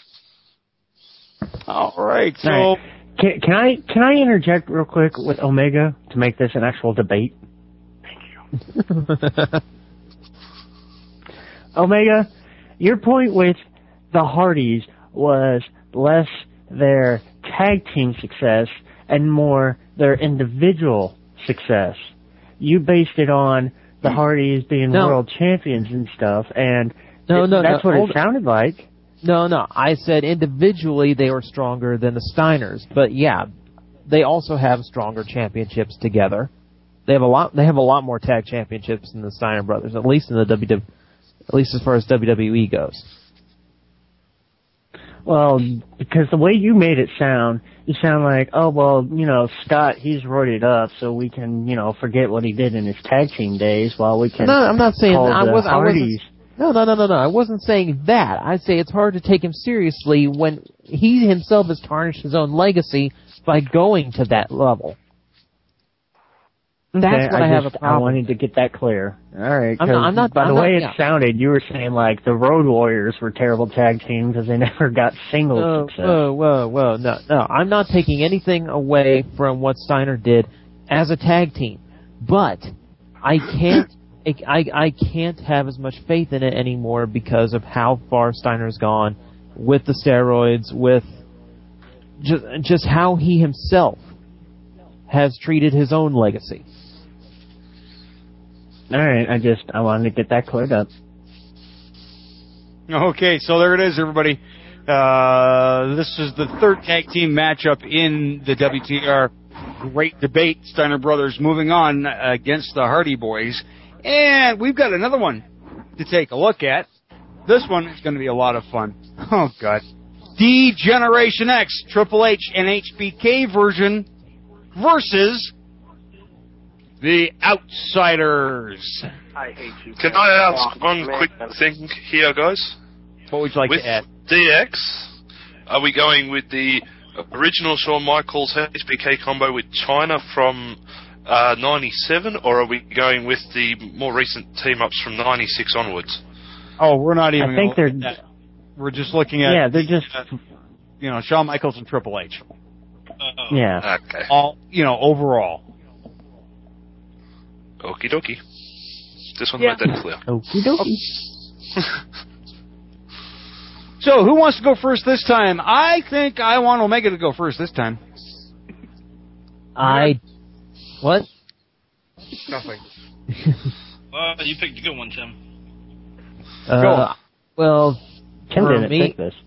All right, so All right. Can, can I can I interject real quick with Omega to make this an actual debate? Thank you. Omega, your point with the Hardys was less their tag team success and more their individual success. You based it on the Hardys being No. world champions and stuff, and No, it- no, that's no, what hold it sounded like. No, no. I said individually they were stronger than the Steiners, but yeah, they also have stronger championships together. They have a lot. They have a lot more tag championships than the Steiner brothers, at least in the W W, at least as far as W W E goes. Well, because the way you made it sound, you sound like, oh, well, you know, Scott, he's roided up, so we can, you know, forget what he did in his tag team days while we can No, I'm not saying call that. I the wasn't. I wasn't. Hardys. No, no, no, no, no. I wasn't saying that. I say it's hard to take him seriously when he himself has tarnished his own legacy by going to that level. That's Okay, what I, have just, a problem. I wanted to get that clear. All right. I'm not- 'cause I'm not- By I'm the not- way it yeah. sounded, you were saying like the Road Warriors were terrible tag team because they never got singles Whoa, success. whoa, whoa, whoa. No, no. I'm not taking anything away from what Steiner did as a tag team. But I can't I, I can't have as much faith in it anymore because of how far Steiner's gone with the steroids, with just, just how he himself has treated his own legacy. All right. I just I wanted to get that cleared up. Okay, so there it is, everybody. Uh, this is the third tag team matchup in the W T R Great Debate. Steiner Brothers moving on against the Hardy Boys. And we've got another one to take a look at. This one is going to be a lot of fun. Oh, God. D-Generation X, Triple H and H B K version versus the Outsiders. I hate you. Can I ask one Man. quick thing here, guys? What would you like with to add? D X, are we going with the original Shawn Michaels H B K combo with China from uh, ninety-seven, or are we going with the more recent team-ups from ninety-six onwards? Oh, we're not even I think they're. at, we're just looking at. Yeah, they're just. Uh, you know, Shawn Michaels and Triple H. Yeah. Okay. All, you know, overall. Okie dokie. Just want to Yeah. make that clear. Okie dokie. So, who wants to go first this time? I think I want Omega to go first this time. I. What? Nothing. Well, you picked a good one, Tim. Uh, well, Tim for didn't me, pick this.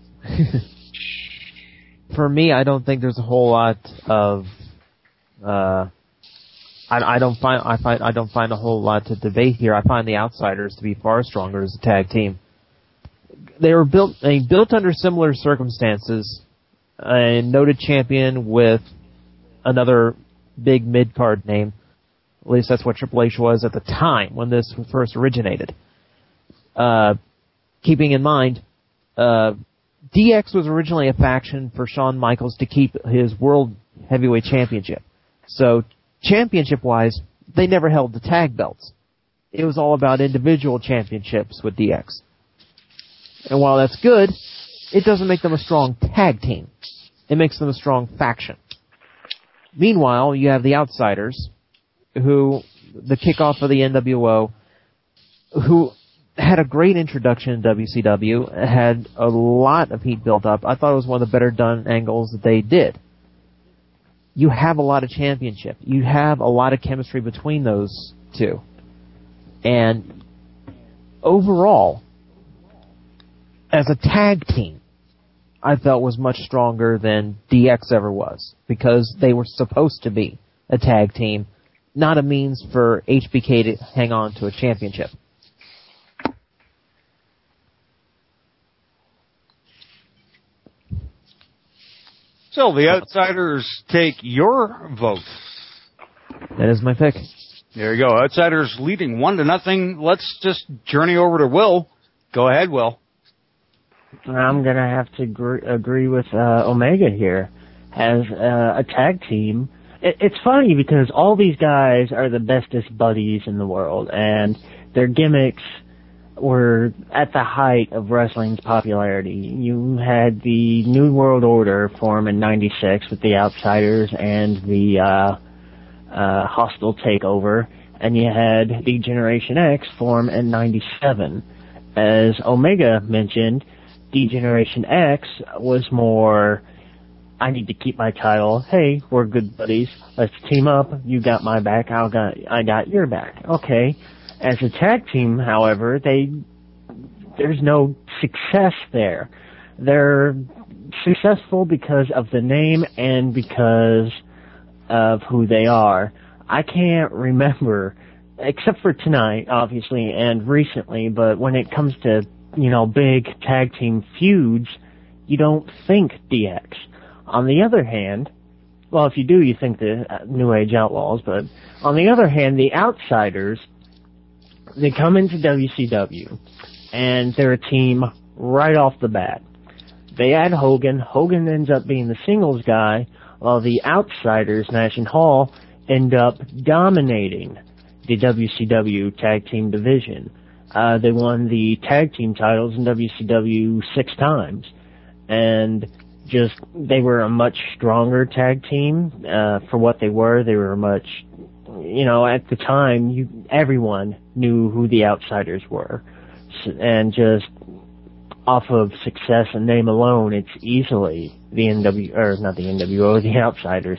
for me, I don't think there's a whole lot of. Uh, I, I don't find I find I don't find a whole lot to debate here. I find the Outsiders to be far stronger as a tag team. They were built they built under similar circumstances. A noted champion with another big mid card name. At least that's what Triple H was at the time when this first originated. Uh, keeping in mind, uh, D X was originally a faction for Shawn Michaels to keep his World Heavyweight Championship. So, championship-wise, they never held the tag belts. It was all about individual championships with D X. And while that's good, it doesn't make them a strong tag team. It makes them a strong faction. Meanwhile, you have the Outsiders, who, the kickoff of the N W O, who had a great introduction in W C W, had a lot of heat built up. I thought it was one of the better done angles that they did. You have a lot of championship. You have a lot of chemistry between those two. And overall, as a tag team, I felt was much stronger than D X ever was, because they were supposed to be a tag team, not a means for H B K to hang on to a championship. So, the Outsiders take your vote. That is my pick. There you go. Outsiders leading one to nothing. Let's just journey over to Will. Go ahead, Will. I'm gonna have to agree, agree with uh, Omega here. As uh, a tag team, it, it's funny because all these guys are the bestest buddies in the world, and their gimmicks were at the height of wrestling's popularity. You had the New World Order form in ninety-six with the Outsiders and the uh, uh, Hostile Takeover, and you had the Generation X form in ninety-seven. As Omega mentioned, D-Generation X was more, I need to keep my title. Hey, we're good buddies. Let's team up. You got my back. I got, I got your back. Okay. As a tag team, however, they, there's no success there. They're successful because of the name and because of who they are. I can't remember, except for tonight, obviously, and recently, but when it comes to, you know, big tag team feuds, you don't think D X. On the other hand, well, if you do, you think the New Age Outlaws, but on the other hand, the Outsiders, they come into W C W, and they're a team right off the bat. They add Hogan. Hogan ends up being the singles guy, while the Outsiders, Nash and Hall, end up dominating the W C W tag team division. Uh, they won the tag team titles in W C W six times. And just, they were a much stronger tag team, uh, for what they were. They were a much, you know, at the time, you, everyone knew who the Outsiders were. So, and just, off of success and name alone, it's easily the N W, or not the N W O, the Outsiders.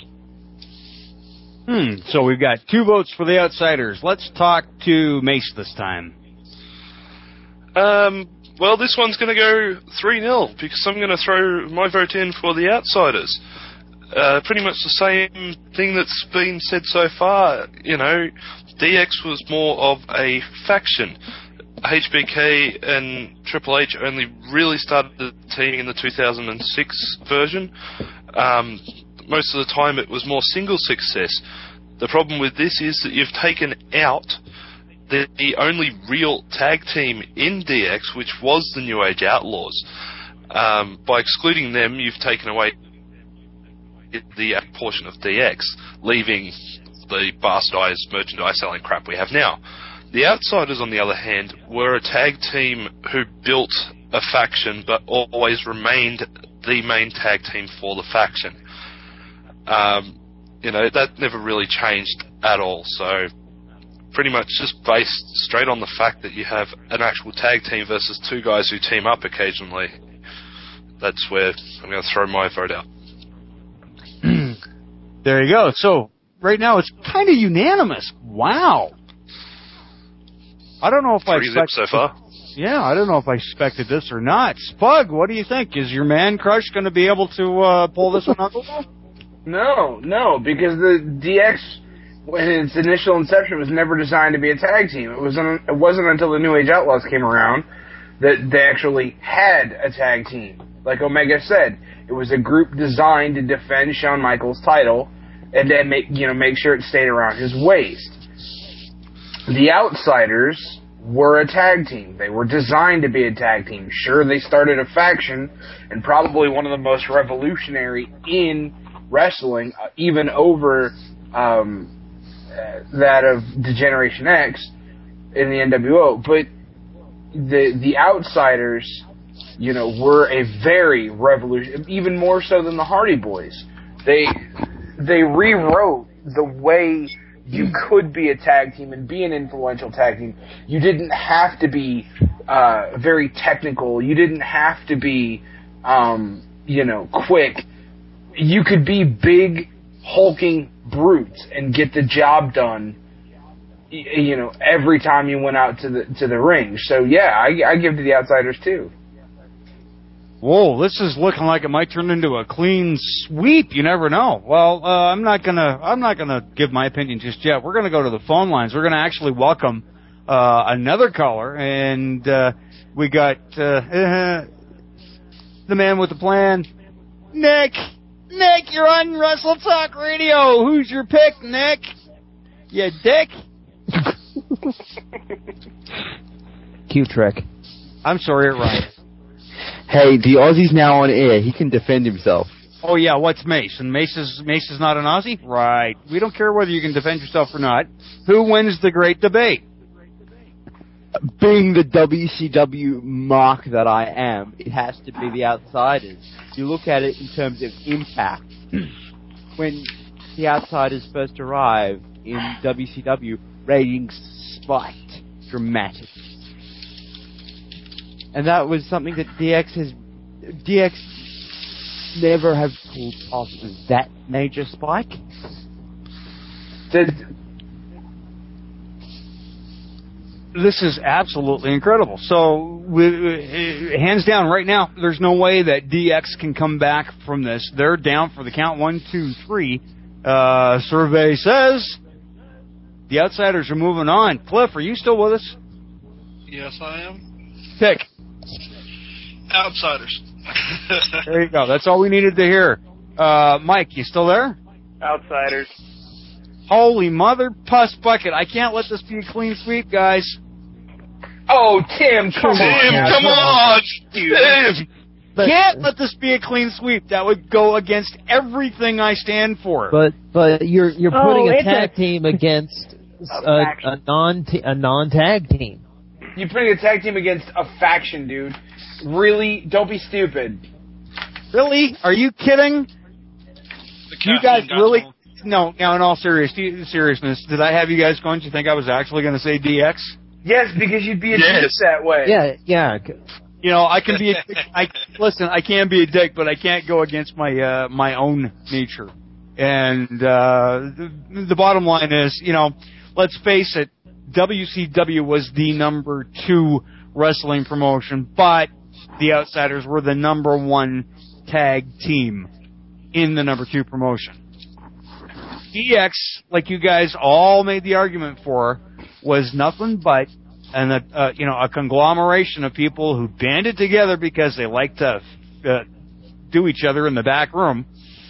Hmm, so we've got two votes for the Outsiders. Let's talk to Mace this time. Um, well, this one's going to go three nil because I'm going to throw my vote in for the Outsiders. Uh, pretty much the same thing that's been said so far. You know, D X was more of a faction. H B K and Triple H only really started the team in the two thousand six version. Um, most of the time it was more single success. The problem with this is that you've taken out the, the only real tag team in D X, which was the New Age Outlaws. Um, by excluding them, you've taken away the portion of D X, leaving the bastardized merchandise selling crap we have now. The Outsiders, on the other hand, were a tag team who built a faction but always remained the main tag team for the faction. Um, you know, that never really changed at all, so pretty much just based straight on the fact that you have an actual tag team versus two guys who team up occasionally. That's where I'm going to throw my vote out. There you go. So, right now it's kind of unanimous. Wow. I don't know if I Pretty zip expected so far. Yeah, I don't know if I expected this or not. Spug, what do you think? Is your man crush going to be able to uh, pull this one off? No, no, because the D X, in its initial inception, was never designed to be a tag team. It wasn't. It wasn't until the New Age Outlaws came around that they actually had a tag team. Like Omega said, it was a group designed to defend Shawn Michaels' title and then make you know make sure it stayed around his waist. The Outsiders were a tag team. They were designed to be a tag team. Sure, they started a faction, and probably one of the most revolutionary in wrestling, uh, even over um, uh, that of Degeneration X in the N W O. But the the Outsiders, you know, were a very revolution, even more so than the Hardy Boys. They they rewrote the way you could be a tag team and be an influential tag team. You didn't have to be uh, very technical. You didn't have to be, um, you know, quick. You could be big, hulking brutes and get the job done, you know, every time you went out to the to the ring. So, yeah, I, I give to the Outsiders, too. Whoa, this is looking like it might turn into a clean sweep. You never know. Well, uh, I'm not gonna, I'm not gonna give my opinion just yet. We're gonna go to the phone lines. We're gonna actually welcome uh, another caller, and uh, we got uh, uh, the man with the plan, Nick. Nick, you're on Wrestle Talk Radio. Who's your pick, Nick? You dick. Cute trick. I'm sorry, it rhymed. Hey, the Aussie's now on air. He can defend himself. Oh, yeah, what's Mace? And Mace is, Mace is not an Aussie? Right. We don't care whether you can defend yourself or not. Who wins the great debate? Being the W C W mark that I am, it has to be the Outsiders. You look at it in terms of impact. When the Outsiders first arrived in W C W, ratings spiked dramatically. And that was something that D X has... D X never have pulled off that major spike. Did... This is absolutely incredible. So, we, uh, hands down, right now, there's no way that D X can come back from this. They're down for the count one, two, three. Uh, survey says the Outsiders are moving on. Cliff, are you still with us? Yes, I am. Pick. Outsiders. There you go. That's all we needed to hear. Uh, Mike, you still there? Outsiders. Holy mother puss bucket. I can't let this be a clean sweep, guys. Oh, Tim, come Tim, on. come on! Tim! But, can't let this be a clean sweep. That would go against everything I stand for. But but you're you're putting Oh, a it's tag a- team against a, a non a non tag team. You're putting a tag team against a faction, dude. Really? Don't be stupid. Really? Are you kidding? You guys really? No, now in all serious, seriousness, did I have you guys going? Do you think I was actually going to say D X? Yes, because you'd be a Yes. dick that way. Yeah, yeah. You know, I can be. A, I listen. I can be a dick, but I can't go against my uh, my own nature. And uh, the, the bottom line is, you know, let's face it. W C W was the number two wrestling promotion, but the Outsiders were the number one tag team in the number two promotion. D X, like you guys all made the argument for, was nothing but an, uh, you know, a conglomeration of people who banded together because they like to uh, do each other in the back room.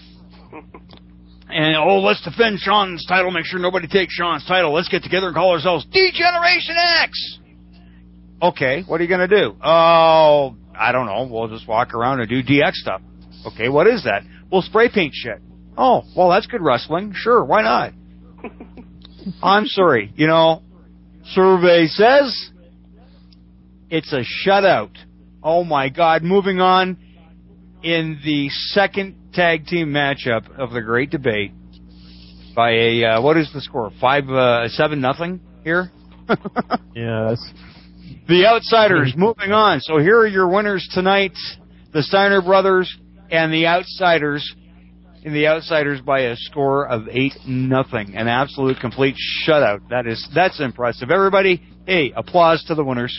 And, oh, let's defend Sean's title, make sure nobody takes Sean's title. Let's get together and call ourselves D-Generation X. Okay, what are you going to do? Oh, I don't know. We'll just walk around and do D X stuff. Okay, what is that? We'll spray paint shit. Oh, well, that's good wrestling. Sure, why not? I'm sorry. You know, survey says it's a shutout. Oh, my God. Moving on, in the second tag team matchup of the Great Debate by a, uh, what is the score? Five, uh, seven, nothing here? Yes. The Outsiders moving on. So here are your winners tonight. The Steiner Brothers and the Outsiders. And the Outsiders by a score of eight nothing. An absolute complete shutout. That is, that's impressive. Everybody, hey, applause to the winners.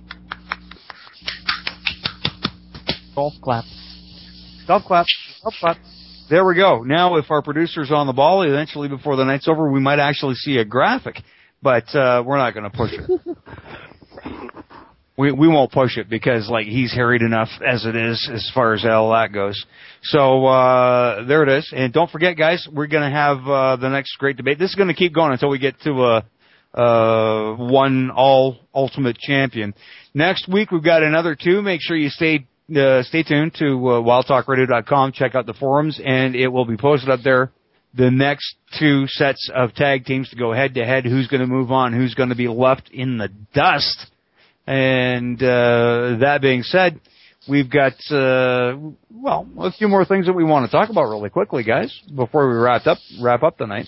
Golf clap. Golf clap. Golf clap. There we go. Now, if our producer's on the ball, eventually before the night's over, we might actually see a graphic. But uh, we're not going to push it. we we won't push it because, like, he's harried enough as it is as far as all that goes. So uh, there it is. And don't forget, guys, we're going to have uh, the next Great Debate. This is going to keep going until we get to a uh, one all ultimate champion. Next week, we've got another two. Make sure you stay Uh, stay tuned to uh, wild talk radio dot com. Check out the forums, and it will be posted up there. The next two sets of tag teams to go head-to-head. Who's going to move on? Who's going to be left in the dust? And uh, that being said, we've got, uh, well, a few more things that we want to talk about really quickly, guys, before we wrap up, wrap up tonight.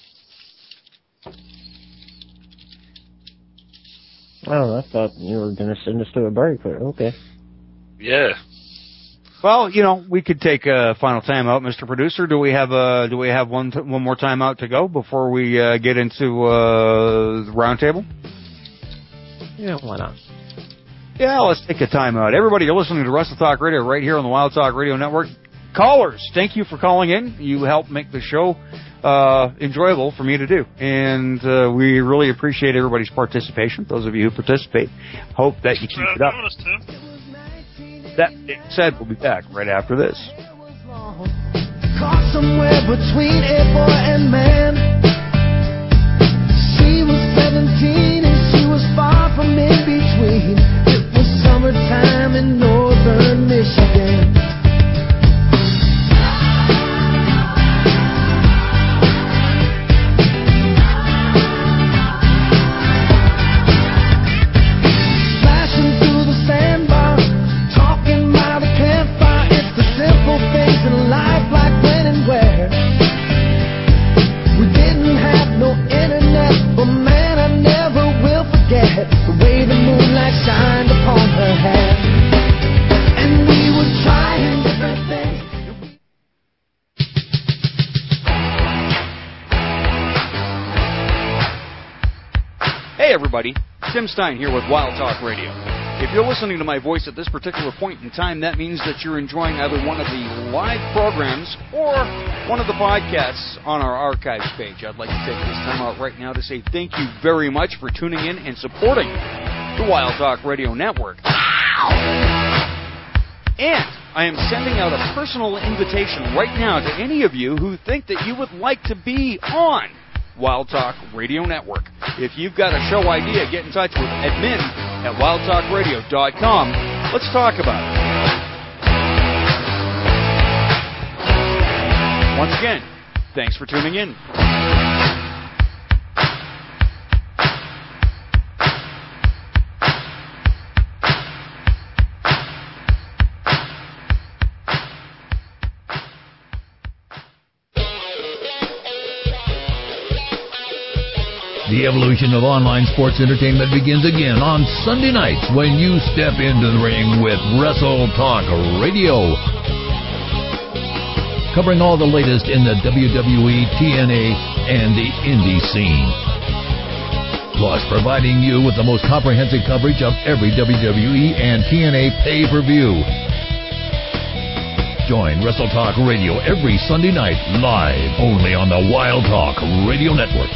Oh, I thought you were going to send us to a break, but okay. Yeah. Well, you know, we could take a final timeout, Mister Producer. Do we have a do we have one t- one more timeout to go before we uh, get into uh, the roundtable? Yeah, why not? Yeah, let's take a timeout. Everybody, you're listening to Wrestle Talk Radio right here on the Wild Talk Radio Network. Callers, thank you for calling in. You help make the show uh, enjoyable for me to do, and uh, we really appreciate everybody's participation. Those of you who participate, hope that you keep it up. That being said, we'll be back right after this. Caught somewhere between a boy and man. She was seventeen and she was far from in between. It was summertime in northern Michigan. Everybody, Tim Stein here with Wild Talk Radio. If you're listening to my voice at this particular point in time, that means that you're enjoying either one of the live programs or one of the podcasts on our archives page. I'd like to take this time out right now to say thank you very much for tuning in and supporting the Wild Talk Radio Network. And I am sending out a personal invitation right now to any of you who think that you would like to be on Wild Talk Radio Network. If you've got a show idea, get in touch with admin at wild talk radio dot com. Let's talk about it. Once again, thanks for tuning in. The evolution of online sports entertainment begins again on Sunday nights when you step into the ring with Wrestle Talk Radio. Covering all the latest in the W W E, T N A, and the indie scene. plus providing you with the most comprehensive coverage of every W W E and T N A pay-per-view. Join Wrestle Talk Radio every Sunday night live only on the Wild Talk Radio Network.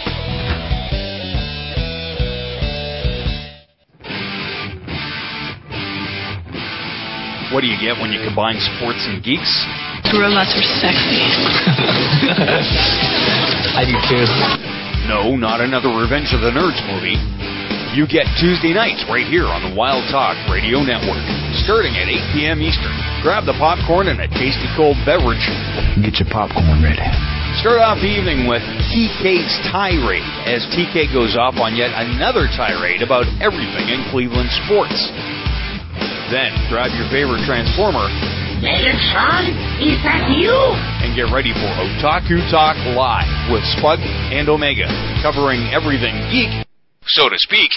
What do you get when you combine sports and geeks? Robots are sexy. I do too. No, not another Revenge of the Nerds movie. You get Tuesday nights right here on the Wild Talk Radio Network, starting at eight p.m. Eastern. Grab the popcorn and a tasty cold beverage. Get your popcorn ready. Start off the evening with T K's Tirade, as T K goes off on yet another tirade about everything in Cleveland sports. Then, grab your favorite Transformer. Megatron, is that you? And get ready for Otaku Talk Live with Spud and Omega, covering everything geek, so to speak.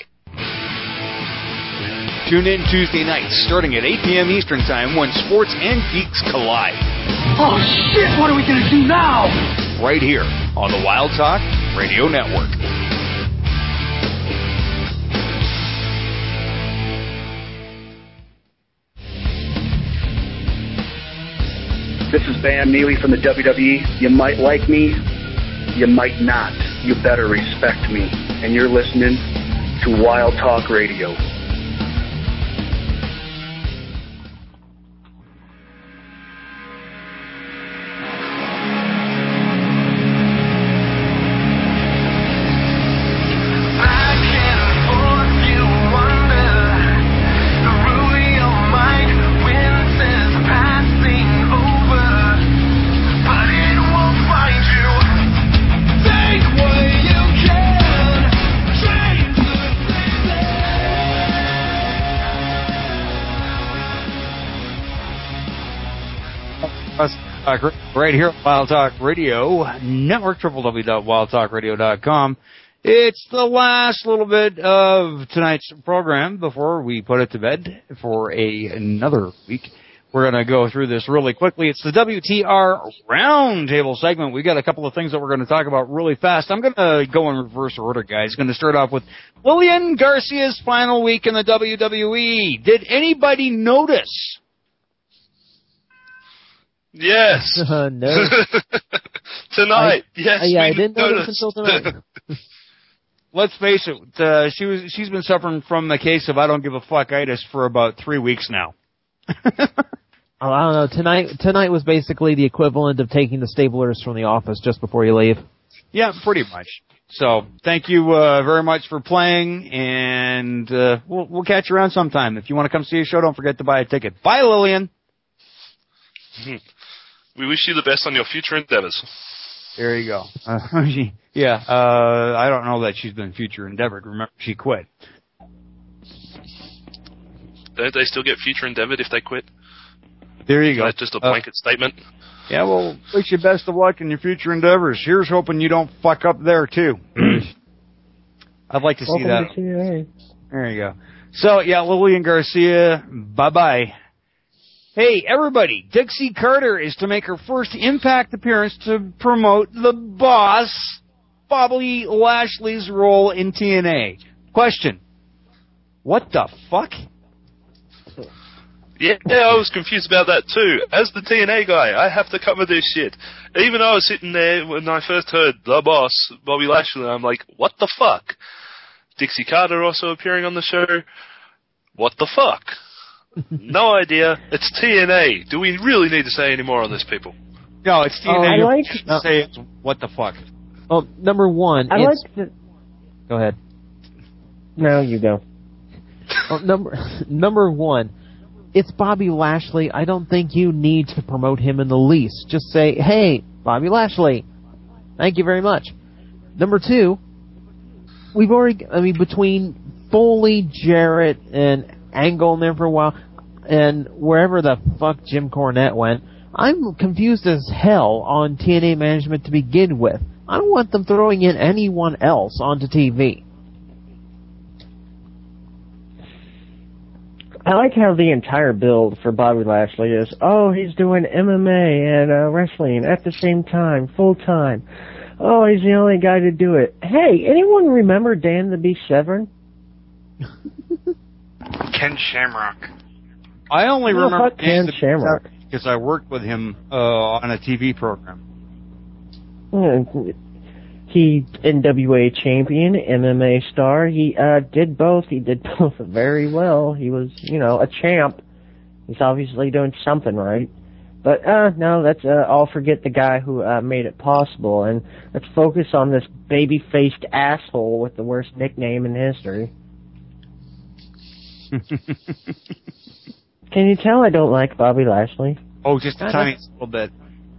Tune in Tuesday nights, starting at eight p.m. Eastern Time, when sports and geeks collide. Oh shit, what are we gonna do now? Right here on the Wild Talk Radio Network. This is Bam Neely from the W W E. You might like me, you might not. You better respect me. And you're listening to Wild Talk Radio. Right here at Wild Talk Radio Network, w w w dot wild talk radio dot com. It's the last little bit of tonight's program before we put it to bed for a, another week. We're going to go through this really quickly. It's the W T R Roundtable segment. We got a couple of things that we're going to talk about really fast. I'm going to go in reverse order, guys. Going to start off with Lillian Garcia's final week in the W W E. Did anybody notice? Yes. Uh, no. Tonight. I, yes. Uh, yeah, I we didn't notice noticed. until tonight. Let's face it. Uh, she was. She's been suffering from a case of I don't give a fuck-itis for about three weeks now. Oh, I don't know. Tonight, tonight was basically the equivalent of taking the staplers from the office just before you leave. Yeah, pretty much. So, thank you uh, very much for playing, and uh, we'll, we'll catch you around sometime. If you want to come see a show, don't forget to buy a ticket. Bye, Lillian. We wish you the best on your future endeavors. There you go. Uh, she, yeah, uh, I don't know that she's been future endeavored. Remember, she quit. Don't they still get future endeavored if they quit? There you go. That's just a blanket uh, statement. Yeah, well, wish you best of luck in your future endeavors. Here's hoping you don't fuck up there, too. I'd like to see Welcome that. to T N A. There you go. So, yeah, Lillian Garcia, bye-bye. Hey, everybody, Dixie Carter is to make her first Impact appearance to promote the boss, Bobby Lashley's role in T N A. Question. What the fuck? Yeah, I was confused about that too. As the T N A guy, I have to cover this shit. Even I was sitting there when I first heard the boss, Bobby Lashley, I'm like, what the fuck? Dixie Carter also appearing on the show. What the fuck? No idea. It's T N A. Do we really need to say any more on this, people? No, it's T N A. Oh, I You like- should say it's what the fuck. Well, number one, I it's... like the... Go ahead. No, you go. Well, number number one, it's Bobby Lashley. I don't think you need to promote him in the least. Just say, hey, Bobby Lashley, thank you very much. Number two, we've already, I mean, between Foley, Jarrett, and Angle in there for a while, and wherever the fuck Jim Cornette went, I'm confused as hell on T N A management to begin with. I don't want them throwing in anyone else onto T V. I like how the entire build for Bobby Lashley is, oh, he's doing M M A and uh, wrestling at the same time, full time. Oh, he's the only guy to do it. Hey, anyone remember Dan the Beast Severn? Ken Shamrock. I only Well, remember fuck Ken Shamrock. because I worked with him uh, on a T V program. Yeah, he N W A champion, M M A star. He uh, did both. He did both very well. He was, you know, a champ. He's obviously doing something right. But uh, no, let's uh, all forget the guy who uh, made it possible, and let's focus on this baby-faced asshole with the worst nickname in history. Can you tell I don't like Bobby Lashley? Oh, just a I tiny don't- little bit.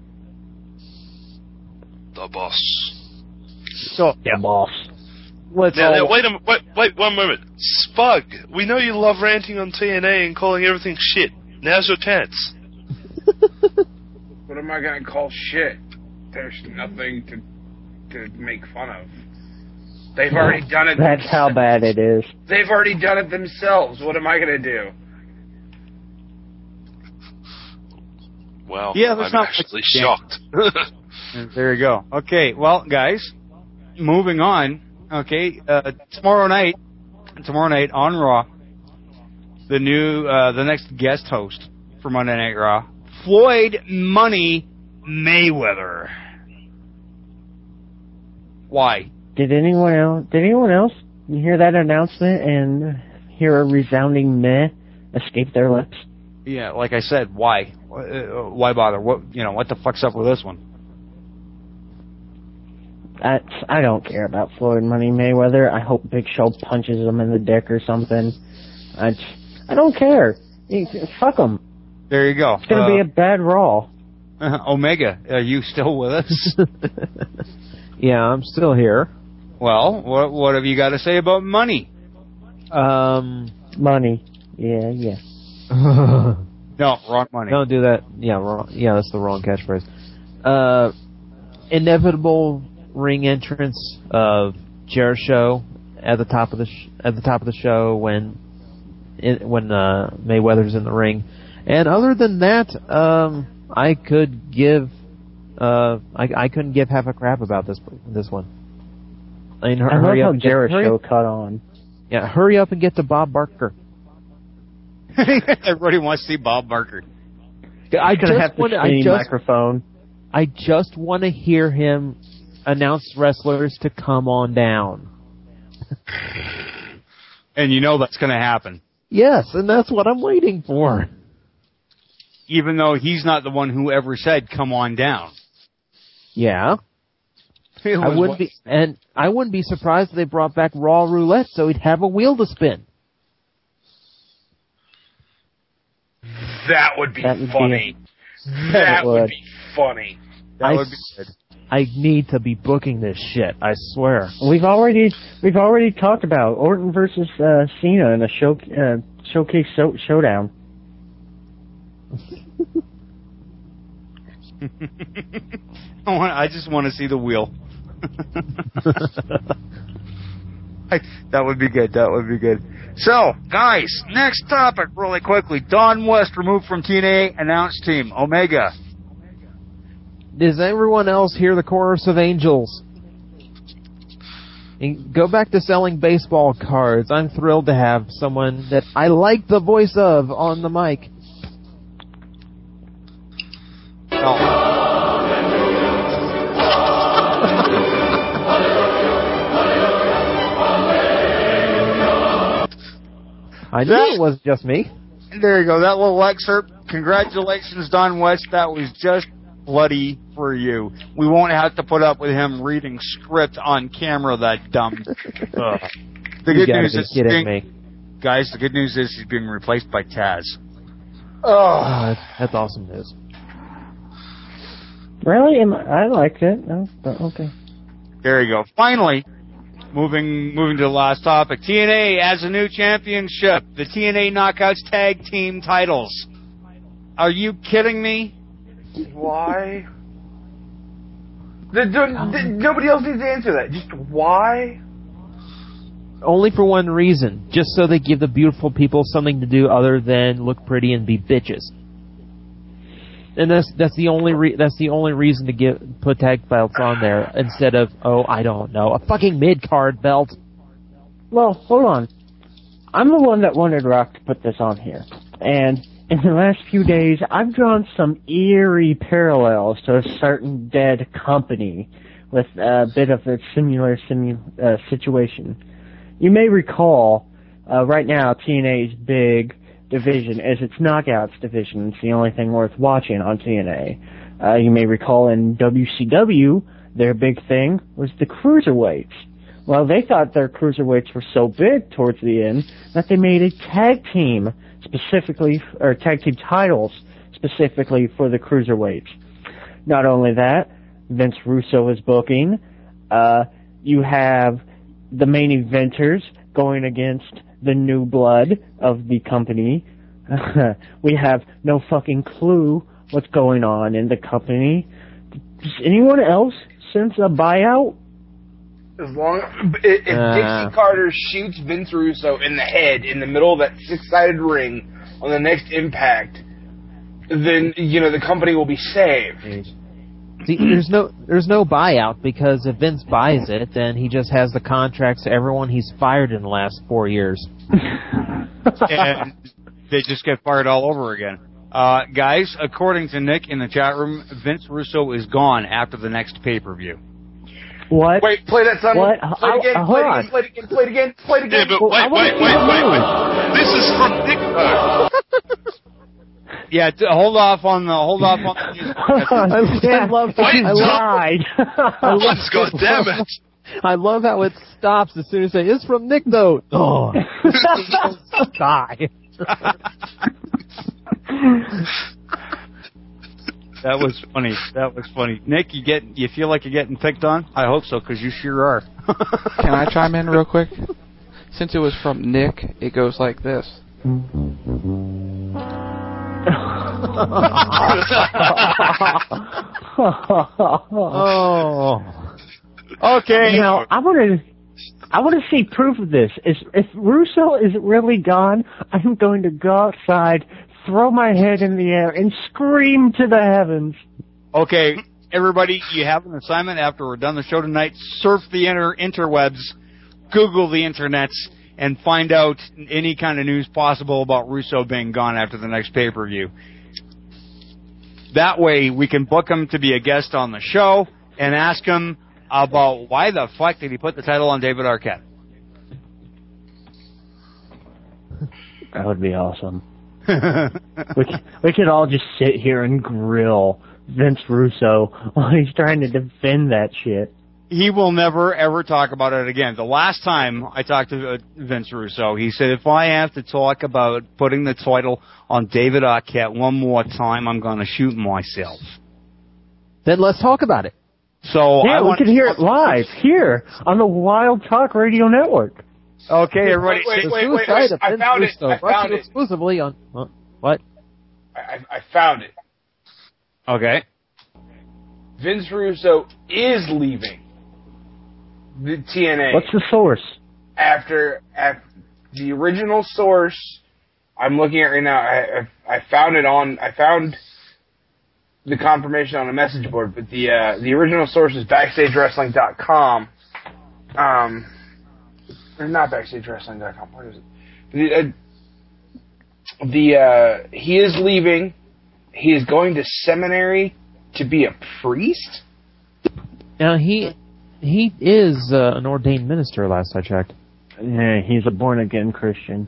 The boss. So, yeah, boss. Let's Now, now, all- wait a m- wait, wait one moment. Spug, we know you love ranting on T N A and calling everything shit. Now's your chance. What am I gonna call shit? There's nothing to to make fun of. They've already done it. That's how bad it is. They've already done it themselves. What am I gonna do? Well, Yeah, that's I'm not actually yeah. shocked. There you go. Okay, well, guys, moving on. Okay, uh, tomorrow night, tomorrow night on Raw, the new, uh, the next guest host for Monday Night Raw, Floyd Money Mayweather. Why? Did anyone else? Did anyone else hear that announcement and hear a resounding meh escape their lips? Yeah, like I said, why? Uh, why bother? What you know? What the fuck's up with this one? That's, I don't care about Floyd Money Mayweather. I hope Big Show punches him in the dick or something. I, I don't care. Fuck him. There you go. It's gonna uh, be a bad Raw. Omega, are you still with us? Yeah, I'm still here. Well, what what have you got to say about money? Um, money. Yeah, yeah. No, wrong money. Don't do that. Yeah, wrong. Yeah, that's the wrong catchphrase. Uh, inevitable ring entrance of Jericho at the top of the sh- at the top of the show when it, when uh, Mayweather's in the ring, and other than that, um, I could give uh, I I couldn't give half a crap about this this one. I mean, hur- I love hurry how up and get, Jericho hurry, cut on. yeah, hurry up and get to Bob Barker. Everybody wants to see Bob Barker. I He's gonna just have to want I skinny just microphone. I just want to hear him announce wrestlers to come on down. And you know that's going to happen. Yes, and that's what I'm waiting for. Even though he's not the one who ever said, come on down. Yeah. It I was wouldn't what- be, and I wouldn't be surprised if they brought back Raw Roulette so he'd have a wheel to spin. That would be That would be funny. a- that It would would. be funny. That I, would be good. I need to be booking this shit. I swear. We've already we've already talked about Orton versus uh, Cena in a show uh, showcase show, showdown. I, want, I just want to see the wheel. I, that would be good. That would be good. So, guys, next topic really quickly. Don West removed from T N A announce team. Omega. Does everyone else hear the chorus of angels? And go back to selling baseball cards. I'm thrilled to have someone that I like the voice of on the mic. I knew That- it wasn't just me. There you go. That little excerpt. Congratulations, Don West. That was just bloody for you. We won't have to put up with him reading script on camera. That dumb. Ugh. The You good gotta news be is, kidding being, me. guys. The good news is he's being replaced by Taz. Oh, that's, that's awesome news. Really? Am I, I liked it. Oh, but okay. There you go. Finally, moving moving to the last topic. T N A has a new championship. The T N A Knockouts Tag Team titles. Are you kidding me? Why? The, the, the, nobody else needs to answer that. Just why? Only for one reason. Just so they give the beautiful people something to do other than look pretty and be bitches. And that's that's the only re- that's the only reason to get put tag belts on there instead of oh I don't know a fucking mid card belt. Well, hold on. I'm the one that wanted Rock to put this on here, and in the last few days, I've drawn some eerie parallels to a certain dead company with a bit of a similar simu- uh, situation. You may recall, uh, right now T N A's big division is its Knockouts division. It's the only thing worth watching on T N A. Uh, you may recall in W C W, their big thing was the Cruiserweights. Well, they thought their Cruiserweights were so big towards the end that they made a tag team specifically, or tag team titles specifically for the Cruiserweights. Not only that, Vince Russo is booking. Uh, you have the main eventers going against the new blood of the company. We have no fucking clue what's going on in the company. Does anyone else sense a buyout? As long if, if Uh. Dixie Carter shoots Vince Russo in the head in the middle of that six-sided ring on the next Impact, then you know the company will be saved. See, there's no there's no buyout because if Vince buys it, then he just has the contracts to everyone he's fired in the last four years. And they just get fired all over again. Uh, guys, according to Nick in the chat room, Vince Russo is gone after the next pay-per-view. What? Wait, play that son. What? Play it again. Uh, Play it hold again. Play it again. Play it again. Play it again. Yeah, but wait, wait, wait, wait, wait. This is from Nick, though. Yeah, t- hold off on the hold off on the music. I love how Wait, I lied. I love, God damn it. I love how it stops as soon as they say it's from Nick though. Oh, die. That was funny. That was funny. Nick, you get you feel like you're getting picked on? I hope so, because you sure are. Can I chime in real quick? Since it was from Nick, it goes like this. Oh. Okay. Now I want to. I want to see proof of this. If, if Russo is really gone, I'm going to go outside, throw my head in the air, and scream to the heavens. Okay, everybody, you have an assignment after we're done the show tonight. Surf the inter- interwebs, Google the internets, and find out any kind of news possible about Russo being gone after the next pay-per-view. That way, we can book him to be a guest on the show and ask him about why the fuck did he put the title on David Arquette. That would be awesome. we, could, we could all just sit here and grill Vince Russo while he's trying to defend that shit. He will never, ever talk about it again. The last time I talked to uh, Vince Russo, he said, if I have to talk about putting the title on David Arquette one more time, I'm going to shoot myself. Then let's talk about it. So yeah, I we want could hear it live here on the Wild Talk Radio Network. Okay, everybody. Wait, The wait, wait, suicide wait. of I Vince found it. Russo, I brought found to you it. exclusively on huh? What? I, I found it. Okay. Vince Russo is leaving the T N A. What's the source? After, after the original source, I'm looking at right now. I, I I found it on. I found the confirmation on a message board, but the uh, the original source is backstage wrestling dot com. Um, or not backstage wrestling dot com. What is it? The uh, the uh, he is leaving. He is going to seminary to be a priest. Now he he is uh, an ordained minister. Last I checked. Yeah, he's a born again Christian.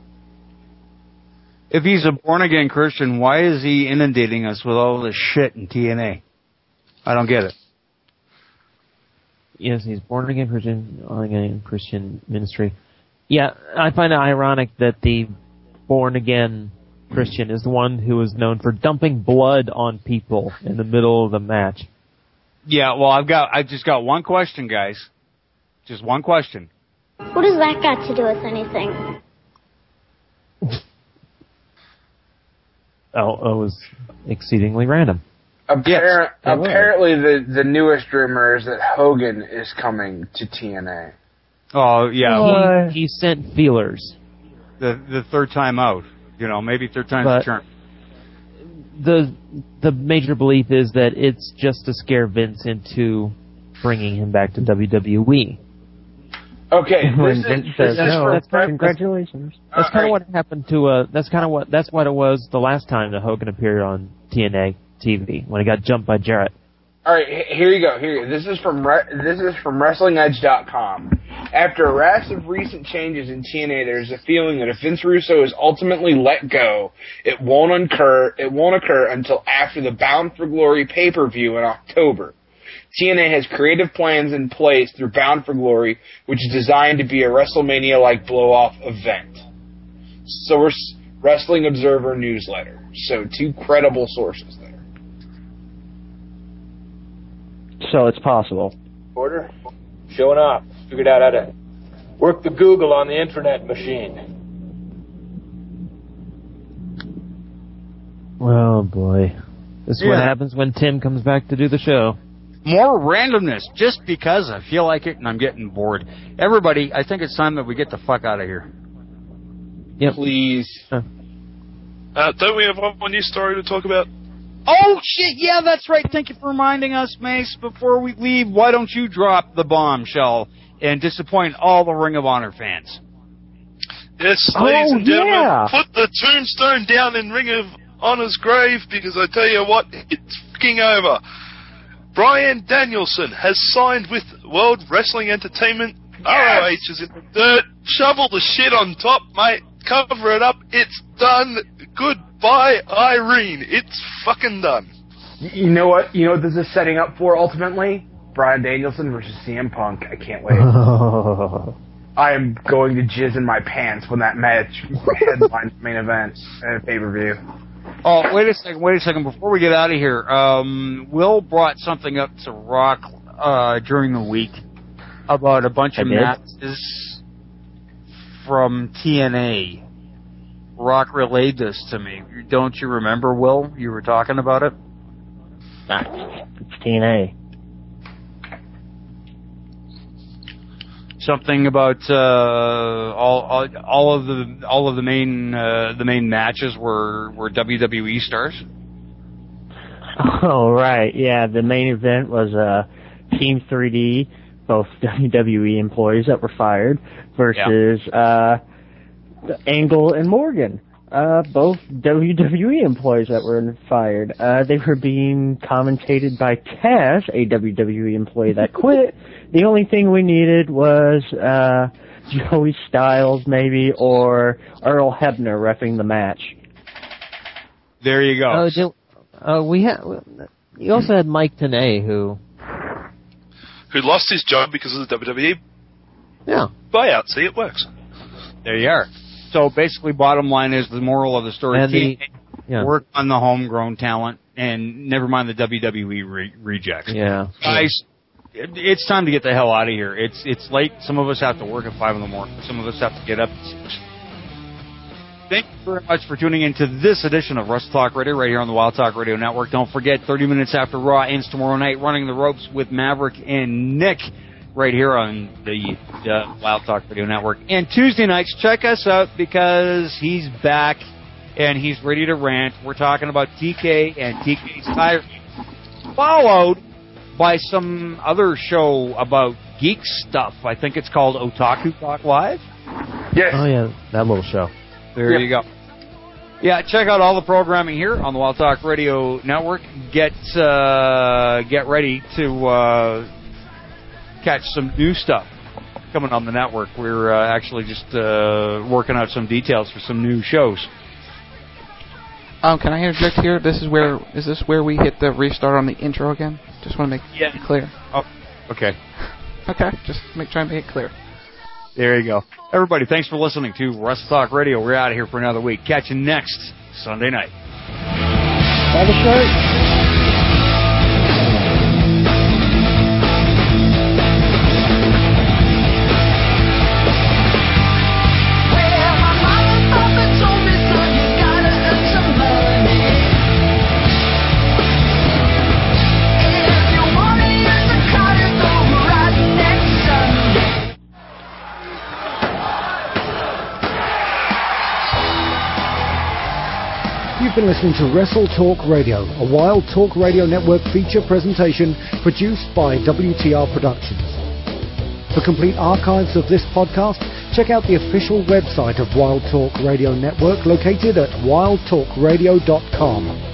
If he's a born-again Christian, why is he inundating us with all this shit in T N A? I don't get it. Yes, he's born again Christian, born again Christian ministry. Yeah, I find it ironic that the born again Christian is the one who is known for dumping blood on people in the middle of the match. Yeah, well, I've got, I've just got one question, guys. Just one question. What does that got to do with anything? Oh, it was exceedingly random. Appar- Yes, it was. apparently, the the newest rumor is that Hogan is coming to T N A. Oh, yeah. He, he sent feelers. The the third time out. You know, maybe third time's But- the charm. the the major belief is that it's just to scare Vince into bringing him back to W W E. Okay, When this is, Vince this says is no, for that's Brett- congratulations. That's Uh, kind of alright. what happened to. Uh, that's kind of what. That's what it was the last time that Hogan appeared on T N A T V when he got jumped by Jarrett. All right, h- here you go. Here, this is from Re- this is from Wrestling Edge dot com. After a rash of recent changes in T N A, there's a feeling that if Vince Russo is ultimately let go, it won't occur. It won't occur until after the Bound for Glory pay-per-view in October. T N A has creative plans in place through Bound for Glory, which is designed to be a WrestleMania-like blow-off event. Source: Wrestling Observer Newsletter. So two credible sources there. So it's possible. Order? Showing up. Figured out how to work the Google on the internet machine. Oh boy, this is what Yeah. happens when Tim comes back to do the show. More randomness, just because I feel like it and I'm getting bored. Everybody, I think it's time that we get the fuck out of here. Yep. Please. Uh, don't we have one more news story to talk about? Oh, shit, yeah, that's right. Thank you for reminding us, Mace. Before we leave, why don't you drop the bombshell and disappoint all the Ring of Honor fans? Yes, Oh, ladies and gentlemen, yeah. put the tombstone down in Ring of Honor's grave, because I tell you what, it's fucking over. Bryan Danielson has signed with World Wrestling Entertainment. Yes. R O H is in the dirt. Shovel the shit on top, mate. Cover it up. It's done. Goodbye, Irene. It's fucking done. Y- You know what? You know what this is setting up for ultimately? Bryan Danielson versus C M Punk. I can't wait. I am going to jizz in my pants when that match headlines main event at a pay-per-view. Oh, wait a second, wait a second. Before we get out of here, um, Will brought something up to Rock uh, during the week about a bunch I of did? matches from T N A. Rock relayed this to me. Don't you remember, Will? You were talking about it? It's T N A. Something about uh, all, all all of the all of the main uh, the main matches were were W W E stars. Oh, right. Yeah, the main event was uh, Team three D, both W W E employees that were fired, versus uh, Angle and Morgan, uh, both W W E employees that were fired. Uh, they were being commentated by Cass, a W W E employee that quit. The only thing we needed was uh, Joey Styles, maybe, or Earl Hebner reffing the match. There you go. Oh, did, uh, we had. You also had Mike Tenay, who Who lost his job because of the W W E yeah buyout. See, it works. There you are. So basically, bottom line is the moral of the story: And the- T N A, yeah. work on the homegrown talent, and never mind the W W E re- rejects. yeah Guys, it, it's time to get the hell out of here. It's it's late. Some of us have to work at five in the morning. Some of us have to get up at six. Thank you very much for tuning in to this edition of Wrestle Talk Radio right here on the Wild Talk Radio Network. Don't forget, thirty minutes after Raw ends tomorrow night, Running the Ropes with Maverick and Nick right here on the uh, Wild Talk Radio Network. And Tuesday nights, check us out because he's back and he's ready to rant. We're talking about T K and T K's Tyree, followed by some other show about geek stuff. I think it's called Otaku Talk Live. Yes. oh yeah that little show. There Yeah. you go. Yeah, check out all the programming here on the Wild Talk Radio Network. Get uh, get ready to uh, catch some new stuff coming on the network. We're uh, actually just uh, working out some details for some new shows. Um, can I interject here? This is where is this where we hit the restart on the intro again? Just want to make Yeah. it clear. Oh, okay. Okay, just make try and make it clear. There you go. Everybody, thanks for listening to Wrestle Talk Radio. We're out of here for another week. Catch you next Sunday night. Have a shirt. You've been listening to Wrestle Talk Radio, a Wild Talk Radio Network feature presentation produced by W T R Productions. For complete archives of this podcast, check out the official website of Wild Talk Radio Network located at wild talk radio dot com.